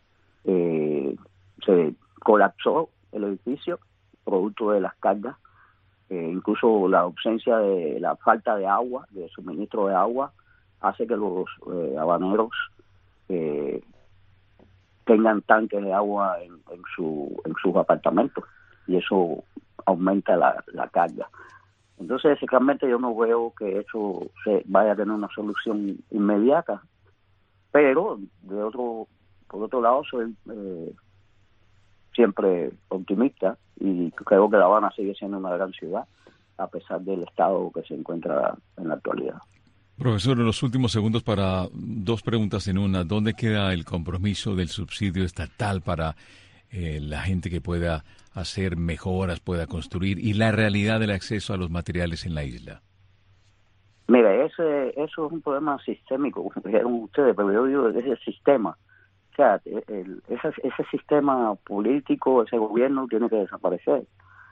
[SPEAKER 13] Eh, se colapsó el edificio producto de las cargas, eh, incluso la ausencia de la falta de agua, de suministro de agua, hace que los eh, habaneros eh, tengan tanques de agua en, en, su, en sus apartamentos, y eso aumenta la, la carga. Entonces, realmente yo no veo que eso se vaya a tener una solución inmediata, pero de otro por otro lado soy eh, siempre optimista y creo que La Habana sigue siendo una gran ciudad a pesar del estado que se encuentra en la actualidad.
[SPEAKER 4] Profesor, en los últimos segundos para dos preguntas en una. ¿Dónde queda el compromiso del subsidio estatal para eh, la gente que pueda hacer mejoras, pueda construir, y la realidad del acceso a los materiales en la isla?
[SPEAKER 13] Mira, ese, eso es un problema sistémico, como dijeron ustedes, pero yo digo ese sistema. O sea, el, ese, ese sistema político, ese gobierno tiene que desaparecer.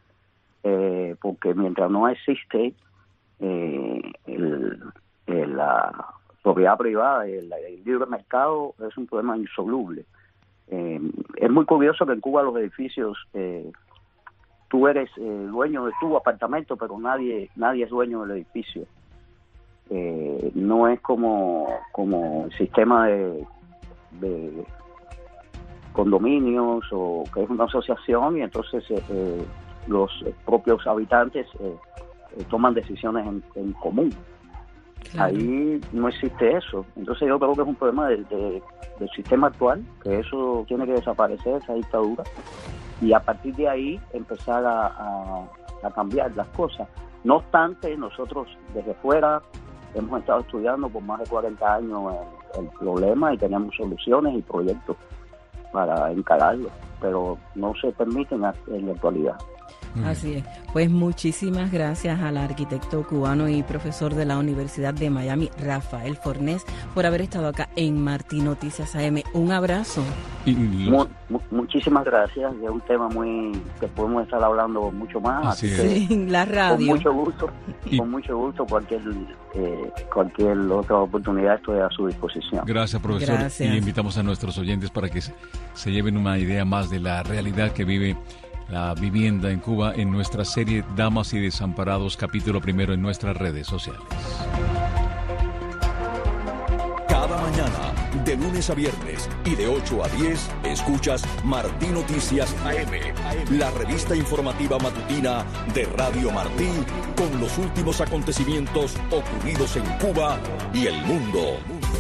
[SPEAKER 13] Eh, porque mientras no existe eh, el, el, la propiedad privada, el, el libre mercado, es un problema insoluble. Eh, es muy curioso que en Cuba los edificios, eh, tú eres eh, dueño de tu apartamento, pero nadie nadie es dueño del edificio. Eh, no es como como el sistema de, de condominios o que es una asociación y entonces eh, los propios habitantes eh, eh, toman decisiones en, en común. Claro. Ahí no existe eso. Entonces yo creo que es un problema de, de, del sistema actual, que eso tiene que desaparecer, esa dictadura, y a partir de ahí empezar a, a, a cambiar las cosas. No obstante, nosotros desde fuera hemos estado estudiando por más de cuarenta años el, el problema y tenemos soluciones y proyectos para encararlo, pero no se permiten en la actualidad.
[SPEAKER 3] Así es. Pues muchísimas gracias al arquitecto cubano y profesor de la Universidad de Miami, Rafael Fornés, por haber estado acá en Martín Noticias A M. Un abrazo.
[SPEAKER 13] Mu- mu- muchísimas gracias. Es un tema muy que podemos estar hablando mucho más.
[SPEAKER 4] Así
[SPEAKER 3] es. Sí, la radio.
[SPEAKER 13] Con mucho gusto. Y... Con mucho gusto. Cualquier eh, cualquier otra oportunidad estoy a su disposición.
[SPEAKER 4] Gracias, profesor.
[SPEAKER 3] Gracias.
[SPEAKER 4] Y invitamos a nuestros oyentes para que se, se lleven una idea más de la realidad que vive la vivienda en Cuba en nuestra serie Damas y Desamparados, capítulo primero en nuestras redes sociales.
[SPEAKER 2] Cada mañana, de lunes a viernes y de ocho a diez, escuchas Martín Noticias A M, la revista informativa matutina de Radio Martí, con los últimos acontecimientos ocurridos en Cuba y el mundo.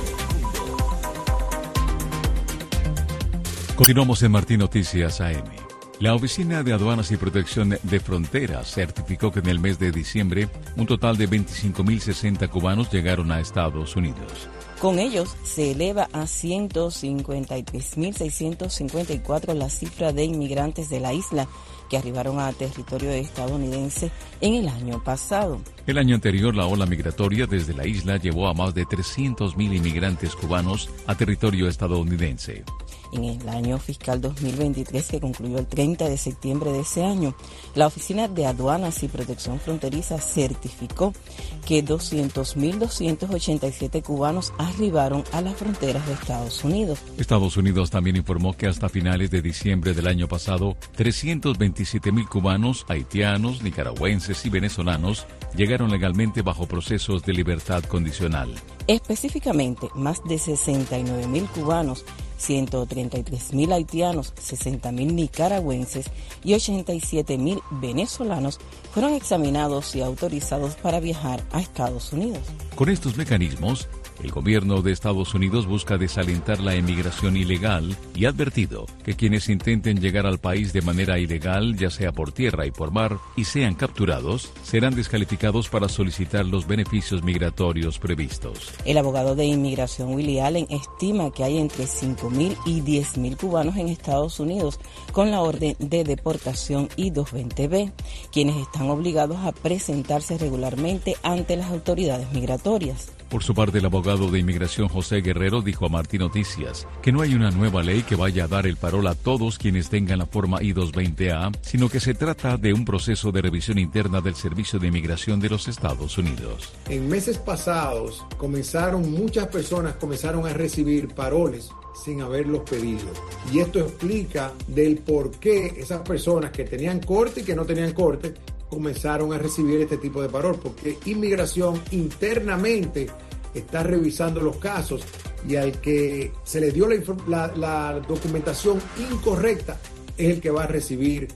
[SPEAKER 4] Continuamos en Martín Noticias A M. La Oficina de Aduanas y Protección de Fronteras certificó que en el mes de diciembre un total de veinticinco mil sesenta cubanos llegaron a Estados Unidos.
[SPEAKER 3] Con ellos se eleva a ciento cincuenta y tres mil seiscientos cincuenta y cuatro la cifra de inmigrantes de la isla que arribaron a territorio estadounidense en el año pasado.
[SPEAKER 4] El año anterior, la ola migratoria desde la isla llevó a más de trescientos mil inmigrantes cubanos a territorio estadounidense.
[SPEAKER 3] En el año fiscal dos mil veintitrés, que concluyó el treinta de septiembre de ese año, la Oficina de Aduanas y Protección Fronteriza certificó que doscientos mil doscientos ochenta y siete cubanos arribaron a las fronteras de Estados Unidos.
[SPEAKER 4] Estados Unidos también informó que hasta finales de diciembre del año pasado, trescientos veintisiete mil cubanos, haitianos, nicaragüenses y venezolanos llegaron legalmente bajo procesos de libertad condicional.
[SPEAKER 3] Específicamente, más de sesenta y nueve mil cubanos, ciento treinta y tres mil haitianos, sesenta mil nicaragüenses y ochenta y siete mil venezolanos fueron examinados y autorizados para viajar a Estados Unidos.
[SPEAKER 4] Con estos mecanismos, el gobierno de Estados Unidos busca desalentar la emigración ilegal y ha advertido que quienes intenten llegar al país de manera ilegal, ya sea por tierra y por mar, y sean capturados, serán descalificados para solicitar los beneficios migratorios previstos.
[SPEAKER 3] El abogado de inmigración Willie Allen estima que hay entre cinco mil y diez mil cubanos en Estados Unidos con la orden de deportación I doscientos veinte B, quienes están obligados a presentarse regularmente ante las autoridades migratorias.
[SPEAKER 4] Por su parte, el abogado de inmigración José Guerrero dijo a Martín Noticias que no hay una nueva ley que vaya a dar el parol a todos quienes tengan la forma I doscientos veinte A, sino que se trata de un proceso de revisión interna del Servicio de Inmigración de los Estados Unidos.
[SPEAKER 11] En meses pasados comenzaron, muchas personas comenzaron a recibir paroles sin haberlos pedido. Y esto explica del por qué esas personas que tenían corte y que no tenían corte comenzaron a recibir este tipo de parol, porque inmigración internamente está revisando los casos y al que se le dio la, la, la documentación incorrecta es el que va a recibir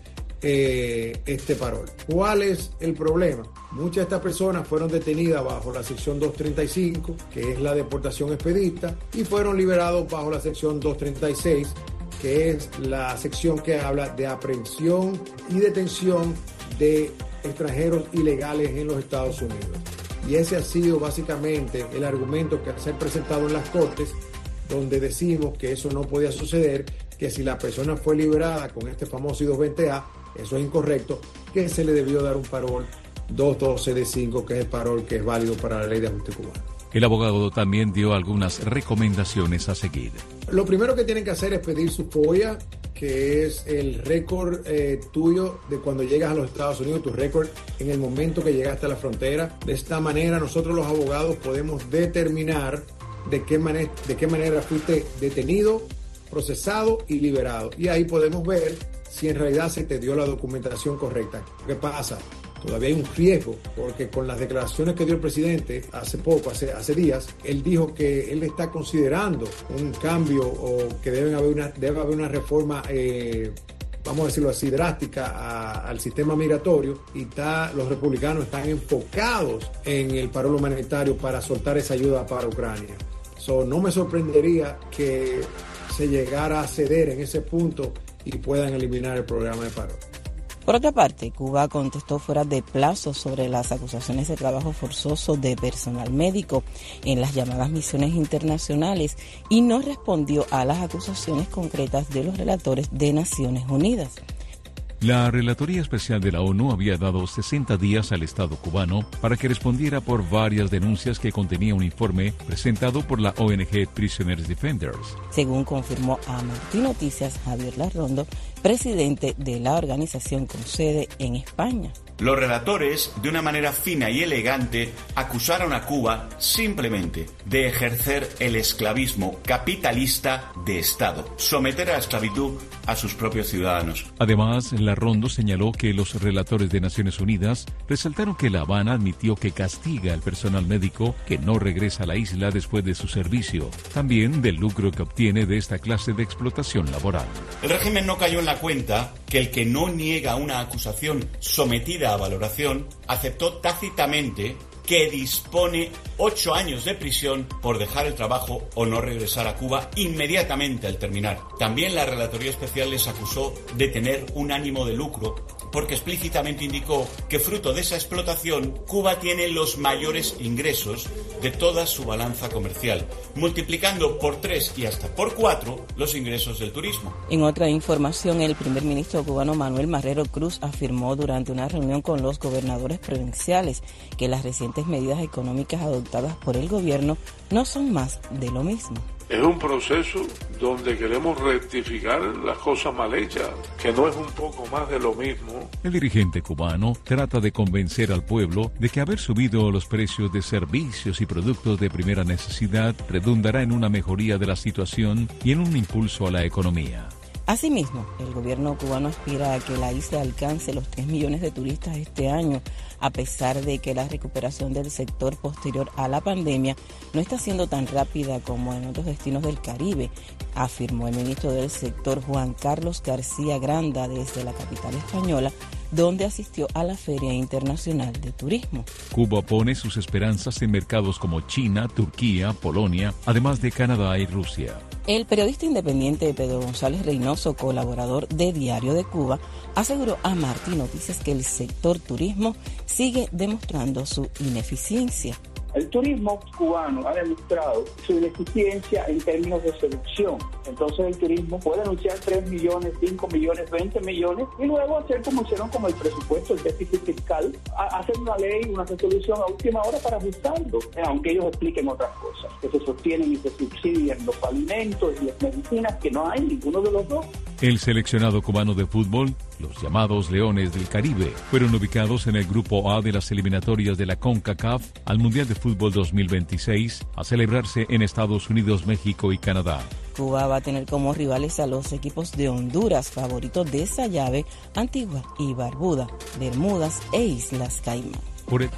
[SPEAKER 11] eh, este parol. ¿Cuál es el problema? Muchas de estas personas fueron detenidas bajo la sección doscientos treinta y cinco, que es la deportación expedita, y fueron liberados bajo la sección doscientos treinta y seis, que es la sección que habla de aprehensión y detención de extranjeros ilegales en los Estados Unidos. Y ese ha sido básicamente el argumento que se ha presentado en las Cortes, donde decimos que eso no podía suceder, que si la persona fue liberada con este famoso I doscientos veinte A, eso es incorrecto, que se le debió dar un parol doscientos doce D cinco, que es el parol que es válido para la ley de ajuste cubano.
[SPEAKER 4] El abogado también dio algunas recomendaciones a seguir.
[SPEAKER 11] Lo primero que tienen que hacer es pedir su FOIA, que es el récord eh, tuyo de cuando llegas a los Estados Unidos, tu récord en el momento que llegaste a la frontera. De esta manera nosotros los abogados podemos determinar de qué manera, de qué manera fuiste detenido, procesado y liberado. Y ahí podemos ver si en realidad se te dio la documentación correcta. ¿Qué pasa? Todavía hay un riesgo, porque con las declaraciones que dio el presidente hace poco, hace, hace días, él dijo que él está considerando un cambio o que deben haber una, debe haber una reforma, eh, vamos a decirlo así, drástica a, al sistema migratorio, y está, los republicanos están enfocados en el parol humanitario para soltar esa ayuda para Ucrania. So, no me sorprendería que se llegara a ceder en ese punto y puedan eliminar el programa de parol.
[SPEAKER 3] Por otra parte, Cuba contestó fuera de plazo sobre las acusaciones de trabajo forzoso de personal médico en las llamadas misiones internacionales y no respondió a las acusaciones concretas de los relatores de Naciones Unidas.
[SPEAKER 4] La Relatoría Especial de la ONU había dado sesenta días al Estado cubano para que respondiera por varias denuncias que contenía un informe presentado por la O N G Prisoners Defenders.
[SPEAKER 3] Según confirmó a Martín Noticias Javier Larrondo, presidente de la organización con sede en España.
[SPEAKER 14] Los relatores, de una manera fina y elegante, acusaron a Cuba simplemente de ejercer el esclavismo capitalista de Estado, someter a la esclavitud a sus propios ciudadanos.
[SPEAKER 4] Además, Larrondo señaló que los relatores de Naciones Unidas resaltaron que La Habana admitió que castiga al personal médico que no regresa a la isla después de su servicio, también del lucro que obtiene de esta clase de explotación laboral.
[SPEAKER 14] El régimen no cayó en la cuenta que el que no niega una acusación sometida a valoración aceptó tácitamente que dispone ocho años de prisión por dejar el trabajo o no regresar a Cuba inmediatamente al terminar. También la Relatoría Especial les acusó de tener un ánimo de lucro, porque explícitamente indicó que fruto de esa explotación, Cuba tiene los mayores ingresos de toda su balanza comercial, multiplicando por tres y hasta por cuatro los ingresos del turismo.
[SPEAKER 3] En otra información, el primer ministro cubano Manuel Marrero Cruz afirmó durante una reunión con los gobernadores provinciales que las recientes medidas económicas adoptadas por el gobierno no son más de lo mismo.
[SPEAKER 15] Es un proceso donde queremos rectificar las cosas mal hechas, que no es un poco más de lo mismo.
[SPEAKER 4] El dirigente cubano trata de convencer al pueblo de que haber subido los precios de servicios y productos de primera necesidad redundará en una mejoría de la situación y en un impulso a la economía.
[SPEAKER 3] Asimismo, el gobierno cubano aspira a que la isla alcance los tres millones de turistas este año, a pesar de que la recuperación del sector posterior a la pandemia no está siendo tan rápida como en otros destinos del Caribe, afirmó el ministro del sector Juan Carlos García Granda desde la capital española, donde asistió a la Feria Internacional de Turismo.
[SPEAKER 4] Cuba pone sus esperanzas en mercados como China, Turquía, Polonia, además de Canadá y Rusia.
[SPEAKER 3] El periodista independiente Pedro González Reynoso, colaborador de Diario de Cuba, aseguró a Martín Noticias que el sector turismo sigue demostrando su ineficiencia.
[SPEAKER 16] El turismo cubano ha demostrado su ineficiencia en términos de seducción. Entonces el turismo puede anunciar tres millones, cinco millones, veinte millones y luego hacer como hicieron con el presupuesto, el déficit fiscal, hacer una ley, una resolución a última hora para ajustarlo, aunque ellos expliquen otras cosas, que se sostienen y se subsidian los alimentos y las medicinas, que no hay ninguno de los dos.
[SPEAKER 4] El seleccionado cubano de fútbol, los llamados Leones del Caribe, fueron ubicados en el Grupo A de las eliminatorias de la CONCACAF al Mundial de Fútbol dos mil veintiséis, a celebrarse en Estados Unidos, México y Canadá.
[SPEAKER 3] Cuba va a tener como rivales a los equipos de Honduras, favoritos de esa llave, Antigua y Barbuda, Bermudas e Islas Caimán.
[SPEAKER 4] Por el...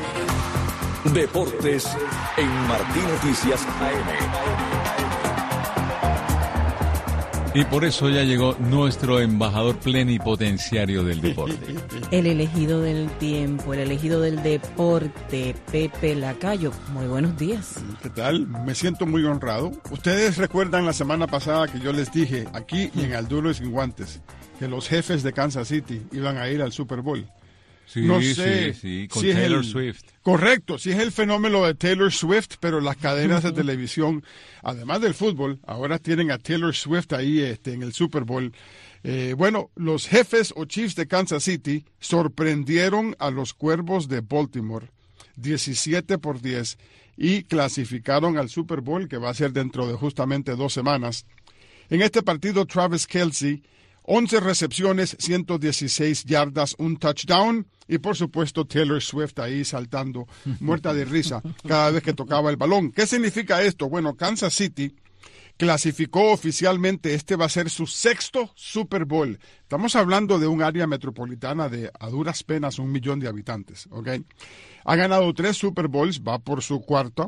[SPEAKER 2] Deportes en Martín Noticias A M.
[SPEAKER 4] Y por eso ya llegó nuestro embajador plenipotenciario del deporte.
[SPEAKER 3] El elegido del tiempo, el elegido del deporte, Pepe Lacayo. Muy buenos días.
[SPEAKER 17] ¿Qué tal? Me siento muy honrado. Ustedes recuerdan la semana pasada que yo les dije aquí y en Al Duro y Sin Guantes que los Jefes de Kansas City iban a ir al Super Bowl.
[SPEAKER 4] Sí,
[SPEAKER 17] no sé
[SPEAKER 4] sí, sí, con
[SPEAKER 17] si
[SPEAKER 4] Taylor
[SPEAKER 17] es el,
[SPEAKER 4] Swift.
[SPEAKER 17] Correcto, si es el fenómeno de Taylor Swift, pero las cadenas de televisión, además del fútbol, ahora tienen a Taylor Swift ahí este, en el Super Bowl. Eh, bueno, los Jefes o Chiefs de Kansas City sorprendieron a los Cuervos de Baltimore diecisiete por diez y clasificaron al Super Bowl, que va a ser dentro de justamente dos semanas. En este partido, Travis Kelce, once recepciones, ciento dieciséis yardas, un touchdown y por supuesto Taylor Swift ahí saltando, muerta de risa cada vez que tocaba el balón. ¿Qué significa esto? Bueno, Kansas City clasificó oficialmente, este va a ser su sexto Super Bowl. Estamos hablando de un área metropolitana de a duras penas un millón de habitantes, ¿ok? Ha ganado tres Super Bowls, va por su cuarto.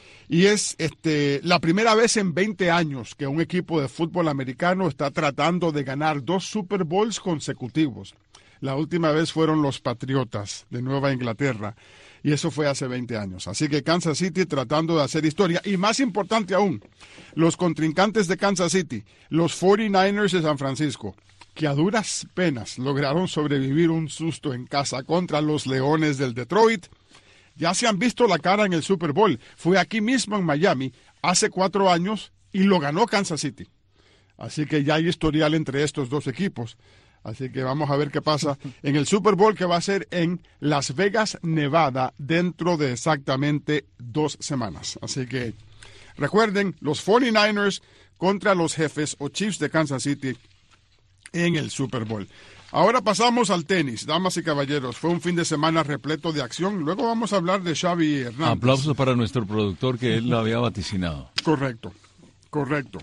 [SPEAKER 17] Y es este, la primera vez en veinte años que un equipo de fútbol americano está tratando de ganar dos Super Bowls consecutivos. La última vez fueron los Patriotas de Nueva Inglaterra, y eso fue hace veinte años. Así que Kansas City tratando de hacer historia. Y más importante aún, los contrincantes de Kansas City, los cuarenta y nueve ers de San Francisco, que a duras penas lograron sobrevivir un susto en casa contra los Leones del Detroit, ya se han visto la cara en el Super Bowl. Fue aquí mismo en Miami hace cuatro años y lo ganó Kansas City. Así que ya hay historial entre estos dos equipos. Así que vamos a ver qué pasa en el Super Bowl que va a ser en Las Vegas, Nevada, dentro de exactamente dos semanas. Así que recuerden, los cuarenta y nueve ers contra los Jefes o Chiefs de Kansas City en el Super Bowl. Ahora pasamos al tenis, damas y caballeros. Fue un fin de semana repleto de acción. Luego vamos a hablar de Xavi Hernández.
[SPEAKER 4] Aplausos para nuestro productor que él lo había vaticinado.
[SPEAKER 17] Correcto, correcto.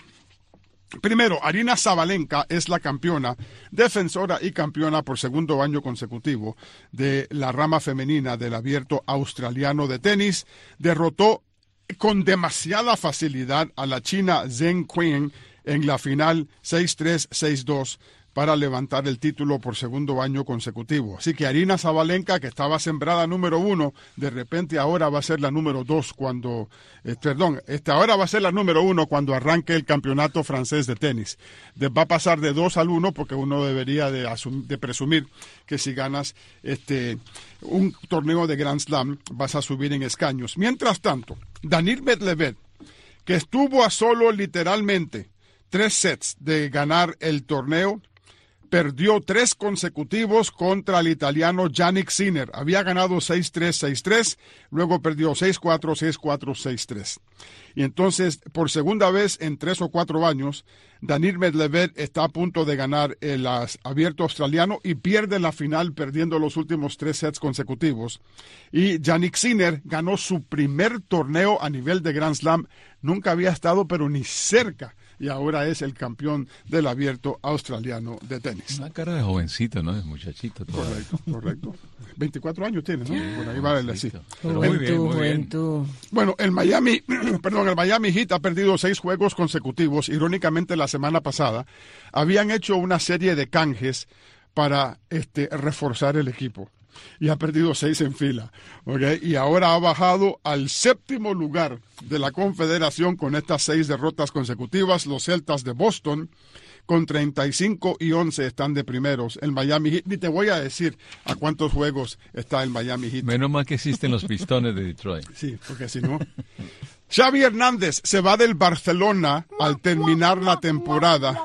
[SPEAKER 17] Primero, Aryna Sabalenka es la campeona, defensora y campeona por segundo año consecutivo de la rama femenina del Abierto Australiano de tenis. Derrotó con demasiada facilidad a la china Zheng Qin en la final seis tres, seis dos. Para levantar el título por segundo año consecutivo. Así que Aryna Sabalenka, que estaba sembrada número uno, de repente ahora va a ser la número dos cuando, eh, perdón, este, ahora va a ser la número uno cuando arranque el campeonato francés de tenis. De, va a pasar de dos al uno porque uno debería de, asum, de presumir que si ganas este, un torneo de Grand Slam vas a subir en escaños. Mientras tanto, Daniil Medvedev, que estuvo a solo literalmente tres sets de ganar el torneo, perdió tres consecutivos contra el italiano Jannik Sinner. Había ganado seis tres, seis tres, luego perdió seis cuatro, seis cuatro, seis tres. Y entonces, por segunda vez en tres o cuatro años, Daniil Medvedev está a punto de ganar el Abierto Australiano y pierde la final perdiendo los últimos tres sets consecutivos. Y Jannik Sinner ganó su primer torneo a nivel de Grand Slam. Nunca había estado, pero ni cerca. Y ahora es el campeón del Abierto Australiano de tenis.
[SPEAKER 4] Una cara de jovencito, ¿no? De muchachito. Todavía.
[SPEAKER 17] Correcto, correcto. veinticuatro años tiene, ¿no? Sí, por ahí vale así.
[SPEAKER 3] Muy bien, muy bien.
[SPEAKER 17] Bueno, el Miami, perdón, el Miami Heat ha perdido seis juegos consecutivos. Irónicamente, la semana pasada habían hecho una serie de canjes para este, reforzar el equipo. Y ha perdido seis en fila, ¿okay? Y ahora ha bajado al séptimo lugar de la Confederación con estas seis derrotas consecutivas. Los Celtas de Boston con treinta y cinco y once están de primeros. El Miami Heat, ni te voy a decir a cuántos juegos está el Miami Heat.
[SPEAKER 4] Menos mal que existen los Pistones de Detroit.
[SPEAKER 17] Sí, porque si no... Xavi Hernández se va del Barcelona al terminar la temporada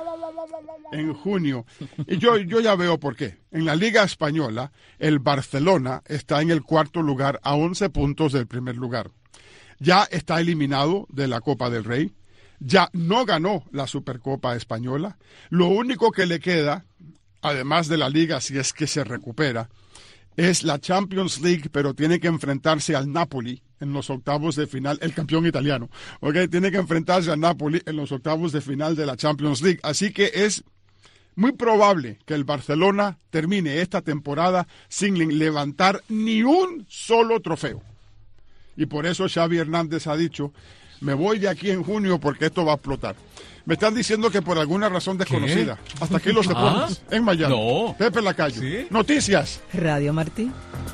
[SPEAKER 17] en junio. Y yo, yo ya veo por qué. En la Liga Española, el Barcelona está en el cuarto lugar a once puntos del primer lugar. Ya está eliminado de la Copa del Rey. Ya no ganó la Supercopa Española. Lo único que le queda, además de la Liga, si es que se recupera, es la Champions League, pero tiene que enfrentarse al Napoli en los octavos de final, el campeón italiano. ¿Okay? Tiene que enfrentarse al Napoli en los octavos de final de la Champions League. Así que es muy probable que el Barcelona termine esta temporada sin levantar ni un solo trofeo. Y por eso Xavi Hernández ha dicho, me voy de aquí en junio porque esto va a explotar. Me están diciendo que por alguna razón desconocida. ¿Qué? Hasta aquí los deportes. ¿Ah? En Miami.
[SPEAKER 4] No.
[SPEAKER 17] Pepe Lacayo. ¿Sí? Noticias.
[SPEAKER 3] Radio Martí.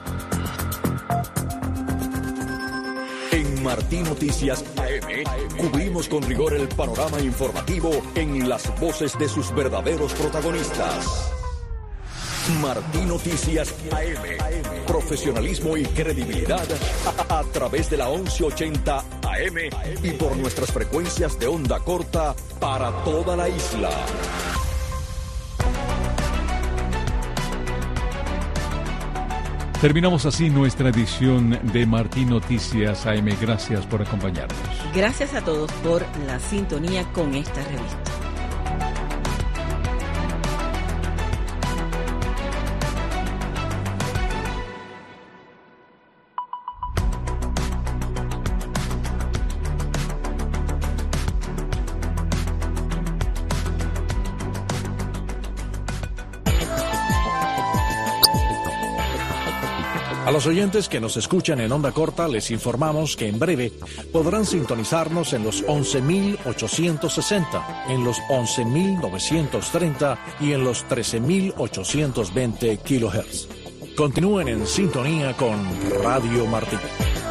[SPEAKER 2] En Martí Noticias A M cubrimos con rigor el panorama informativo en las voces de sus verdaderos protagonistas. Martí Noticias A M. Profesionalismo y credibilidad a, a través de la once ochenta A M y por nuestras frecuencias de onda corta para toda la isla.
[SPEAKER 4] Terminamos así nuestra edición de Martí Noticias A M. Gracias por acompañarnos.
[SPEAKER 3] Gracias a todos por la sintonía con esta revista.
[SPEAKER 18] A los oyentes que nos escuchan en onda corta les informamos que en breve podrán sintonizarnos en los once mil ochocientos sesenta, en los once mil novecientos treinta y en los trece mil ochocientos veinte kilohertz. Continúen en sintonía con Radio Martí.